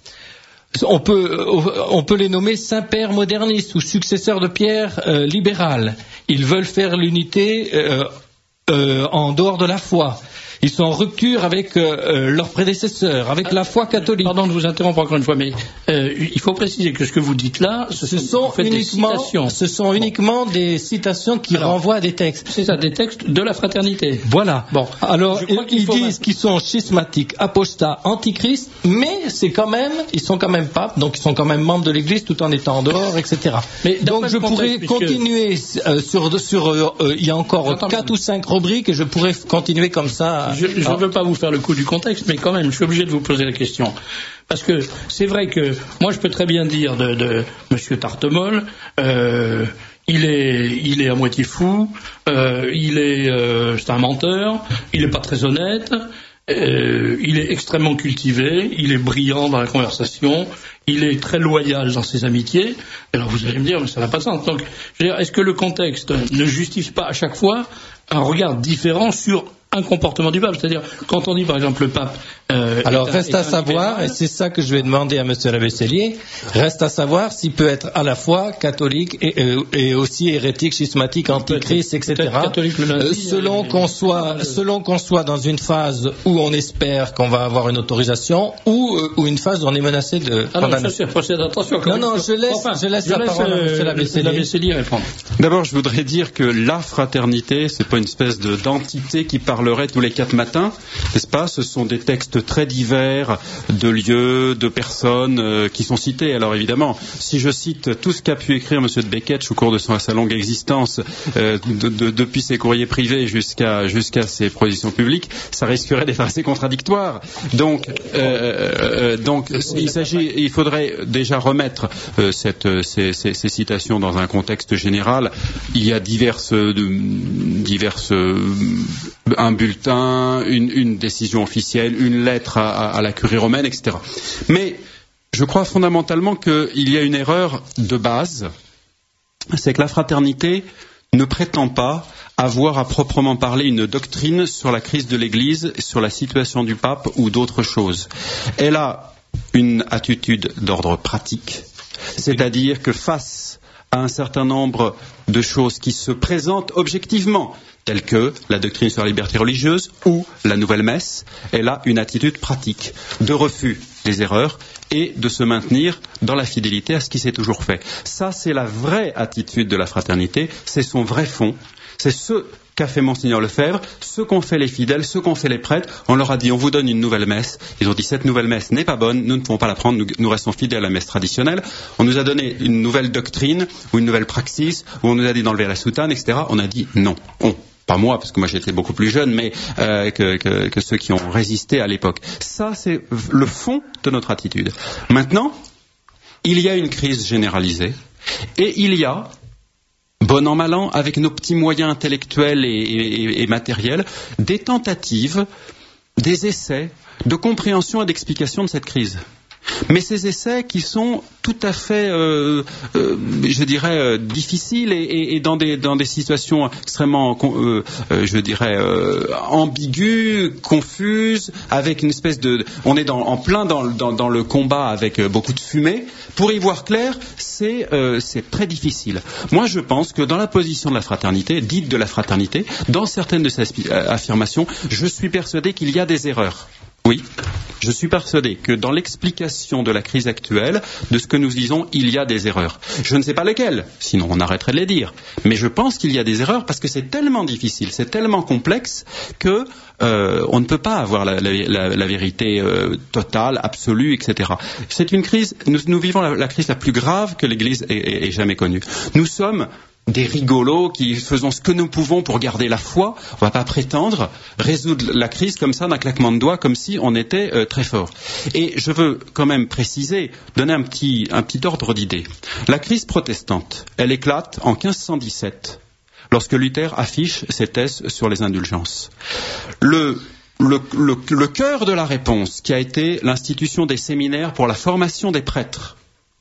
Speaker 14: On peut, on peut les nommer saint-pères modernistes ou successeurs de Pierre euh, libéral. Ils veulent faire l'unité euh, euh, en dehors de la foi. Ils sont en rupture avec euh, leurs prédécesseurs, avec la foi catholique.
Speaker 2: Pardon de vous interrompre encore une fois, mais euh, il faut préciser que ce que vous dites là, ce,
Speaker 14: ce sont,
Speaker 2: sont
Speaker 14: uniquement, ce sont uniquement bon. des citations qui Alors, renvoient à des textes.
Speaker 2: C'est ça, des textes de la fraternité.
Speaker 14: Voilà. Bon. Alors, ils disent qu'ils sont schismatiques, apostats, antichrists, mais c'est quand même, ils sont quand même papes, donc ils sont quand même membres de l'Église tout en étant en dehors, et cetera. Mais donc je pourrais puisque... continuer euh, sur, sur euh, euh, il y a encore quatre ou cinq rubriques et je pourrais continuer comme ça.
Speaker 2: Je ne veux pas vous faire le coup du contexte, mais quand même, je suis obligé de vous poser la question. Parce que c'est vrai que moi, je peux très bien dire de, de M. Tartemol, euh, il est, il est à moitié fou, euh, il est, euh, c'est un menteur, il n'est pas très honnête, euh, il est extrêmement cultivé, il est brillant dans la conversation, il est très loyal dans ses amitiés. Alors vous allez me dire, mais ça n'a pas de sens. Donc, je veux dire, est-ce que le contexte ne justifie pas à chaque fois un regard différent sur un comportement du pape, c'est-à-dire quand on dit par exemple le pape.
Speaker 14: Euh, Alors reste un, à savoir, libéral, et c'est ça que je vais demander à Monsieur l'abbé Cellier, reste à savoir s'il peut être à la fois catholique et, euh, et aussi hérétique, schismatique, antichrist, et cetera. Catholique, le lundi, euh, selon qu'on soit, de... selon qu'on soit dans une phase où on espère qu'on va avoir une autorisation, ou, euh, ou une phase où on est menacé de.
Speaker 2: Ah non, ça c'est procès d'attention.
Speaker 14: Non, non, je laisse, enfin, je laisse je la laisse, parole euh, à Monsieur l'abbé Cellier. l'abbé Cellier répondre.
Speaker 13: D'abord, je voudrais dire que la fraternité, c'est pas une espèce de d'entité qui parle tous les quatre matins, n'est-ce pas? Ce sont des textes très divers de lieux, de personnes euh, qui sont cités. Alors évidemment, si je cite tout ce qu'a pu écrire M. de Beketch au cours de son, sa longue existence, euh, de, de, depuis ses courriers privés jusqu'à jusqu'à ses propositions publiques, ça risquerait d'être assez contradictoire. Donc, euh, euh, donc il s'agit, il faudrait déjà remettre euh, cette, ces, ces, ces citations dans un contexte général. Il y a diverses, de, diverses un bulletin, une, une décision officielle, une lettre à, à, à la curie romaine, et cetera. Mais je crois fondamentalement qu'il y a une erreur de base, c'est que la fraternité ne prétend pas avoir à proprement parler une doctrine sur la crise de l'Église, sur la situation du pape ou d'autres choses. Elle a une attitude d'ordre pratique, c'est-à-dire que face à un certain nombre de choses qui se présentent objectivement, telles que la doctrine sur la liberté religieuse ou la nouvelle messe, elle a une attitude pratique de refus des erreurs et de se maintenir dans la fidélité à ce qui s'est toujours fait. Ça, c'est la vraie attitude de la fraternité, c'est son vrai fond, c'est ce qu'a fait Monseigneur Lefebvre, ce qu'ont fait les fidèles, ce qu'ont fait les prêtres. On leur a dit, on vous donne une nouvelle messe. Ils ont dit, cette nouvelle messe n'est pas bonne, nous ne pouvons pas la prendre, nous, nous restons fidèles à la messe traditionnelle. On nous a donné une nouvelle doctrine ou une nouvelle praxis, où on nous a dit d'enlever la soutane, et cetera. On a dit non. On. Pas moi, parce que moi j'étais beaucoup plus jeune, mais euh, que, que, que ceux qui ont résisté à l'époque. Ça, c'est le fond de notre attitude. Maintenant, il y a une crise généralisée, et il y a, bon an, mal an, avec nos petits moyens intellectuels et, et, et matériels, des tentatives, des essais de compréhension et d'explication de cette crise. Mais ces essais qui sont tout à fait, euh, euh, je dirais, euh, difficiles et, et, et dans, des, dans des situations extrêmement, euh, euh, je dirais, euh, ambiguës, confuses, avec une espèce de... On est dans, en plein dans, dans, dans le combat avec euh, beaucoup de fumée. Pour y voir clair, c'est, euh, c'est très difficile. Moi, je pense que dans la position de la fraternité, dite de la fraternité, dans certaines de ces affirmations, je suis persuadé qu'il y a des erreurs. Oui, je suis persuadé que dans l'explication de la crise actuelle, de ce que nous disons, il y a des erreurs. Je ne sais pas lesquelles, sinon on arrêterait de les dire. Mais je pense qu'il y a des erreurs parce que c'est tellement difficile, c'est tellement complexe que euh, on ne peut pas avoir la, la, la, la vérité euh, totale, absolue, et cetera. C'est une crise, nous, nous vivons la, la crise la plus grave que l'Église ait, ait, ait jamais connue. Nous sommes des rigolos qui faisons ce que nous pouvons pour garder la foi. On ne va pas prétendre résoudre la crise comme ça d'un claquement de doigts, comme si on était euh, très fort. Et je veux quand même préciser, donner un petit, un petit ordre d'idée. La crise protestante, elle éclate en quinze cent dix-sept, lorsque Luther affiche ses thèses sur les indulgences. Le le, le, le cœur de la réponse, qui a été l'institution des séminaires pour la formation des prêtres,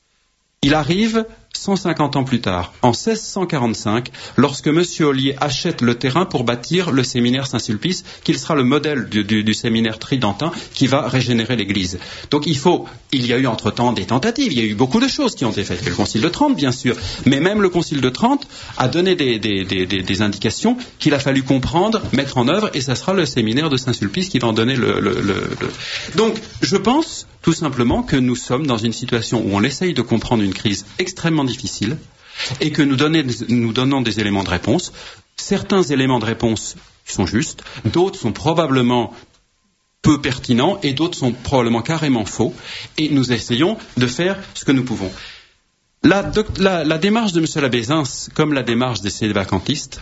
Speaker 13: il arrive cent cinquante ans plus tard, en seize cent quarante-cinq, lorsque M. Ollier achète le terrain pour bâtir le séminaire Saint-Sulpice, qui sera le modèle du, du, du séminaire tridentin qui va régénérer l'Église. Donc il faut, il y a eu entre-temps des tentatives, il y a eu beaucoup de choses qui ont été faites. Le Concile de Trente, bien sûr, mais même le Concile de Trente a donné des, des, des, des, des indications qu'il a fallu comprendre, mettre en œuvre, et ça sera le séminaire de Saint-Sulpice qui va en donner le... le, le, le... Donc je pense tout simplement que nous sommes dans une situation où on essaye de comprendre une crise extrêmement difficile et que nous, donner, nous donnons des éléments de réponse. Certains éléments de réponse sont justes, d'autres sont probablement peu pertinents et d'autres sont probablement carrément faux, et nous essayons de faire ce que nous pouvons. La, la, la démarche de M. Labézins, comme la démarche des sédévacantistes,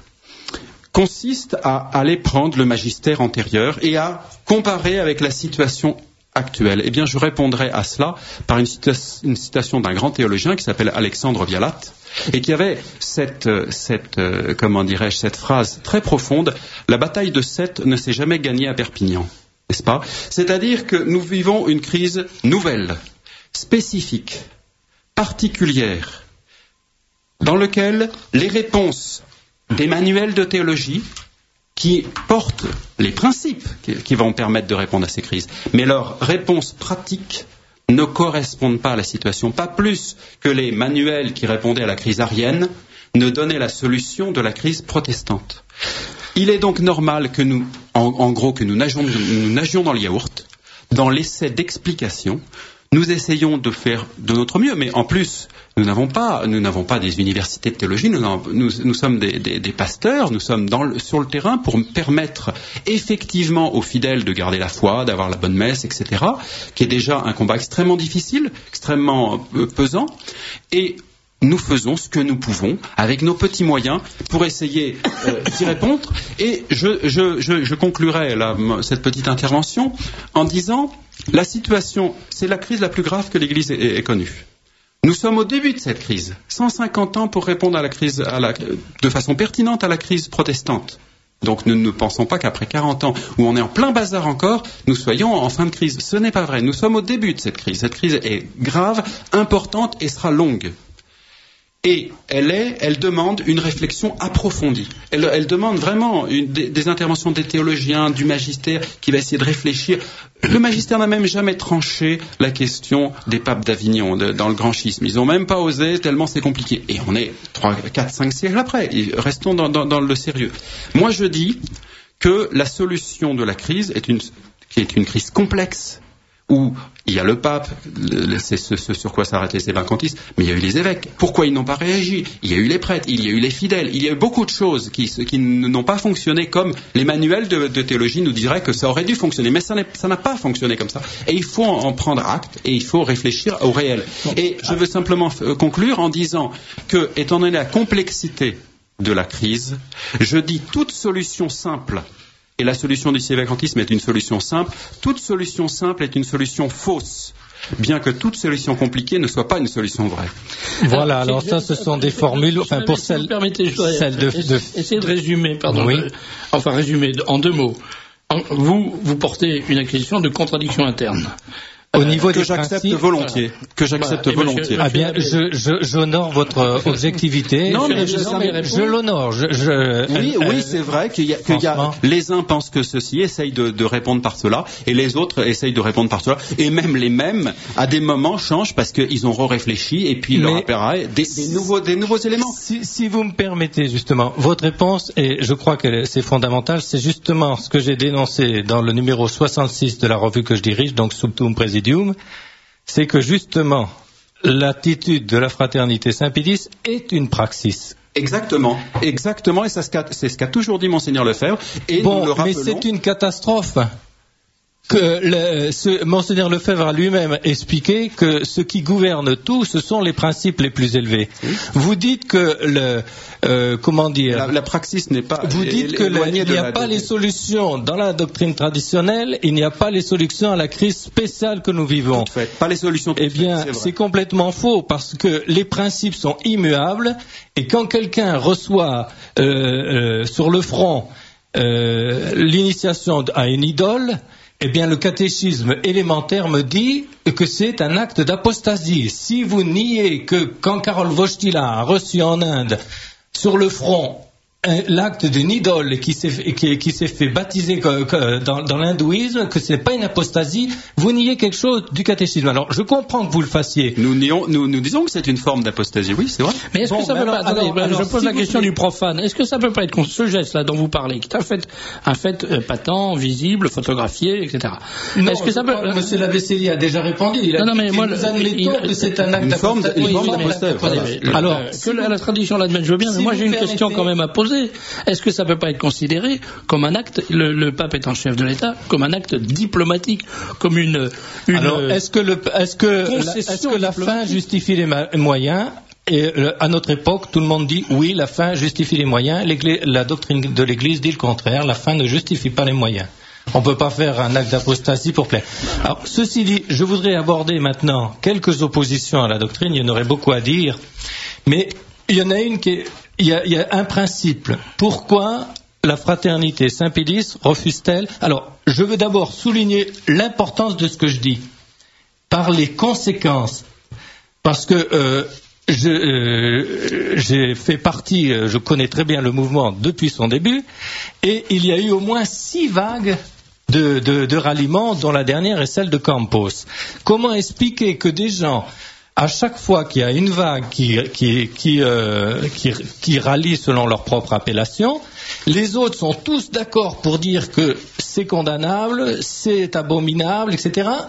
Speaker 13: consiste à aller prendre le magistère antérieur et à comparer avec la situation actuelle. Eh bien, je répondrai à cela par une, cita- une citation d'un grand théologien qui s'appelle Alexandre Vialat et qui avait cette, cette euh, comment dirais-je, cette phrase très profonde: la bataille de Sète ne s'est jamais gagnée à Perpignan, n'est-ce pas? C'est-à-dire que nous vivons une crise nouvelle, spécifique, particulière, dans laquelle les réponses des manuels de théologie qui portent les principes qui, qui vont permettre de répondre à ces crises, mais leurs réponses pratiques ne correspondent pas à la situation, pas plus que les manuels qui répondaient à la crise arienne ne donnaient la solution de la crise protestante. Il est donc normal que nous, en, en gros, que nous nagions, nous nagions dans le yaourt, dans l'essai d'explication. Nous essayons de faire de notre mieux, mais en plus, nous n'avons pas, nous n'avons pas des universités de théologie, nous, nous, nous sommes des, des, des pasteurs, nous sommes dans le, sur le terrain pour permettre effectivement aux fidèles de garder la foi, d'avoir la bonne messe, et cetera, qui est déjà un combat extrêmement difficile, extrêmement euh, pesant, et nous faisons ce que nous pouvons avec nos petits moyens pour essayer euh, d'y répondre. Et je, je, je, je conclurai là, cette petite intervention en disant: la situation, c'est la crise la plus grave que l'Église ait, ait connue. Nous sommes au début de cette crise, cent cinquante ans pour répondre à la crise, à la, de façon pertinente à la crise protestante. Donc nous ne pensons pas qu'après quarante ans, où on est en plein bazar encore, nous soyons en fin de crise. Ce n'est pas vrai, nous sommes au début de cette crise. Cette crise est grave, importante et sera longue. Et elle, est, elle demande une réflexion approfondie. Elle, elle demande vraiment une, des, des interventions des théologiens, du magistère, qui va essayer de réfléchir. Le magistère n'a même jamais tranché la question des papes d'Avignon de, dans le grand schisme. Ils n'ont même pas osé, tellement c'est compliqué. Et on est trois, quatre, cinq siècles après. Et restons dans, dans, dans le sérieux. Moi, je dis que la solution de la crise est une, qui est une crise complexe, où il y a le pape, c'est ce, ce sur quoi s'arrêtent les sédévacantistes, mais il y a eu les évêques. Pourquoi ils n'ont pas réagi? Il y a eu les prêtres, il y a eu les fidèles, il y a eu beaucoup de choses qui, qui n'ont pas fonctionné comme les manuels de, de théologie nous diraient que ça aurait dû fonctionner. Mais ça, ça n'a pas fonctionné comme ça. Et il faut en prendre acte et il faut réfléchir au réel. Et je veux simplement conclure en disant que, étant donné la complexité de la crise, je dis toute solution simple. Et la solution du sédévacantisme est une solution simple. Toute solution simple est une solution fausse, bien que toute solution compliquée ne soit pas une solution vraie.
Speaker 14: Voilà, alors, alors ça, ce sont des formules, enfin pour celles, celles de, de...
Speaker 2: Essayez de résumer, pardon, oui. euh, enfin résumer en deux mots. Vous, vous portez une accusation de contradiction interne.
Speaker 13: Au niveau euh, que j'accepte volontiers, voilà. que j'accepte voilà. volontiers.
Speaker 14: Ah bien, je, je, j'honore votre objectivité.
Speaker 13: non, mais je,
Speaker 14: je, mais je l'honore. Je, je,
Speaker 13: oui, euh, oui, c'est vrai qu'il y a, qu'il y a, les uns pensent que ceci, essayent de, de répondre par cela, et les autres essayent de répondre par cela, et même les mêmes, à des moments, changent parce qu'ils ont réfléchi, et puis il leur apparaît des, des nouveaux, des nouveaux éléments.
Speaker 14: Si, si vous me permettez justement, votre réponse, et je crois que c'est fondamental, c'est justement ce que j'ai dénoncé dans le numéro soixante-six de la revue que je dirige, donc Subtum Praesidium, c'est que justement l'attitude de la fraternité Saint-Pédis est une praxis.
Speaker 13: Exactement, exactement, et ça, c'est ce qu'a toujours dit Monseigneur Lefebvre. Et
Speaker 14: bon,
Speaker 13: nous le rappelons...
Speaker 14: mais c'est une catastrophe. Que le, ce, Monseigneur Lefebvre a lui-même expliqué que ce qui gouverne tout, ce sont les principes les plus élevés. Oui. Vous dites que le, euh, comment dire,
Speaker 13: la, la praxis n'est pas.
Speaker 14: Vous dites que le, il n'y a pas les solutions dans la doctrine traditionnelle, il n'y a pas les solutions à la crise spéciale que nous vivons.
Speaker 13: Tout fait. Pas les solutions.
Speaker 14: Eh bien,
Speaker 13: c'est,
Speaker 14: c'est complètement faux parce que les principes sont immuables et quand quelqu'un reçoit euh, euh, sur le front euh, l'initiation à une idole, eh bien, le catéchisme élémentaire me dit que c'est un acte d'apostasie. Si vous niez que quand Karol Wojtyla a reçu en Inde, sur le front, l'acte d'une idole qui s'est, qui, qui s'est fait baptiser que, que dans, dans l'hindouisme, que ce n'est pas une apostasie, vous niez quelque chose du catéchisme. Alors, je comprends que vous le fassiez.
Speaker 13: Nous, nions, nous, nous disons que c'est une forme d'apostasie, oui, c'est vrai.
Speaker 2: Mais est-ce bon, que ça peut alors, pas... Attendez, alors, alors, je pose si la question voulez... du profane. Est-ce que ça peut pas être ce geste-là dont vous parlez, qui est un fait, un fait euh, patent, visible, photographié, et cetera.
Speaker 14: Non, est-ce que ça peut... Crois, Monsieur Lavesselli a déjà répondu. Il a
Speaker 2: non, non, mais
Speaker 14: dit
Speaker 2: moi,
Speaker 14: nous admettons
Speaker 2: il,
Speaker 14: que c'est un acte d'apostasie.
Speaker 13: Une forme d'apostasie.
Speaker 2: Alors, que la tradition l'admette, je veux bien, mais moi j'ai une question quand même à poser. Est-ce que ça peut pas être considéré comme un acte, le, le pape étant chef de l'État, comme un acte diplomatique, comme une... une
Speaker 14: Alors, est-ce que, le, est-ce que, la, est-ce que la fin justifie les ma- moyens? Et euh, à notre époque, tout le monde dit oui, la fin justifie les moyens. La doctrine de l'Église dit le contraire, la fin ne justifie pas les moyens. On ne peut pas faire un acte d'apostasie pour plaire. Alors, ceci dit, je voudrais aborder maintenant quelques oppositions à la doctrine, il y en aurait beaucoup à dire, mais il y en a une qui est... Il y, a, il y a un principe. Pourquoi la fraternité Saint-Pédis refuse-t-elle? Alors, je veux d'abord souligner l'importance de ce que je dis, par les conséquences. Parce que euh, je, euh, j'ai fait partie, euh, je connais très bien le mouvement depuis son début, et il y a eu au moins six vagues de, de, de ralliements, dont la dernière est celle de Campos. Comment expliquer que des gens... À chaque fois qu'il y a une vague qui, qui, qui, euh, qui, qui rallie selon leur propre appellation, les autres sont tous d'accord pour dire que c'est condamnable, c'est abominable, et cetera.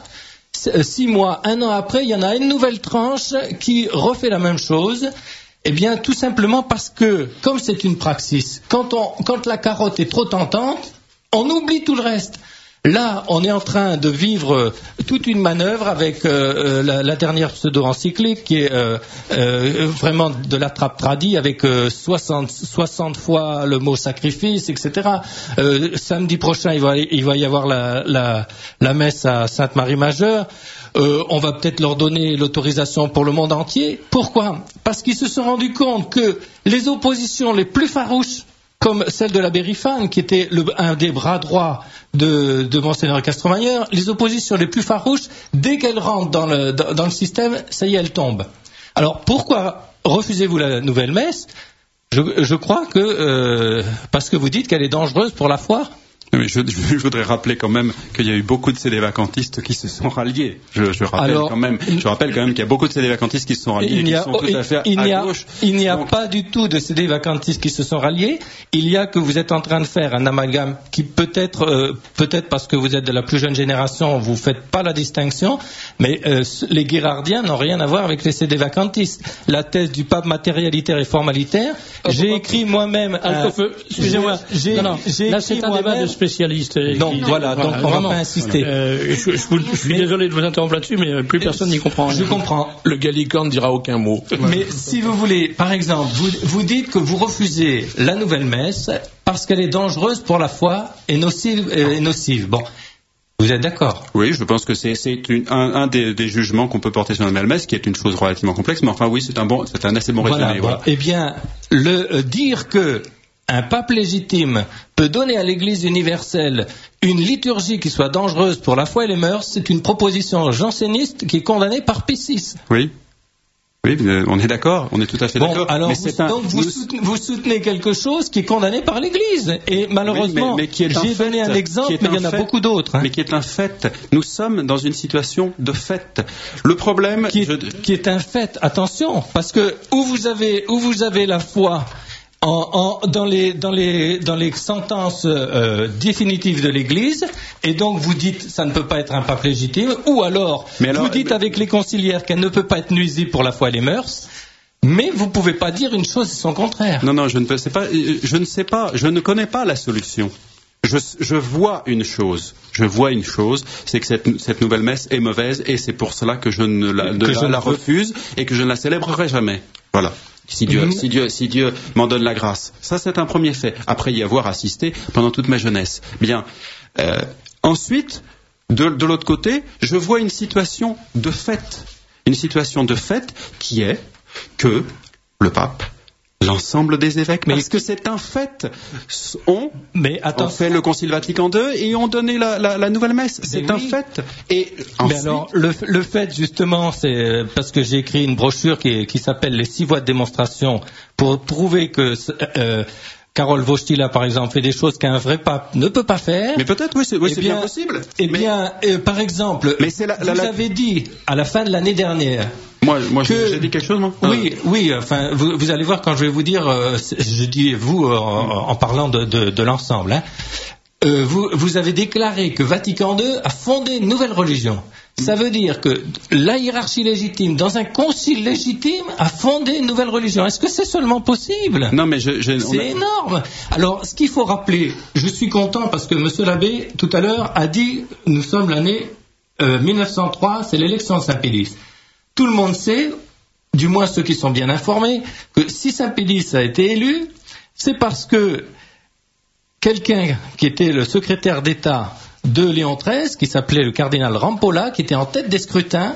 Speaker 14: Six mois, un an après, il y en a une nouvelle tranche qui refait la même chose. Eh bien, tout simplement parce que, comme c'est une praxis, quand, on, quand la carotte est trop tentante, on oublie tout le reste. Là, on est en train de vivre toute une manœuvre avec euh, la, la dernière pseudo-encyclique qui est euh, euh, vraiment de la trappe tradie avec euh, soixante, soixante fois le mot sacrifice, et cetera. Euh, samedi prochain, il va, il va y avoir la, la, la messe à Sainte-Marie-Majeure. Euh, on va peut-être leur donner l'autorisation pour le monde entier. Pourquoi? Parce qu'ils se sont rendus compte que les oppositions les plus farouches, comme celle de l'abbé Riffan, qui était le, un des bras droits de, de Monseigneur Castromailleur, les oppositions les plus farouches, dès qu'elles rentrent dans le, dans, dans le système, ça y est, elles tombent. Alors, pourquoi refusez-vous la nouvelle messe? je, je crois que, euh, parce que vous dites qu'elle est dangereuse pour la foi.
Speaker 13: Mais je, je, je voudrais rappeler quand même qu'il y a eu beaucoup de sédévacantistes qui se sont ralliés. Je, je rappelle
Speaker 14: Alors,
Speaker 13: quand même, je rappelle quand même qu'il y a beaucoup de sédévacantistes qui se sont ralliés et qui
Speaker 14: a,
Speaker 13: sont tout à fait
Speaker 14: il
Speaker 13: à
Speaker 14: n'y a,
Speaker 13: gauche.
Speaker 14: Il n'y a
Speaker 13: Donc,
Speaker 14: pas du tout de sédévacantistes qui se sont ralliés. Il y a que vous êtes en train de faire un amalgame qui peut-être, euh, peut-être parce que vous êtes de la plus jeune génération, vous faites pas la distinction, mais euh, les guérardiens n'ont rien à voir avec les sédévacantistes. La thèse du pape matérialitaire et formalitaire, oh, j'ai oh, écrit oh, moi-même.
Speaker 2: Un... Excusez-moi.
Speaker 14: J'ai,
Speaker 2: non, non.
Speaker 14: j'ai
Speaker 2: Là, c'est un débat de spécialistes.
Speaker 14: Donc
Speaker 2: qui...
Speaker 14: voilà, donc on
Speaker 2: vraiment.
Speaker 14: va pas insister.
Speaker 2: Euh, je, je, je suis mais, désolé de vous interrompre là-dessus, mais plus personne n'y comprend.
Speaker 14: Je comprends.
Speaker 3: Le gallican ne dira aucun mot.
Speaker 14: Mais si vous voulez, par exemple, vous, vous dites que vous refusez la nouvelle messe parce qu'elle est dangereuse pour la foi et nocive. Et nocive. Bon. Vous êtes d'accord?
Speaker 13: Oui, je pense que c'est, c'est une, un, un des, des jugements qu'on peut porter sur la nouvelle messe, qui est une chose relativement complexe, mais enfin oui, c'est un bon, c'est un assez bon
Speaker 14: voilà,
Speaker 13: résumé.
Speaker 14: Voilà. Eh bien, le euh, dire que un pape légitime peut donner à l'Église universelle une liturgie qui soit dangereuse pour la foi et les mœurs, c'est une proposition janséniste qui est condamnée par Pie six.
Speaker 13: Oui. Oui, on est d'accord, on est tout à fait
Speaker 14: bon,
Speaker 13: d'accord.
Speaker 14: Alors
Speaker 13: mais
Speaker 14: vous,
Speaker 13: c'est un,
Speaker 14: donc vous,
Speaker 13: nous...
Speaker 14: soutenez, vous soutenez quelque chose qui est condamné par l'Église. Et malheureusement,
Speaker 13: oui, mais, mais qui est
Speaker 14: j'ai
Speaker 13: fait,
Speaker 14: donné un exemple, mais il y en a
Speaker 13: fait,
Speaker 14: beaucoup d'autres. Hein.
Speaker 13: Mais qui est un fait. Nous sommes dans une situation de fait. Le problème...
Speaker 14: Qui est,
Speaker 13: je...
Speaker 14: qui est un fait, attention, parce que où vous avez, où vous avez la foi... En, en, dans, les, dans, les, dans les sentences euh, définitives de l'Église, et donc vous dites ça ne peut pas être un pape légitime, ou alors, alors vous dites mais... avec les conciliaires qu'elle ne peut pas être nuisible pour la foi et les mœurs, mais vous ne pouvez pas dire une chose et son contraire.
Speaker 13: Non, non, je ne, peux, c'est pas, je ne sais pas, je ne connais pas la solution. Je, je vois une chose, je vois une chose, c'est que cette, cette nouvelle messe est mauvaise, et c'est pour cela que je ne la, de, je la, la refuse et que je ne la célébrerai jamais. Voilà. Si Dieu, si Dieu, si Dieu m'en donne la grâce. Ça, c'est un premier fait. Après y avoir assisté pendant toute ma jeunesse. Bien. Euh, ensuite, de, de l'autre côté, je vois une situation de fait. Une situation de fait qui est que le pape L'ensemble des évêques, mais parce que c'est un fait, ont,
Speaker 14: mais attends,
Speaker 13: ont fait le Concile Vatican deux et ont donné la, la, la nouvelle messe. C'est un
Speaker 14: oui.
Speaker 13: fait. Et
Speaker 14: mais
Speaker 13: ensuite...
Speaker 14: alors, le, le fait justement, c'est parce que j'ai écrit une brochure qui, qui s'appelle les six voies de démonstration pour prouver que euh, Karol Wojtyla, par exemple, fait des choses qu'un vrai pape ne peut pas faire.
Speaker 13: Mais peut-être, oui, c'est, oui,
Speaker 14: eh
Speaker 13: c'est
Speaker 14: bien,
Speaker 13: bien possible.
Speaker 14: Eh
Speaker 13: mais...
Speaker 14: bien, euh, par exemple,
Speaker 13: mais c'est la, la,
Speaker 14: vous
Speaker 13: la...
Speaker 14: avez dit à la fin de l'année dernière.
Speaker 13: Moi, moi
Speaker 14: que...
Speaker 13: j'ai dit quelque chose, moi.
Speaker 14: Oui, oui. Enfin, vous, vous allez voir quand je vais vous dire. Euh, je dis vous euh, en, en parlant de, de, de l'ensemble. Hein. Euh, vous, vous avez déclaré que Vatican deux a fondé une nouvelle religion. Ça veut dire que la hiérarchie légitime, dans un concile légitime, a fondé une nouvelle religion. Est-ce que c'est seulement possible ?
Speaker 13: Non, mais je, je,
Speaker 14: c'est
Speaker 13: a...
Speaker 14: énorme. Alors, ce qu'il faut rappeler, je suis content parce que Monsieur l'abbé, tout à l'heure, a dit, nous sommes l'année euh, mille neuf cent trois, c'est l'élection de Saint-Pédis. Tout le monde sait, du moins ceux qui sont bien informés, que si Saint-Pédis a été élu, c'est parce que quelqu'un qui était le secrétaire d'État de Léon treize, qui s'appelait le cardinal Rampolla, qui était en tête des scrutins,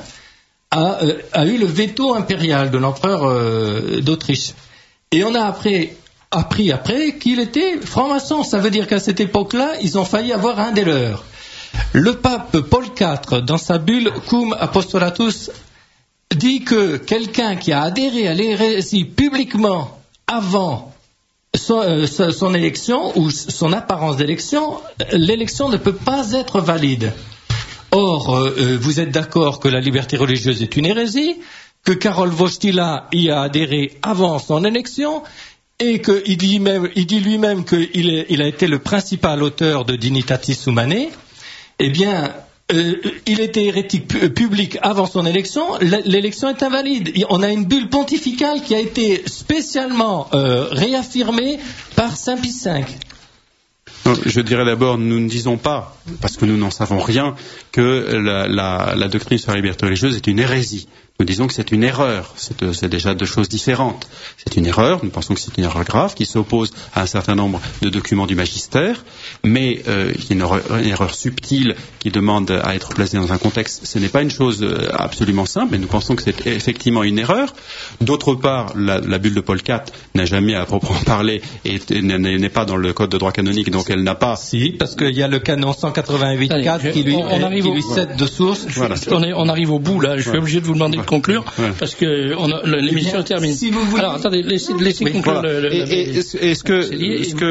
Speaker 14: a, euh, a eu le veto impérial de l'empereur euh, d'Autriche. Et on a appris, appris après qu'il était franc-maçon. Ça veut dire qu'à cette époque-là, ils ont failli avoir un des leurs. Le pape Paul quatre, dans sa bulle Cum Apostolatus, dit que quelqu'un qui a adhéré à l'hérésie publiquement avant Son, euh, son élection ou son apparence d'élection, l'élection ne peut pas être valide. Or, euh, vous êtes d'accord que la liberté religieuse est une hérésie, que Karol Wojtyla y a adhéré avant son élection, et qu'il dit, même, il dit lui-même qu'il est, il a été le principal auteur de Dignitatis Humanae. Eh bien, Euh, il était hérétique pu- public avant son élection, l'élection est invalide. On a une bulle pontificale qui a été spécialement euh, réaffirmée par Saint Pie cinq.
Speaker 13: Je dirais d'abord, nous ne disons pas, parce que nous n'en savons rien, que la, la, la doctrine sur la liberté religieuse est une hérésie. Nous disons que c'est une erreur. C'est, c'est déjà deux choses différentes. C'est une erreur, nous pensons que c'est une erreur grave, qui s'oppose à un certain nombre de documents du magistère, mais euh, il y a une erreur, une erreur subtile qui demande à être placée dans un contexte. Ce n'est pas une chose absolument simple, mais nous pensons que c'est effectivement une erreur. D'autre part, la, la bulle de Paul quatre n'a jamais à proprement parler et n'est pas dans le code de droit canonique, donc elle n'a pas...
Speaker 14: Si, parce qu'il y a le canon cent quatre-vingt-huit quatre qui lui, on, on arrive qui lui cède de source.
Speaker 2: Voilà. On, est, on arrive au bout, là. Je suis ouais. obligé de vous demander de conclure, ouais. parce que on a, l'émission est terminée.
Speaker 14: Si vous voulez...
Speaker 2: Alors, attendez, laissez, laissez oui, conclure
Speaker 13: voilà.
Speaker 2: le... le
Speaker 13: et, et, est-ce que... Est-ce que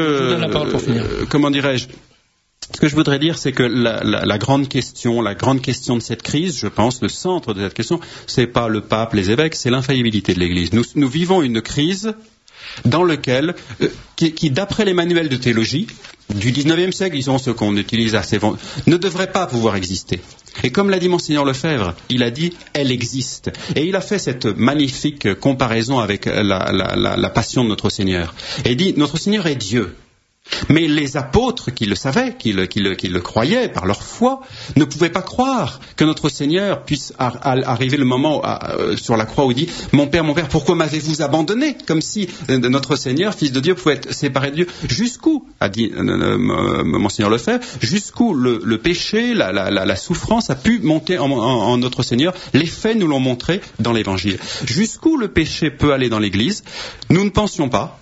Speaker 13: euh, comment dirais-je Ce que je voudrais dire, c'est que la, la, la grande question, la grande question de cette crise, je pense, le centre de cette question, c'est pas le pape, les évêques, c'est l'infaillibilité de l'Église. Nous, nous vivons une crise dans laquelle, euh, qui, qui, d'après les manuels de théologie du dix-neuvième siècle, disons ce qu'on utilise assez, ne devrait pas pouvoir exister. Et comme l'a dit Monseigneur Lefebvre, il a dit « elle existe ». Et il a fait cette magnifique comparaison avec la, la, la, la passion de notre Seigneur. Et il dit « notre Seigneur est Dieu ». Mais les apôtres qui le savaient, qui le, qui, le, qui le croyaient par leur foi, ne pouvaient pas croire que notre Seigneur puisse ar- arriver le moment à, euh, sur la croix où il dit « Mon Père, mon Père, pourquoi m'avez-vous abandonné ?» Comme si euh, notre Seigneur, Fils de Dieu, pouvait être séparé de Dieu. Jusqu'où, a dit euh, euh, Monseigneur Lefebvre, jusqu'où le, le péché, la, la, la, la souffrance a pu monter en, en, en notre Seigneur. Les faits nous l'ont montré dans l'Évangile. Jusqu'où le péché peut aller dans l'Église, nous ne pensions pas.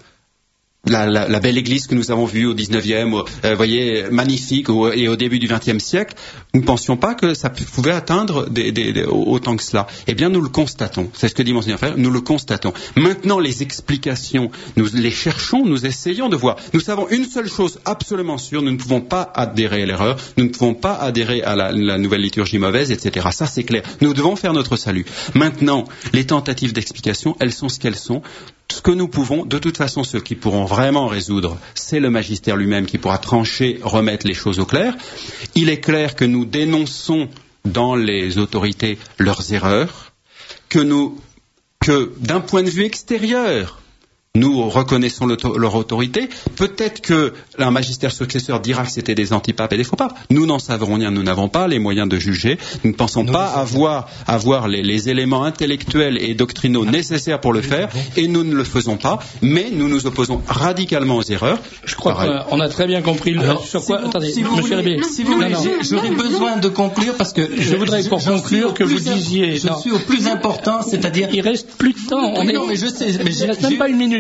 Speaker 13: La, la, la belle église que nous avons vue au dix-neuvième, euh, vous voyez, magnifique, au, et au début du vingtième siècle, nous ne pensions pas que ça pouvait atteindre des, des, des, autant que cela. Eh bien, nous le constatons. C'est ce que dit Monseigneur Frère, nous le constatons. Maintenant, les explications, nous les cherchons, nous essayons de voir. Nous savons une seule chose absolument sûre, nous ne pouvons pas adhérer à l'erreur, nous ne pouvons pas adhérer à la, la nouvelle liturgie mauvaise, et cetera. Ça, c'est clair. Nous devons faire notre salut. Maintenant, les tentatives d'explication, elles sont ce qu'elles sont. Ce que nous pouvons, de toute façon, ceux qui pourront vraiment résoudre, c'est le magistère lui-même qui pourra trancher, remettre les choses au clair. Il est clair que nous dénonçons dans les autorités leurs erreurs, que nous, que d'un point de vue extérieur, nous reconnaissons leur autorité. Peut-être qu'un magistère successeur dira que c'était des antipapes et des faux papes. Nous n'en savons rien, nous n'avons pas les moyens de juger. Nous ne pensons nous pas avoir, avoir les, les éléments intellectuels et doctrinaux nécessaires pour le faire, et nous ne le faisons pas, mais nous nous opposons radicalement aux erreurs.
Speaker 2: Je crois Pareil. qu'on a très bien compris.
Speaker 14: Alors,
Speaker 2: sur quoi
Speaker 14: si vous,
Speaker 2: Attendez,
Speaker 14: si vous
Speaker 2: monsieur
Speaker 14: voulez,
Speaker 2: Labbé.
Speaker 14: Si vous voulez, non, non. J'aurais besoin de conclure parce que
Speaker 2: je voudrais pour je, conclure que vous disiez.
Speaker 14: Je
Speaker 2: non.
Speaker 14: suis au plus important, c'est-à-dire.
Speaker 2: Il reste plus de temps. On
Speaker 14: oui,
Speaker 2: est.
Speaker 14: Non, mais je sais. Mais
Speaker 2: il reste même pas une minute.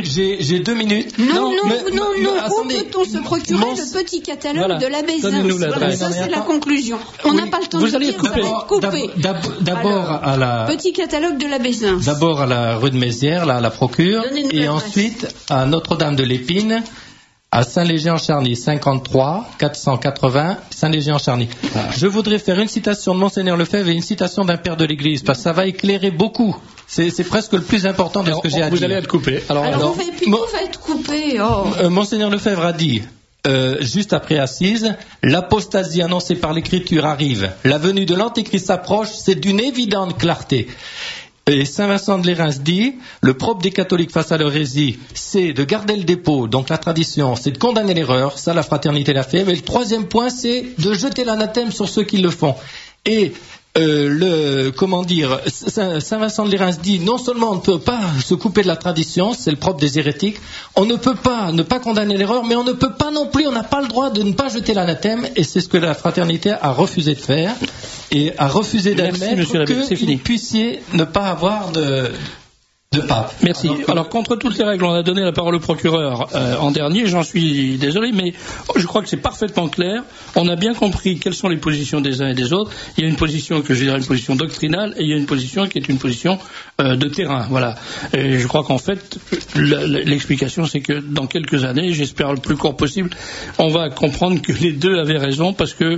Speaker 14: J'ai, j'ai deux minutes.
Speaker 1: Non, non, non,
Speaker 14: mais,
Speaker 1: non,
Speaker 14: mais,
Speaker 1: non.
Speaker 14: attendez.
Speaker 1: Où peut-on se procurer
Speaker 14: Mon...
Speaker 1: le petit catalogue
Speaker 14: voilà.
Speaker 1: de la Bézins? Voilà, ça c'est la conclusion. On n'a oui. pas le temps
Speaker 14: Vous
Speaker 1: de
Speaker 14: allez
Speaker 1: dire,
Speaker 14: couper.
Speaker 1: Ça va être coupé.
Speaker 14: D'abord, d'abord Alors, à la...
Speaker 1: Petit catalogue de la Bézins.
Speaker 14: D'abord à la rue de Mézières, là, à la Procure, et ensuite à Notre-Dame de l'Épine, à Saint-Léger-en-Charny, cinquante-trois quatre cent quatre-vingts, Saint-Léger-en-Charny. Ah. Je voudrais faire une citation de Monseigneur Lefebvre et une citation d'un père de l'Église, parce que ça va éclairer beaucoup. C'est, c'est presque le plus important de alors, ce que j'ai à
Speaker 2: vous
Speaker 14: dire.
Speaker 2: Vous allez être coupé.
Speaker 1: Alors, alors, alors vous puis, Mon... va être coupé. Oh.
Speaker 14: Euh, Monseigneur Lefebvre a dit, euh, juste après Assise, l'apostasie annoncée par l'Écriture arrive. La venue de l'Antéchrist s'approche, c'est d'une évidente clarté. Et Saint Vincent de Lérins dit, le propre des catholiques face à l'hérésie, c'est de garder le dépôt, donc la tradition, c'est de condamner l'erreur, ça la fraternité l'a fait, mais le troisième point, c'est de jeter l'anathème sur ceux qui le font. Et euh, le, comment dire, Saint, Saint Vincent de Lérins dit, non seulement on ne peut pas se couper de la tradition, c'est le propre des hérétiques, on ne peut pas ne pas condamner l'erreur, mais on ne peut pas non plus, on n'a pas le droit de ne pas jeter l'anathème, et c'est ce que la fraternité a refusé de faire, et a refusé d'admettre que vous puissiez ne pas avoir de... de pape.
Speaker 2: Merci. Alors, Alors, contre toutes les règles, on a donné la parole au procureur euh, en dernier. J'en suis désolé, mais je crois que c'est parfaitement clair. On a bien compris quelles sont les positions des uns et des autres. Il y a une position que je dirais une position doctrinale, et il y a une position qui est une position euh, de terrain. Voilà. Et je crois qu'en fait, l'explication, c'est que dans quelques années, j'espère le plus court possible, on va comprendre que les deux avaient raison, parce que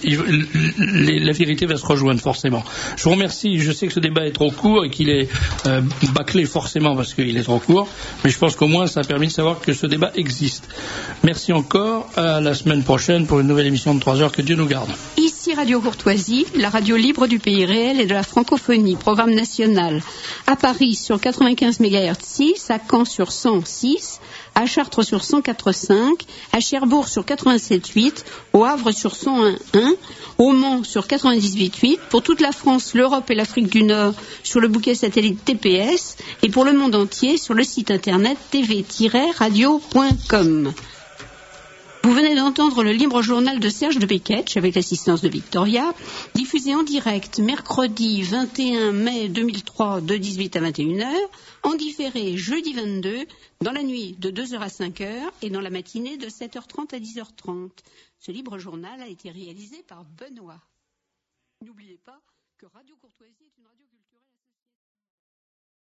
Speaker 2: la vérité va se rejoindre forcément. Je vous remercie. Je sais que ce débat est trop court et qu'il est euh, bâclé forcément parce qu'il est trop court, mais je pense qu'au moins ça a permis de savoir que ce débat existe. Merci encore, à la semaine prochaine pour une nouvelle émission de trois heures, que Dieu nous garde.
Speaker 1: Ici Radio Courtoisie, la radio libre du pays réel et de la francophonie, programme national. À Paris sur quatre-vingt-quinze mégahertz six, à Caen sur cent six, à Chartres sur cent quatre virgule cinq, à Cherbourg sur quatre-vingt-sept virgule huit, au Havre sur cent un virgule un, au Mans sur quatre-vingt-dix-huit virgule huit, pour toute la France, l'Europe et l'Afrique du Nord sur le bouquet satellite T P S, et pour le monde entier sur le site internet t v tiret radio point com. Vous venez d'entendre le libre journal de Serge de Beketch avec l'assistance de Victoria, diffusé en direct mercredi vingt et un mai deux mille trois de dix-huit à vingt et une heures, en différé jeudi vingt-deux, dans la nuit de deux heures à cinq heures et dans la matinée de sept heures trente à dix heures trente. Ce libre journal a été réalisé par Benoît. N'oubliez pas que Radio Courtoisie est une radio